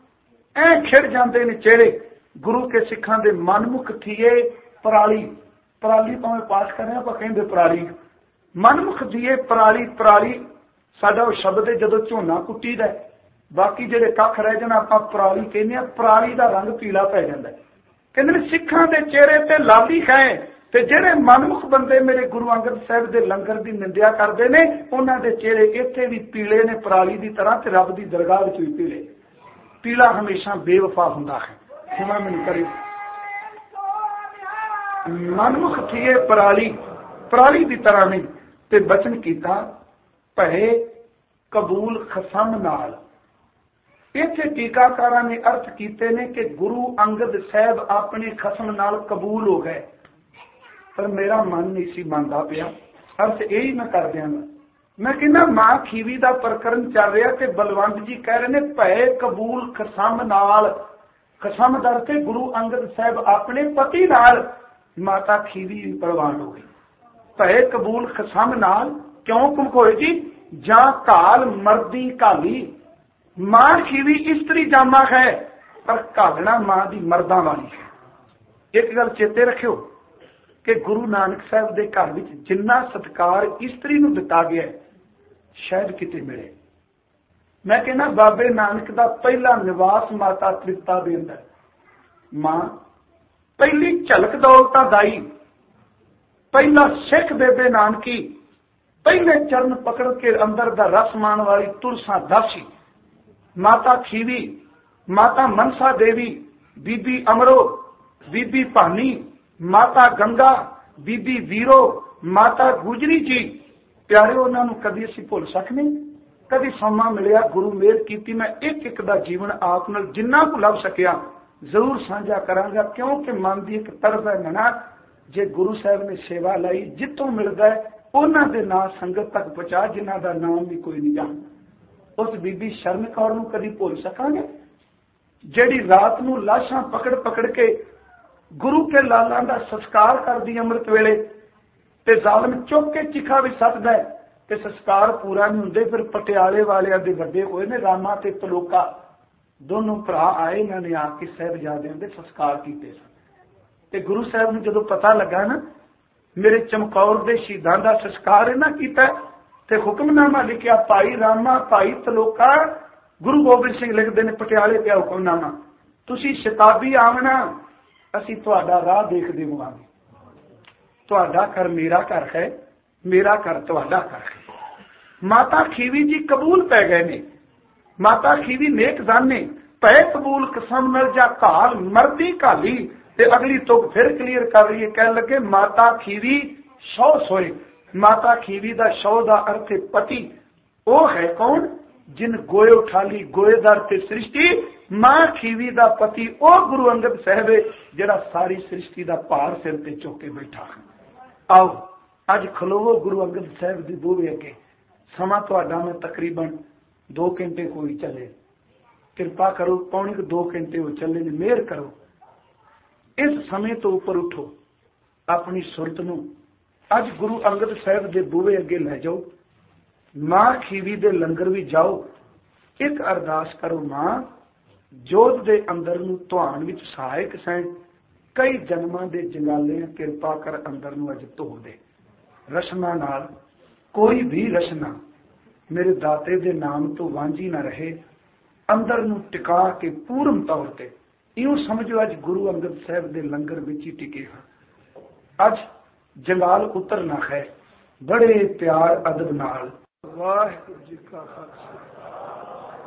ऐ खिड़ जांदे ने चेहरे गुरु के सिखां दे मनमुख थिए पराली। पराली भावें पाठ कर रहे आप कहिंदे पराली मनमुख दिए पराली। पराली साडा शब्द है जदों झोना कुट्टी दा बाकी जेडे कख रह जाण आपां पराली कहने पराली दा रंग पीला पै जांदा। कहंदे ने सिखां दे चेहरे ते लाली है ते जेडे मनमुख बंदे मेरे गुरु अंगद साहिब दे लंगर दी निंदिया करदे ने उन्हां दे चेहरे इत्थे भी पीले ने पराली दी तरह ते रब दी दरगाह विच भी पीले। पीला हमेशा बेवफा हुंदा है। क्षमा मैनूं करियो मनमुख थिए पराली पराली दी तरह नहीं ते बचन कीता भए कबूल खसम नाल। इत्थे टीकाकारां ने अर्थ कीते ने कि गुरु अंगद साहब अपने खसम नाल कबूल हो गए, पर मेरा मन नहीं सी मनदा पिया। अर्थ यही मैं कर दियांगा। मैं कहना मां खीवी दा प्रकरण चल रहा कि बलवंत जी कह रहे ने भए कबूल खसम नाल। खसम दर के गुरु अंगद साहब अपने पति नाल माता खीवी प्रवान हो गई। भए कबूल खसम नाल क्यों कुमकोए जी जा काल मर्दी काली। मां खीवी इस्त्री जामा है पर घालना मां दी मर्दां वाली है। एक गल चेते रखियो कि गुरु नानक साहब दे घर विच जिन्ना सत्कार इस्त्री नूं दिता गया शायद किते मिले। मैं कहना बाबे नानक दा पहला निवास माता तृप्ता दे अंदर मां पहली झलक दौलता दाई पहला सिख बेबे नानकी पहले चरण पकड़ के अंदर दा रस मान वाली तुलसा दासी माता खीवी माता मनसा देवी बीबी अमरो बीबी भानी माता गंगा बीबी वीरो माता गुजरी जी। प्यारे उन्होंने कभी असी भुल सकने कभी समा मिलिया गुरु मेहर की मैं एक एक दा जीवन आप नाल जिन्ना को लभ सकिया जरूर साझा करांगा क्योंकि मन की एक तरफ है मना जे गुरु साहब ने सेवा लाई जितों मिलता है उन्होंने दे नाम संगत तक पहुंचा जिन्हों का नाम भी कोई नहीं जानता। उस बीबी शरण कौर नूं कदी भुल सकांगे जिहड़ी रात नूं लाशां पकड़ पकड़ के गुरु के लालां दा संस्कार करदी अमृत वेले ते जालम चुक के चिखा भी सटदा है ते संस्कार पूरा नहीं हुंदे। फिर पटियाले वालियां दे वड्डे होए ने रामा ते तलोका दोनों भरा आए इन्होंने आके साहिबजादियां दे संस्कार कीते सन ते गुरु साहब नूं जदों पता लगा ना मेरे चमकौर दे शहीदां दा संस्कार इन्हां कीता ते हुक्मनामा लिखिया भाई रामा भाई तलोका। गुरु गोबिंद सिंह लिखते हैं पटियाले पे हुक्मनामा तुसी शताबी आवना असी तुहाडा राह देख देवांगे। तुहाडा घर मेरा घर है मेरा घर तुहाडा घर है। माता खीवी जी कबूल पै गए ने। माता खीवी नेक जाने पै कबूल कसम नल जा घाल मर्दी घाली। ते अगली तुक फिर क्लीयर कर रही है कह लगे माता खीवी सौ सोए। माता खीवी दा शौ दा अर्थ पति वो है कौन जिन गोए उठाली गोएदार ते सृष्टि। मां खीवी दा पति ओ गुरु अंगद साहब जिहड़ा सारी सृष्टि दा भार सिर ते चुक के बैठा है। आओ अज खलोवो गुरु अंगद साहब दी बूहे अगे। समा तुहाडा मैं तकरीबन 2 घंटे कोई चले किरपा करो, पौने 2 घंटे हो चले ने, मेहर करो। इस समय तो उपर उठो, अपनी सुरत नूं अज गुरु अंगद साहब के बूहे अगे लै जाओ। मां खीवी दे लंगर भी जाओ, एक अरदास करो, मां जोत दे अंदर नूं तुहान विच सहायक सैं, कई जन्मां दे जंगाले, किरपा कर अंदर नूं अज धो दे। रसना नाल कोई भी रसना मेरे दाते दे नाम तो वांझी ना रहे, अंदर नूं टिका के पूर्ण तौर ते इउं समझो अज गुरु अंगद साहब दे लंगर विच ही टिके हां। अज जंगाल उतरना है बड़े प्यार अदब नाल। वाहिगुरू जी का खालसा